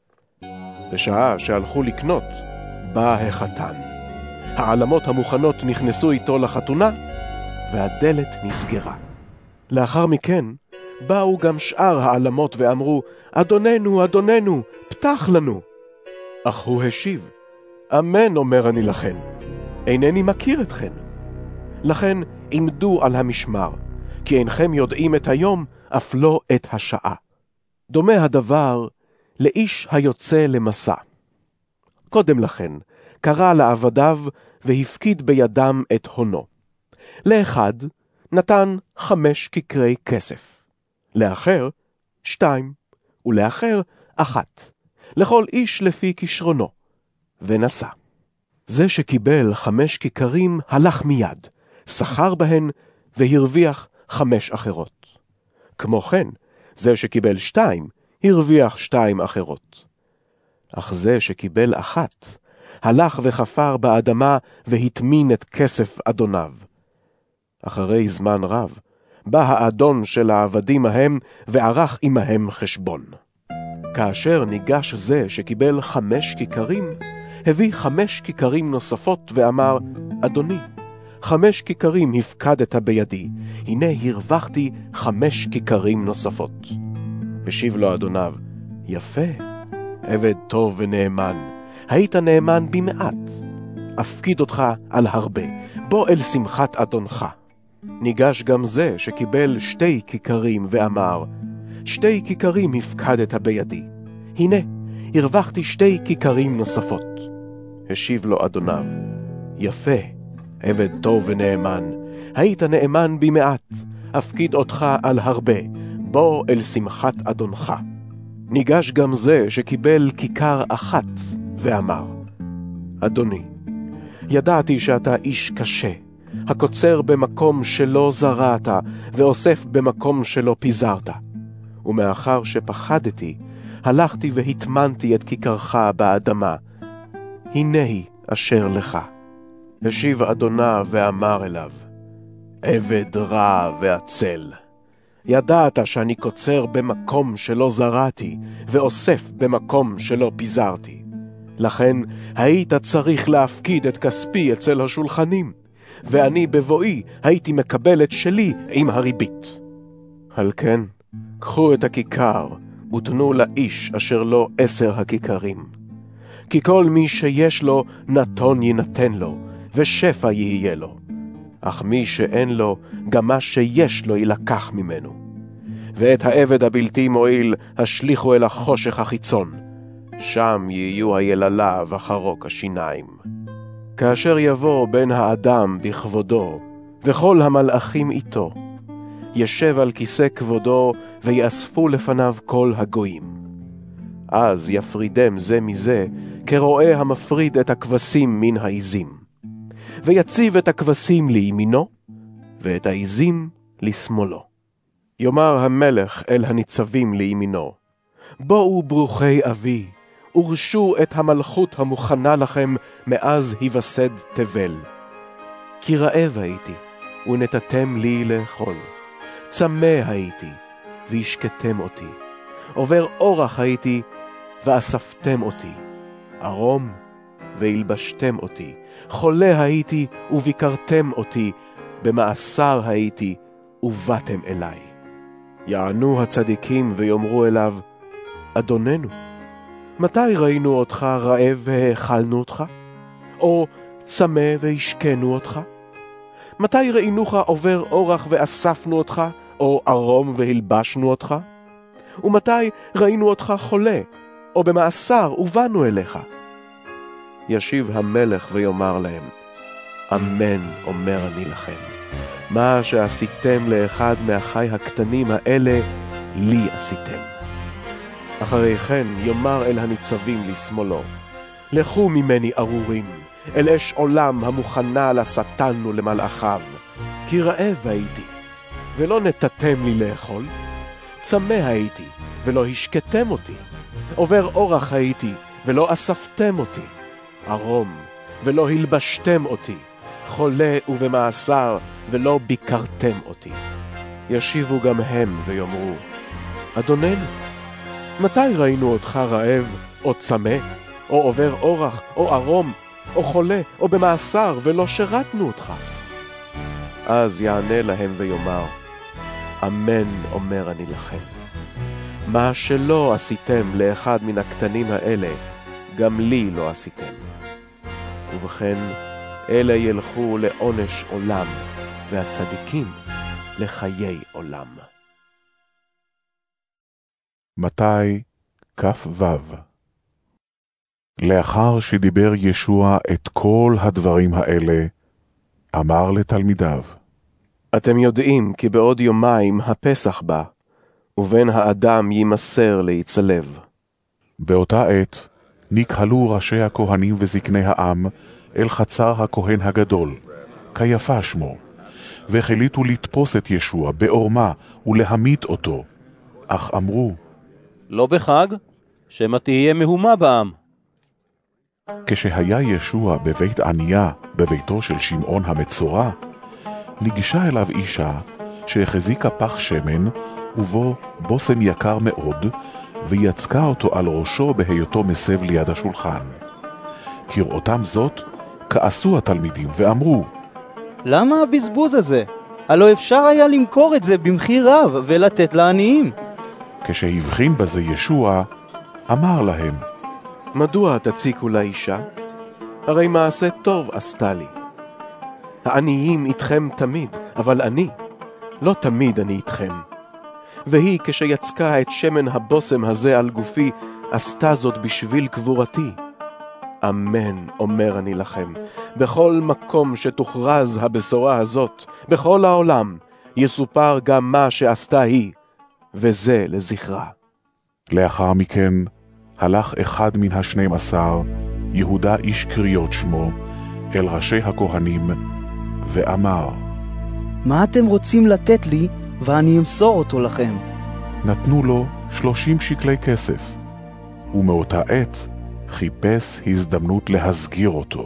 H: בשעה שהלכו לקנות, בא החתן. העלמות המוכנות נכנסו איתו לחתונה, והדלת נסגרה. לאחר מכן, באו גם שאר העלמות ואמרו, אדוננו, אדוננו, פתח לנו. אך הוא השיב, אמן אומר אני לכן, אינני מכיר אתכן. לכן עמדו על המשמר, כי אינכם יודעים את היום, אף לא את השעה. דומה הדבר לאיש היוצא למסע. קודם לכן, קרא לעבדיו והפקיד בידם את הונו. לאחד נתן חמש כקרי כסף, לאחר שתיים, ולאחר אחת, לכל איש לפי כישרונו, ונסע. זה שקיבל חמש כיכרים הלך מיד, שכר בהן והרוויח חמש אחרות. כמו כן, זה שקיבל שתיים, הרוויח שתיים אחרות. אך זה שקיבל אחת, הלך וחפר באדמה והטמין את כסף אדוניו. אחרי זמן רב, בא האדון של העבדים ההם וערך עמהם חשבון. כאשר ניגש זה שקיבל חמש כיכרים, הביא חמש כיכרים נוספות ואמר, אדוני, חמש כיכרים הפקדת בידי, הנה הרווחתי חמש כיכרים נוספות. השיב לו אדוניו, יפה, עבד טוב ונאמן, היית נאמן במעט, אפקיד אותך על הרבה, בוא אל שמחת אדונך. ניגש גם זה שקיבל שתי כיכרים ואמר, שתי כיכרים הפקדת בידי, הנה הרווחתי שתי כיכרים נוספות. השיב לו אדוניו, יפה, עבד טוב ונאמן, היית נאמן במעט, אפקיד אותך על הרבה, בוא אל שמחת אדונך. ניגש גם זה שקיבל כיכר אחת ואמר, אדוני, ידעתי שאתה איש קשה, הקוצר במקום שלא זרעת, ואוסף במקום שלא פיזרת. ומאחר שפחדתי, הלכתי והטמנתי את כיכרך באדמה. הנה היא אשר לך. השיב אדוניו ואמר אליו, עבד רע ועצל. ידעת שאני קוצר במקום שלא זרעתי, ואוסף במקום שלא פיזרתי. לכן היית צריך להפקיד את כספי אצל השולחנים, ואני בבואי הייתי מקבל את שלי עם הריבית. על כן, קחו את הכיכר ותנו לאיש אשר לו עשר הכיכרים. כי כל מי שיש לו נתון יינתן לו, ושפע יהיה לו. אך מי שאין לו, גם מה שיש לו ילקח ממנו. ואת העבד הבלתי מועיל השליחו אל החושך החיצון, שם יהיו היללה וחרוק השיניים. כאשר יבוא בן האדם בכבודו, וכל המלאכים איתו, ישב על כיסא כבודו, ויאספו לפניו כל הגויים. אז יפרידם זה מזה, כרועה המפריד את הכבשים מן העזים. ויציב את הכבשים לימינו, ואת העזים לשמאלו. יאמר המלך אל הניצבים לימינו, בואו ברוכי אבי, ורשו את המלכות המוכנה לכם מאז היווסד תבל. כי רעב הייתי, ונתתם לי לאכול. צמא הייתי, וישקטם אותי. עובר אורח הייתי, ואספתם אותי. ערום, והלבשתם אותי. חולה הייתי, וביקרתם אותי. במאסר הייתי, ובאתם אליי. יענו הצדיקים ויאמרו אליו, אדוננו, מתי ראינו אותך רעב והאכלנו אותך? או צמא והשקנו אותך? מתי ראינוך עובר אורח ואספנו אותך, או ערום והלבשנו אותך? ומתי ראינו אותך חולה, או במאסר ובאנו אליך? ישיב המלך ויאמר להם, אמן אומר אני לכם, מה שעשיתם לאחד מאחי הקטנים האלה, לי עשיתם. אחרי כן יאמר אל הניצבים לשמאלו, לכו ממני ארורים, אל אש עולם המוכנה לשטן ולמלאכיו, כי רעב הייתי, ולא נתתם לי לאכול, צמא הייתי, ולא השקטם אותי, עובר אורח הייתי, ולא אספתם אותי, ערום, ולא הלבשתם אותי, חולה ובמאסר, ולא ביקרתם אותי. ישיבו גם הם ויאמרו, אדוננו, מתי ראינו אותך רעב, או צמא, או עובר אורח, או ערום, או חולה, או במאסר, ולא שרתנו אותך? אז יענה להם ויאמר, אמן אומר אני לכם, מה שלא עשיתם לאחד מן הקטנים האלה, גם לי לא עשיתם. ובכן, אלה ילכו לעונש עולם, והצדיקים לחיי עולם.
A: מתי כ"ו. לאחר שדיבר ישוע את כל הדברים האלה, אמר לתלמידיו,
H: אתם יודעים כי בעוד יומיים הפסח בא, ובן האדם יימסר להיצלב.
A: באותה עת נקהלו ראשי הכהנים וזקני העם אל חצר הכהן הגדול, קייפה שמו, והחליטו לתפוס את ישוע בעורמה ולהמית אותו. אך אמרו,
D: לא בחג, שמא תהיה מהומה בעם.
A: כשהיה ישוע בבית עניה, בביתו של שמעון המצורע, ניגשה אליו אישה שהחזיקה פח שמן, ובו בושם יקר מאוד, ויצקה אותו על ראשו בהיותו מסב ליד השולחן. כראותם זאת, כעסו התלמידים ואמרו,
N: למה הבזבוז הזה? הלא אפשר היה למכור את זה במחיר רב ולתת לעניים.
A: כשהבחין בזה ישוע, אמר להם,
H: מדוע תציקו לאישה? הרי מעשה טוב עשתה לי. העניים איתכם תמיד, אבל אני, לא תמיד אני איתכם. והיא כשיצקה את שמן הבושם הזה על גופי, עשתה זאת בשביל קבורתי. אמן אומר אני לכם, בכל מקום שתוכרז הבשורה הזאת, בכל העולם, יסופר גם מה שעשתה היא, וזה לזכרה.
A: לאחר מכן הלך אחד מן השנים עשר, יהודה איש קריות שמו, אל ראשי הכהנים, ואמר,
N: מה אתם רוצים לתת לי, ואני אמסור אותו לכם?
A: נתנו לו שלושים שקלי כסף, ומאותה עת חיפש הזדמנות להסגיר אותו.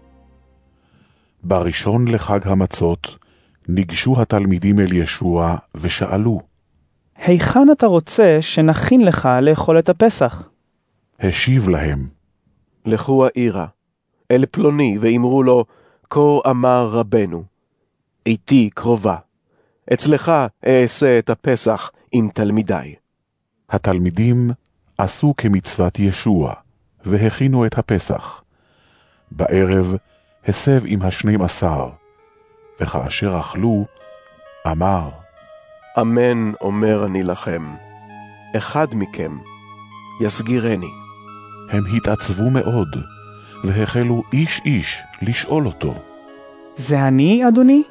A: בראשון לחג המצות ניגשו התלמידים אל ישוע ושאלו,
P: היכן אתה רוצה שנכין לך לאכול את הפסח?
A: השיב להם,
H: לכו העירה, אל פלוני, ואמרו לו, כה אמר רבנו, איתי קרובה, אצלך אעשה את הפסח עם תלמידיי.
A: התלמידים עשו כמצוות ישוע, והכינו את הפסח. בערב הסב עם השנים עשר, וכאשר אכלו, אמר,
H: אמן אומר אני לכם, אחד מכם יסגירני.
A: הם התעצבו מאוד, והחלו איש איש לשאול אותו.
P: זה אני, אדוני?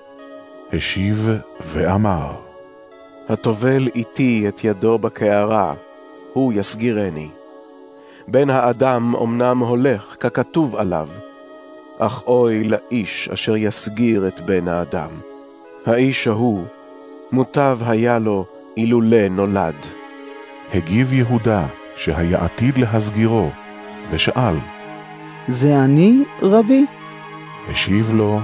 A: השיב ואמר,
H: הטובל איתי את ידו בקערה, הוא יסגירני. בן האדם אמנם הולך ככתוב עליו, אך אוי לאיש אשר יסגיר את בן האדם. האיש ההוא, מוטב היה לו אילולא נולד.
A: הגיב יהודה שהיה עתיד להסגירו, ושאל,
N: זה אני, רבי?
A: השיב לו,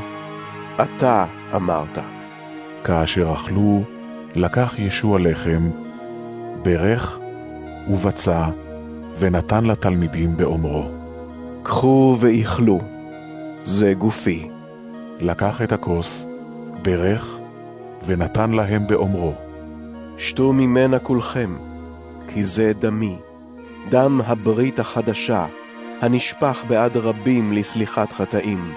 H: אתה אמרת.
A: כאשר אכלו, לקח ישוע לחם, ברך ובצע, ונתן לתלמידים באומרו,
H: קחו ואיכלו, זה גופי.
A: לקח את הכוס, ברך, ונתן להם באומרו,
H: שתו ממנה כולכם, כי זה דמי, דם הברית החדשה, הנשפך בעד רבים לסליחת חטאים.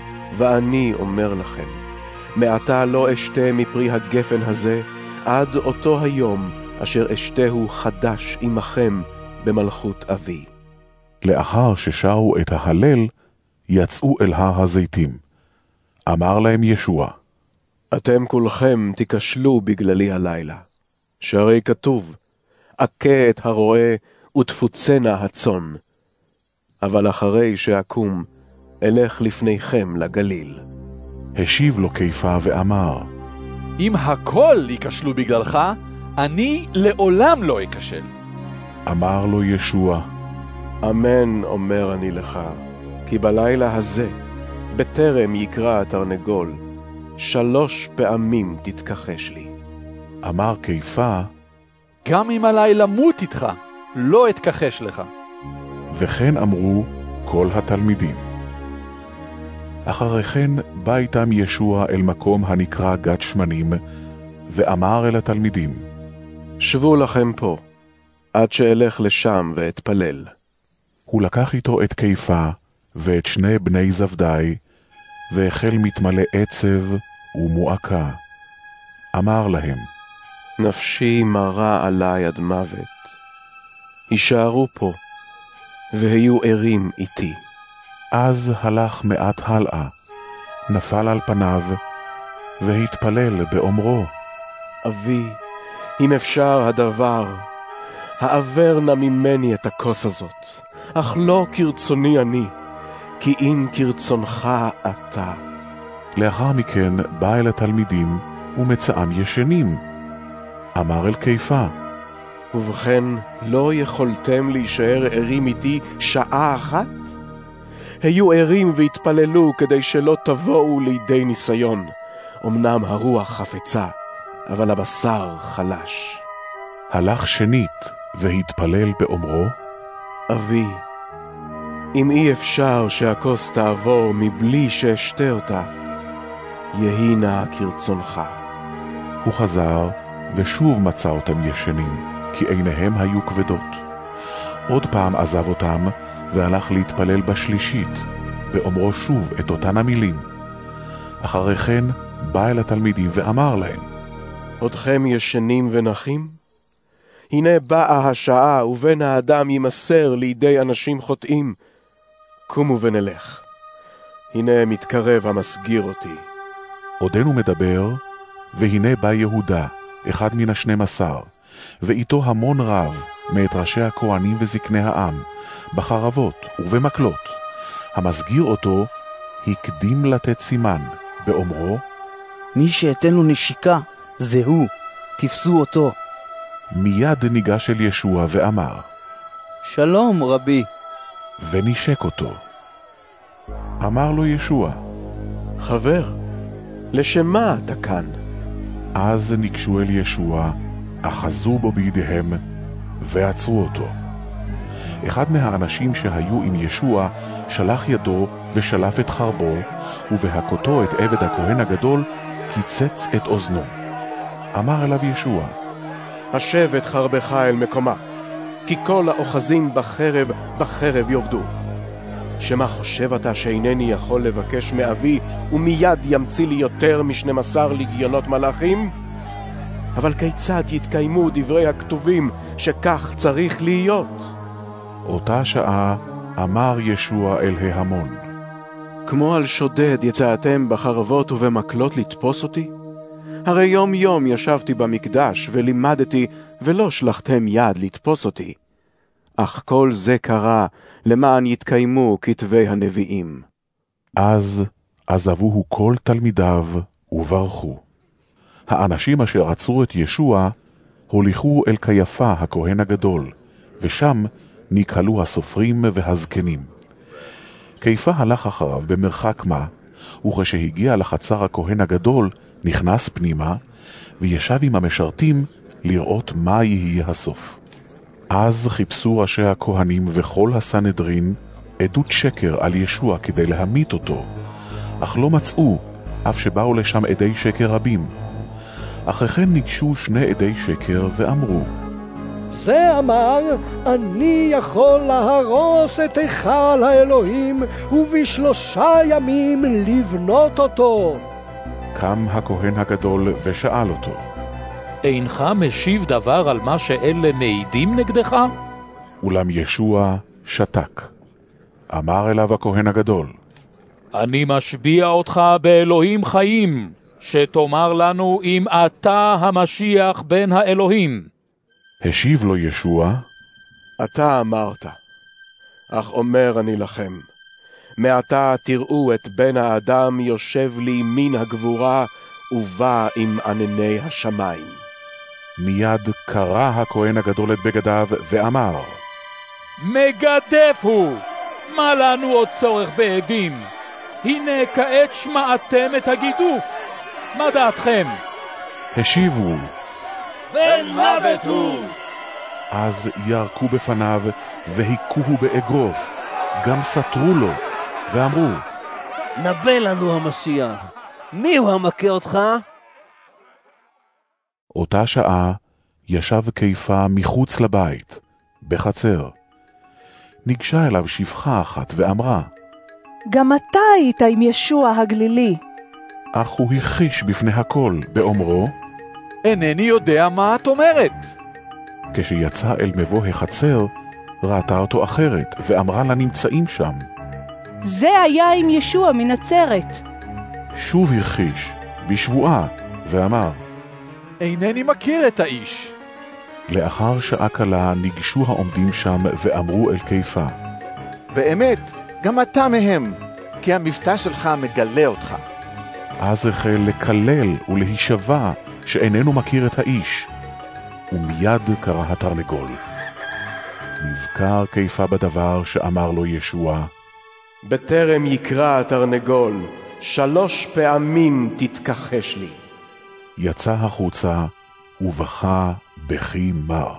H: ואני אומר לכם, מעתה לא אשתה מפרי הגפן הזה, עד אותו היום אשר אשתהו חדש עמכם במלכות אבי.
A: לאחר ששרו את ההלל, יצאו אל הר הזיתים. אמר להם ישוע,
H: אתם כולכם תיכשלו בגללי הלילה, שהרי כתוב, אכה את הרועה ותפוצנה הצאן. אבל אחרי שאקום, אלך לפניכם לגליל.
A: השיב לו קיפה ואמר,
R: אם הכל ייכשלו בגללך, אני לעולם לא אכשל.
A: אמר לו ישוע,
H: אמן אומר אני לך, כי בלילה הזה, בטרם יקרא התרנגול, שלוש פעמים תתכחש לי.
A: אמר קיפה,
R: גם אם הלילה מות איתך, לא אתכחש לך.
A: וכן אמרו כל התלמידים. אחרי כן בא איתם ישוע אל מקום הנקרא גת שמנים, ואמר אל התלמידים,
H: שבו לכם פה, עד שאלך לשם ואתפלל.
A: הוא לקח איתו את קיפה ואת שני בני זבדי, והחל מתמלא עצב ומועקה. אמר להם,
H: נפשי מרה עלי עד מוות. הישארו פה, והיו ערים איתי.
A: אז הלך מעט הלאה, נפל על פניו, והתפלל באומרו,
H: אבי, אם אפשר הדבר, העבר נא ממני את הכוס הזאת, אך לא כרצוני אני, כי אם כרצונך אתה.
A: לאחר מכן בא אל התלמידים ומצאם ישנים. אמר אל קיפה,
H: ובכן לא יכולתם להישאר ערים איתי שעה אחת? היו ערים והתפללו כדי שלא תבואו לידי ניסיון. אמנם הרוח חפצה, אבל הבשר חלש.
A: הלך שנית והתפלל באומרו,
H: אבי, אם אי אפשר שהכוס תעבור מבלי שאשתה אותה, יהי נא כרצונך.
A: הוא חזר ושוב מצא אותם ישנים, כי עיניהם היו כבדות. עוד פעם עזב אותם והלך להתפלל בשלישית, באומרו שוב את אותן המילים. אחרי כן בא אל התלמידים ואמר להם,
H: עודכם ישנים ונחים? הנה באה השעה ובן האדם ימסר לידי אנשים חוטאים. קומו ונלך. הנה מתקרב המסגיר אותי.
A: עודנו מדבר, והנה בא יהודה, אחד מן השנים עשר, ואיתו המון רב מאת ראשי הכהנים וזקני העם, בחרבות ובמקלות. המסגיר אותו הקדים לתת סימן, באומרו,
N: מי שאתן לו נשיקה, זה הוא, תפסו אותו.
A: מיד ניגש אל ישוע ואמר,
N: שלום רבי.
A: ונשק אותו. אמר לו ישוע,
H: חבר, לשם מה אתה כאן?
A: אז ניגשו אל ישוע, אחזו בו בידיהם, ועצרו אותו. אחד מהאנשים שהיו עם ישוע שלח ידו ושלף את חרבו, ובהכותו את עבד הכהן הגדול קיצץ את אוזנו. אמר אליו ישוע,
H: השב את חרבך אל מקומה, כי כל האוחזים בחרב, בחרב יובדו. שמה חושב אתה שאינני יכול לבקש מאבי, ומיד ימציא לי יותר משנים עשר לגיונות מלאכים? אבל כיצד יתקיימו דברי הכתובים שכך צריך להיות?
A: אותה שעה אמר ישוע אל ההמון,
H: כמו על שודד יצאתם בחרבות ובמקלות לתפוס אותי? הרי יום יום ישבתי במקדש ולימדתי, ולא שלחתם יד לתפוס אותי. אך כל זה קרה למען יתקיימו כתבי הנביאים.
A: אז עזבוהו כל תלמידיו וברחו. האנשים אשר עצרו את ישוע הוליכו אל קייפה הכהן הגדול, ושם נקהלו הסופרים והזקנים. קייפה הלך אחריו במרחק מה, וכשהגיע לחצר הכהן הגדול נכנס פנימה, וישב עם המשרתים לראות מה יהיה הסוף. אז חיפשו ראשי הכהנים וכל הסנהדרין עדות שקר על ישוע כדי להמית אותו, אך לא מצאו, אף שבאו לשם עדי שקר רבים. אחרי כן ניגשו שני עדי שקר ואמרו,
J: זה אמר, אני יכול להרוס את היכל האלוהים ובשלושה ימים לבנות אותו.
A: קם הכהן הגדול ושאל אותו,
E: אינך משיב דבר על מה שאלה מעידים נגדך?
A: אולם ישוע שתק. אמר אליו הכהן הגדול,
E: אני משביע אותך באלוהים חיים, שתאמר לנו אם אתה המשיח בן האלוהים.
A: השיב לו ישוע,
H: אתה אמרת, אך אומר אני לכם, מעתה תראו את בן האדם יושב לימין הגבורה ובא עם ענני השמיים.
A: מיד קרא הכהן הגדול את בגדיו ואמר,
E: מגדף הוא, מה לנו עוד צורך בעדים? הנה כעת שמעתם את הגידוף, מה דעתכם?
A: השיבו,
L: בן מוות הוא.
A: אז ירקו בפניו והיכוהו באגרוף, גם סתרו לו ואמרו,
D: נבא לנו המשיח, מי הוא המכה אותך?
A: אותה שעה ישב קייפה מחוץ לבית, בחצר. ניגשה אליו שפחה אחת ואמרה,
M: גם אתה היית עם ישוע הגלילי.
A: אך הוא הכחיש בפני הכל באומרו,
R: אינני יודע מה את אומרת.
A: כשיצא אל מבוא החצר, ראתה אותו אחרת ואמרה לנמצאים שם,
S: זה היה עם ישוע מנצרת.
A: שוב הכחיש בשבועה ואמר,
R: אינני מכיר את האיש.
A: לאחר שעה קלה ניגשו העומדים שם ואמרו אל קייפה,
Q: באמת, גם אתה מהם, כי המבטא שלך מגלה אותך.
A: אז החל לקלל ולהישבע שאיננו מכיר את האיש, ומיד קרא התרנגול. נזכר קייפה בדבר שאמר לו ישוע,
H: בטרם יקרא התרנגול, שלוש פעמים תתכחש לי.
A: יצא החוצה ובכה בכי מר.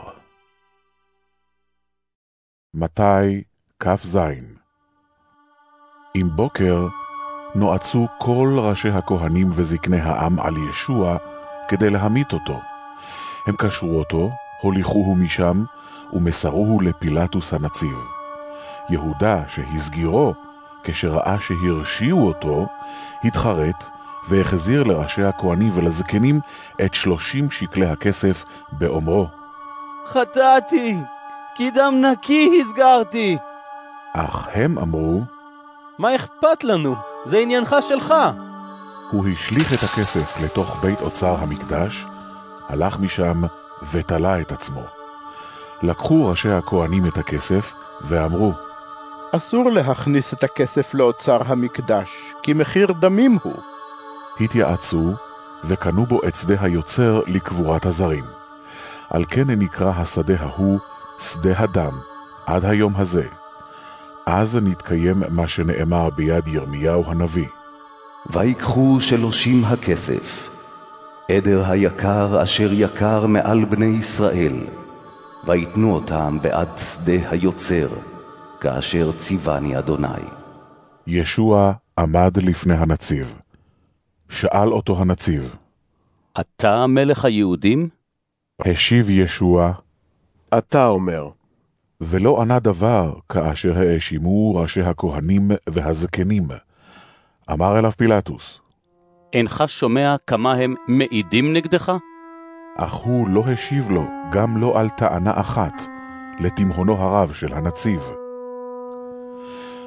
A: מתי כף זין. עם בוקר נועצו כל ראשי הכהנים וזקני העם על ישוע כדי להמית אותו. הם קשרו אותו, הוליכוהו משם ומסרוהו לפילטוס הנציב. יהודה שהסגירו, כשראה שהרשיעו אותו, התחרט והחזיר לראשי הכהנים ולזקנים את שלושים שקלי הכסף באומרו,
N: חטאתי, כי דם נקי הסגרתי.
A: אך הם אמרו,
D: מה אכפת לנו? זה עניינך שלך.
A: הוא השליך את הכסף לתוך בית אוצר המקדש, הלך משם ותלה את עצמו. לקחו ראשי הכהנים את הכסף ואמרו,
F: אסור להכניס את הכסף לאוצר המקדש, כי מחיר דמים הוא.
A: התייעצו וקנו בו את שדה היוצר לקבורת הזרים. על כן נקרא השדה ההוא שדה הדם עד היום הזה. אז נתקיים מה שנאמר ביד ירמיהו הנביא.
C: ויקחו שלושים הכסף, עדר היקר אשר יקר מעל בני ישראל, ויתנו אותם בעד שדה היוצר, כאשר ציווני אדוני.
A: ישוע עמד לפני הנציב. שאל אותו הנציב,
N: אתה מלך היהודים?
A: השיב ישוע,
H: אתה אומר.
A: ולא ענה דבר כאשר האשימו ראשי הכהנים והזקנים. אמר אליו פילטוס,
N: אינך שומע כמה הם מעידים נגדך?
A: אך הוא לא השיב לו, גם לא על טענה אחת, לתמהונו הרב של הנציב.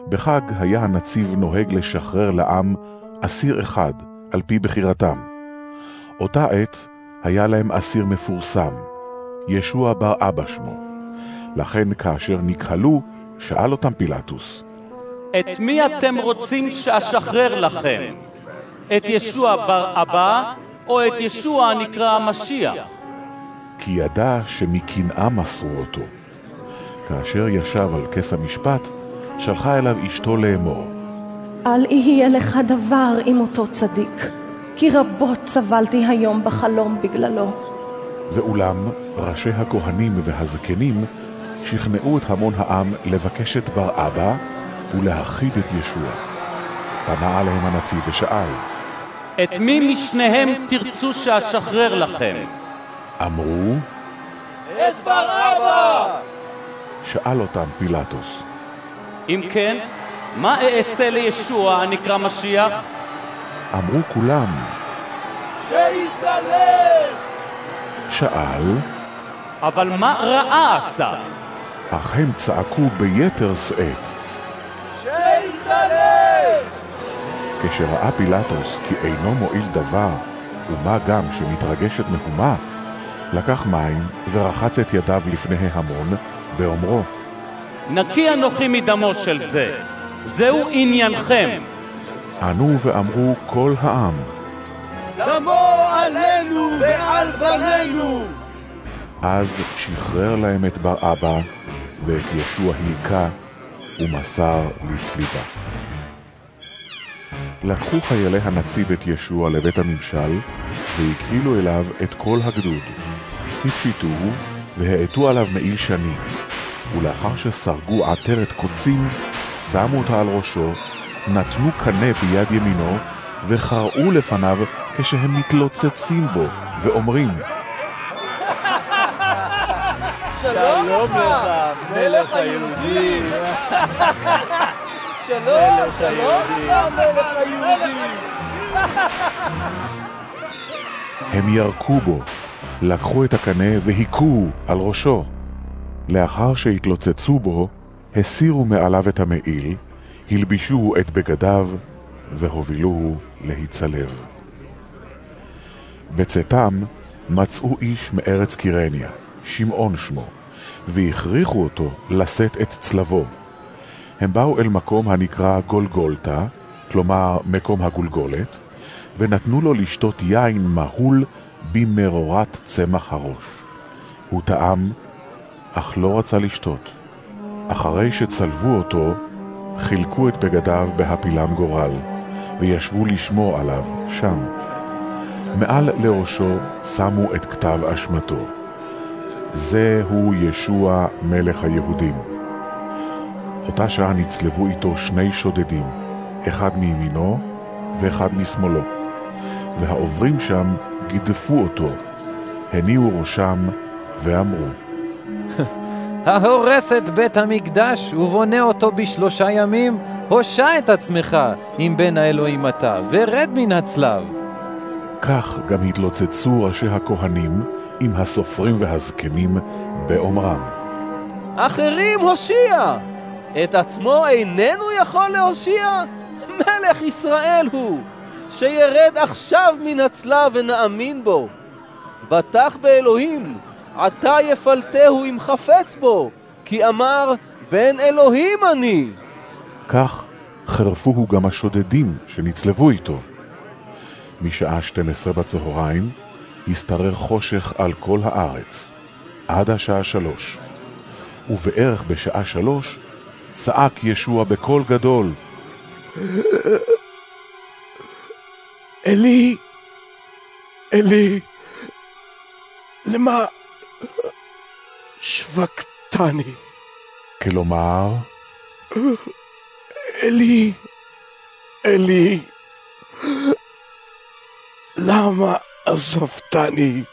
A: בחג היה הנציב נוהג לשחרר לעם אסיר אחד על פי בחירתם. אותה עת היה להם אסיר מפורסם, ישוע בר אבא שמו. לכן כאשר נקהלו, שאל אותם פילטוס,
T: את מי אתם רוצים שאשחרר לכם? את ישוע בר אבא או את ישוע הנקרא המשיח?
A: כי ידע שמקנאה מסרו אותו. כאשר ישב על כס המשפט, שלחה אליו אשתו לאמור,
U: אל יהיה לך דבר עם אותו צדיק, כי רבות סבלתי היום בחלום בגללו.
A: ואולם ראשי הכהנים והזקנים שכנעו את המון העם לבקש את בר אבא ולהכחיד את ישוע. פנה עליהם הנציב ושאל,
T: את מי משניהם תרצו שאשחרר לכם?
A: אמרו,
V: את בר אבא!
A: שאל אותם פילטוס,
T: אם כן, מה אעשה לישוע הנקרא משיח?
A: אמרו כולם,
V: שיצלב!
A: שאל,
T: אבל מה רעה עשה?
A: אך הם צעקו ביתר שאת,
V: שיצלב!
A: כשראה פילטוס כי אינו מועיל דבר, ומה גם שמתרגשת מהומה, לקח מים ורחץ את ידיו לפני ההמון, באומרו,
T: נקי אנוכי מדמו של זה, זהו עניינכם.
A: ענו ואמרו כל העם,
V: דמו עלינו ועל בנינו.
A: אז שחרר להם את בר אבא, ואת ישוע הלקה ומסר לצליבה. לקחו חיילי הנציב את ישוע לבית הממשל, והקהילו אליו את כל הגדוד. הפשיטוהו והעטו עליו מעיל שני, ולאחר שסרגו עטרת קוצים, שמו אותה על ראשו, נתנו קנה ביד ימינו, וחראו לפניו כשהם מתלוצצים בו, ואומרים,
V: שלום לך, מלך היהודים. שלום, שלום לך, מלך היהודים.
A: הם ירקו בו, לקחו את הקנה והיכו על ראשו. לאחר שהתלוצצו בו, הסירו מעליו את המעיל, הלבישו את בגדיו והובילוהו להצלב. בצאתם מצאו איש מארץ קירניה, שמעון שמו, והכריחו אותו לשאת את צלבו. הם באו אל מקום הנקרא גולגולתה, כלומר מקום הגולגולת, ונתנו לו לשתות יין מהול במרורת צמח הראש. הוא טעם, אך לא רצה לשתות. אחרי שצלבו אותו, חילקו את בגדיו בהפילם גורל, וישבו לשמור עליו שם. מעל לראשו שמו את כתב אשמתו. זהו ישוע מלך היהודים. אותה שעה נצלבו איתו שני שודדים, אחד מימינו ואחד משמאלו. והעוברים שם גידפו אותו, הניעו ראשם ואמרו,
D: ההורס את בית המקדש ובונה אותו בשלושה ימים, הושע את עצמך עם בן האלוהים אתה, ורד מן הצלב.
A: כך גם התלוצצו ראשי הכהנים עם הסופרים והזקנים באומרם,
D: אחרים הושיע, את עצמו איננו יכול להושיע? מלך ישראל הוא, שירד עכשיו מן הצלב ונאמין בו. בטח באלוהים, עתה יפלטהו אם חפץ בו, כי אמר, בן אלוהים אני.
A: כך חרפוהו גם השודדים שנצלבו איתו. משעה שתים עשרה בצהריים הסתרר חושך על כל הארץ, עד השעה שלוש. ובערך בשעה שלוש צעק ישוע בקול גדול,
H: אלי, אלי, למה שבקתני?
A: כלומר,
H: אלי, אלי, למה עזבתני?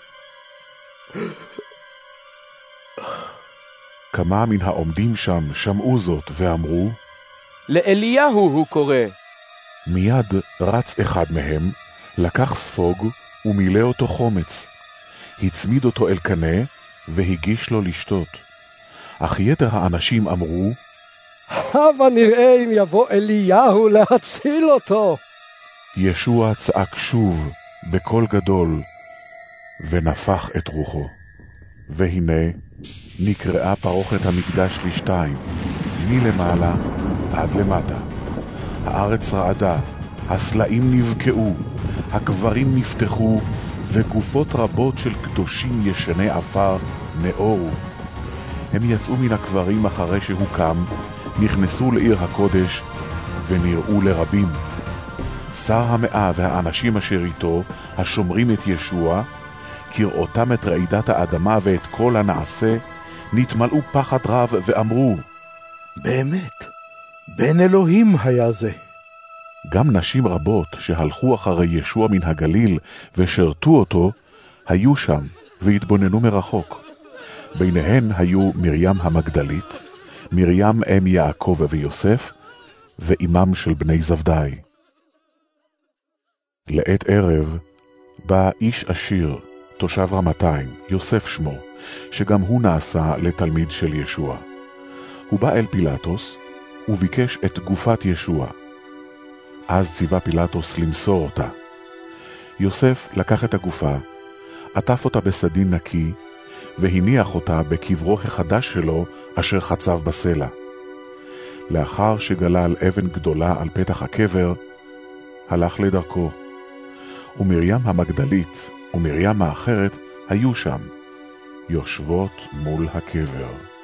A: כמה מן העומדים שם שמעו זאת ואמרו,
D: לאליהו הוא קורא.
A: מיד רץ אחד מהם, לקח ספוג ומילא אותו חומץ, הצמיד אותו אל קנה והגיש לו לשתות. אך יתר האנשים אמרו,
J: הבה נראה אם יבוא אליהו להציל אותו.
A: ישוע צעק שוב בקול גדול, ונפח את רוחו. והנה נקראה פרוכת המקדש לשתיים, מלמעלה עד למטה. הארץ רעדה, הסלעים נבקעו, הקברים נפתחו, וגופות רבות של קדושים ישני עפר נאורו. הם יצאו מן הקברים אחרי שהוקם, נכנסו לעיר הקודש, ונראו לרבים. שר המאה והאנשים אשר איתו, השומרים את ישוע, כראותם את רעידת האדמה ואת כל הנעשה, נתמלאו פחד רב ואמרו,
F: באמת, בן אלוהים היה זה.
A: גם נשים רבות שהלכו אחרי ישוע מן הגליל ושרתו אותו, היו שם והתבוננו מרחוק. ביניהן היו מרים המגדלית, מרים אם יעקב ויוסף, ואימם של בני זבדאי. לעת ערב בא איש עשיר, תושב רמתיים, יוסף שמו, שגם הוא נעשה לתלמיד של ישוע. הוא בא אל פילטוס וביקש את גופת ישוע. אז ציווה פילטוס למסור אותה. יוסף לקח את הגופה, עטף אותה בסדין נקי, והניח אותה בקברו החדש שלו אשר חצב בסלע. לאחר שגלל אבן גדולה על פתח הקבר, הלך לדרכו. ומרים המגדלית ומרים האחרת היו שם, יושבות מול הקבר.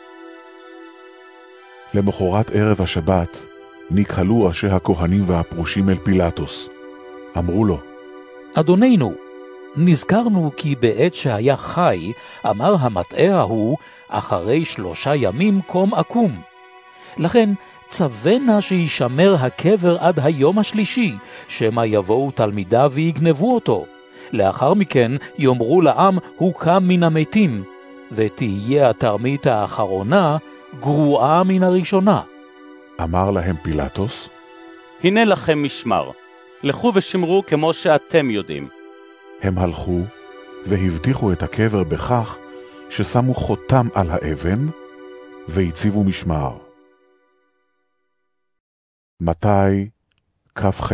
A: למחרת ערב השבת נקהלו ראשי הכהנים והפרושים אל פילטוס. אמרו לו,
E: אדוננו, נזכרנו כי בעת שהיה חי, אמר המטעה ההוא, אחרי שלושה ימים קום אקום. לכן צווה שישמר הקבר עד היום השלישי, שמא יבואו תלמידיו ויגנבו אותו. לאחר מכן יאמרו לעם, הוא קם מן המתים, ותהיה התרמית האחרונה גרועה מן הראשונה.
A: אמר להם פילטוס,
T: הנה לכם משמר, לכו ושמרו כמו שאתם יודעים.
A: הם הלכו והבטיחו את הקבר בכך ששמו חותם על האבן והציבו משמר. מתי כ"ח.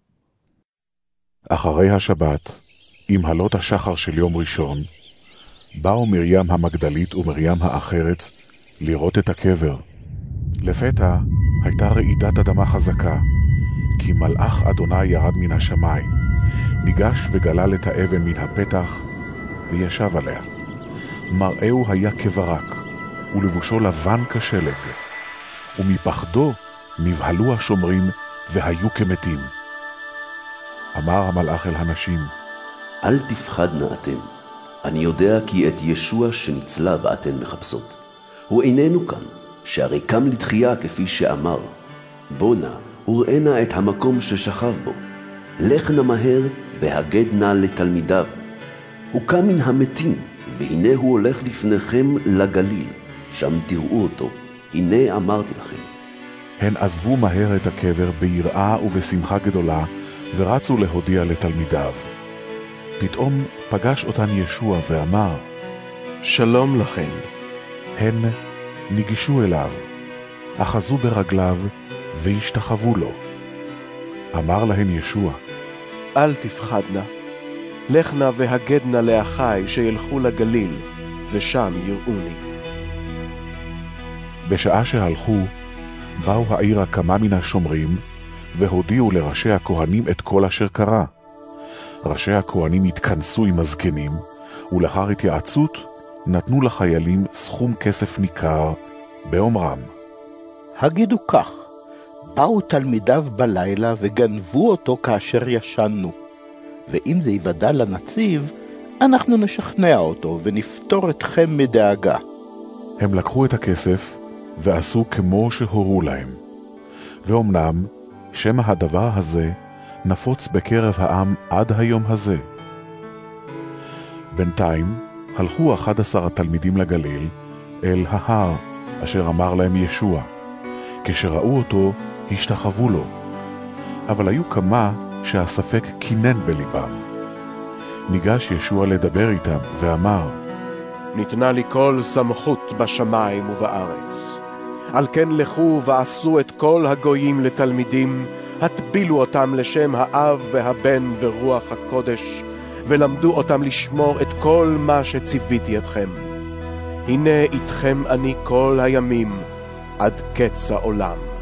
A: אחרי השבת, עם עלות השחר של יום ראשון, באו מרים המגדלית ומרים האחרת לראות את הקבר. לפתע הייתה רעידת אדמה חזקה, כי מלאך אדוני ירד מן השמיים, ניגש וגלל את האבן מן הפתח וישב עליה. מראהו היה כברק, ולבושו לבן כשלג, ומפחדו נבהלו השומרים והיו כמתים. אמר המלאך אל הנשים,
C: אל תפחדנה אתן, אני יודע כי את ישוע שנצלב אתן מחפשות. הוא איננו כאן, שהרי קם לתחייה כפי שאמר. בונה וראינה את המקום ששכב בו. לך נא מהר והגד נא לתלמידיו. הוא קם מן המתים, והנה הוא הולך לפניכם לגליל, שם תראו אותו. הנה אמרתי לכם.
A: הן עזבו מהר את הקבר ביראה ובשמחה גדולה, ורצו להודיע לתלמידיו. פתאום פגש אותן ישוע ואמר,
H: שלום לכן.
A: הן ניגשו אליו, אחזו ברגליו והשתחוו לו. אמר להן ישוע,
H: אל תפחדנה, לכנה והגדנה לאחי שילכו לגליל, ושם יראוני.
A: בשעה שהלכו, באו העירה כמה מן השומרים, והודיעו לראשי הכהנים את כל אשר קרה. ראשי הכהנים התכנסו עם הזקנים, ולאחר התייעצות נתנו לחיילים סכום כסף ניכר, באומרם,
F: הגידו כך, באו תלמידיו בלילה וגנבו אותו כאשר ישנו, ואם זה יוודע לנציב, אנחנו נשכנע אותו ונפתור אתכם מדאגה.
A: הם לקחו את הכסף ועשו כמו שהורו להם. ואומנם, שם הדבר הזה נפוץ בקרב העם עד היום הזה. בינתיים הלכו אחד עשר התלמידים לגליל אל ההר אשר אמר להם ישוע. כשראו אותו השתחוו לו, אבל היו כמה שהספק כינן בליבם. ניגש ישוע לדבר איתם ואמר,
H: ניתנה לי כל סמכות בשמיים ובארץ. על כן לכו ועשו את כל הגויים לתלמידים, הטבילו אותם לשם האב והבן ורוח הקודש, ולמדו אותם לשמור את כל מה שציוויתי אתכם. הנה איתכם אני כל הימים, עד קץ העולם.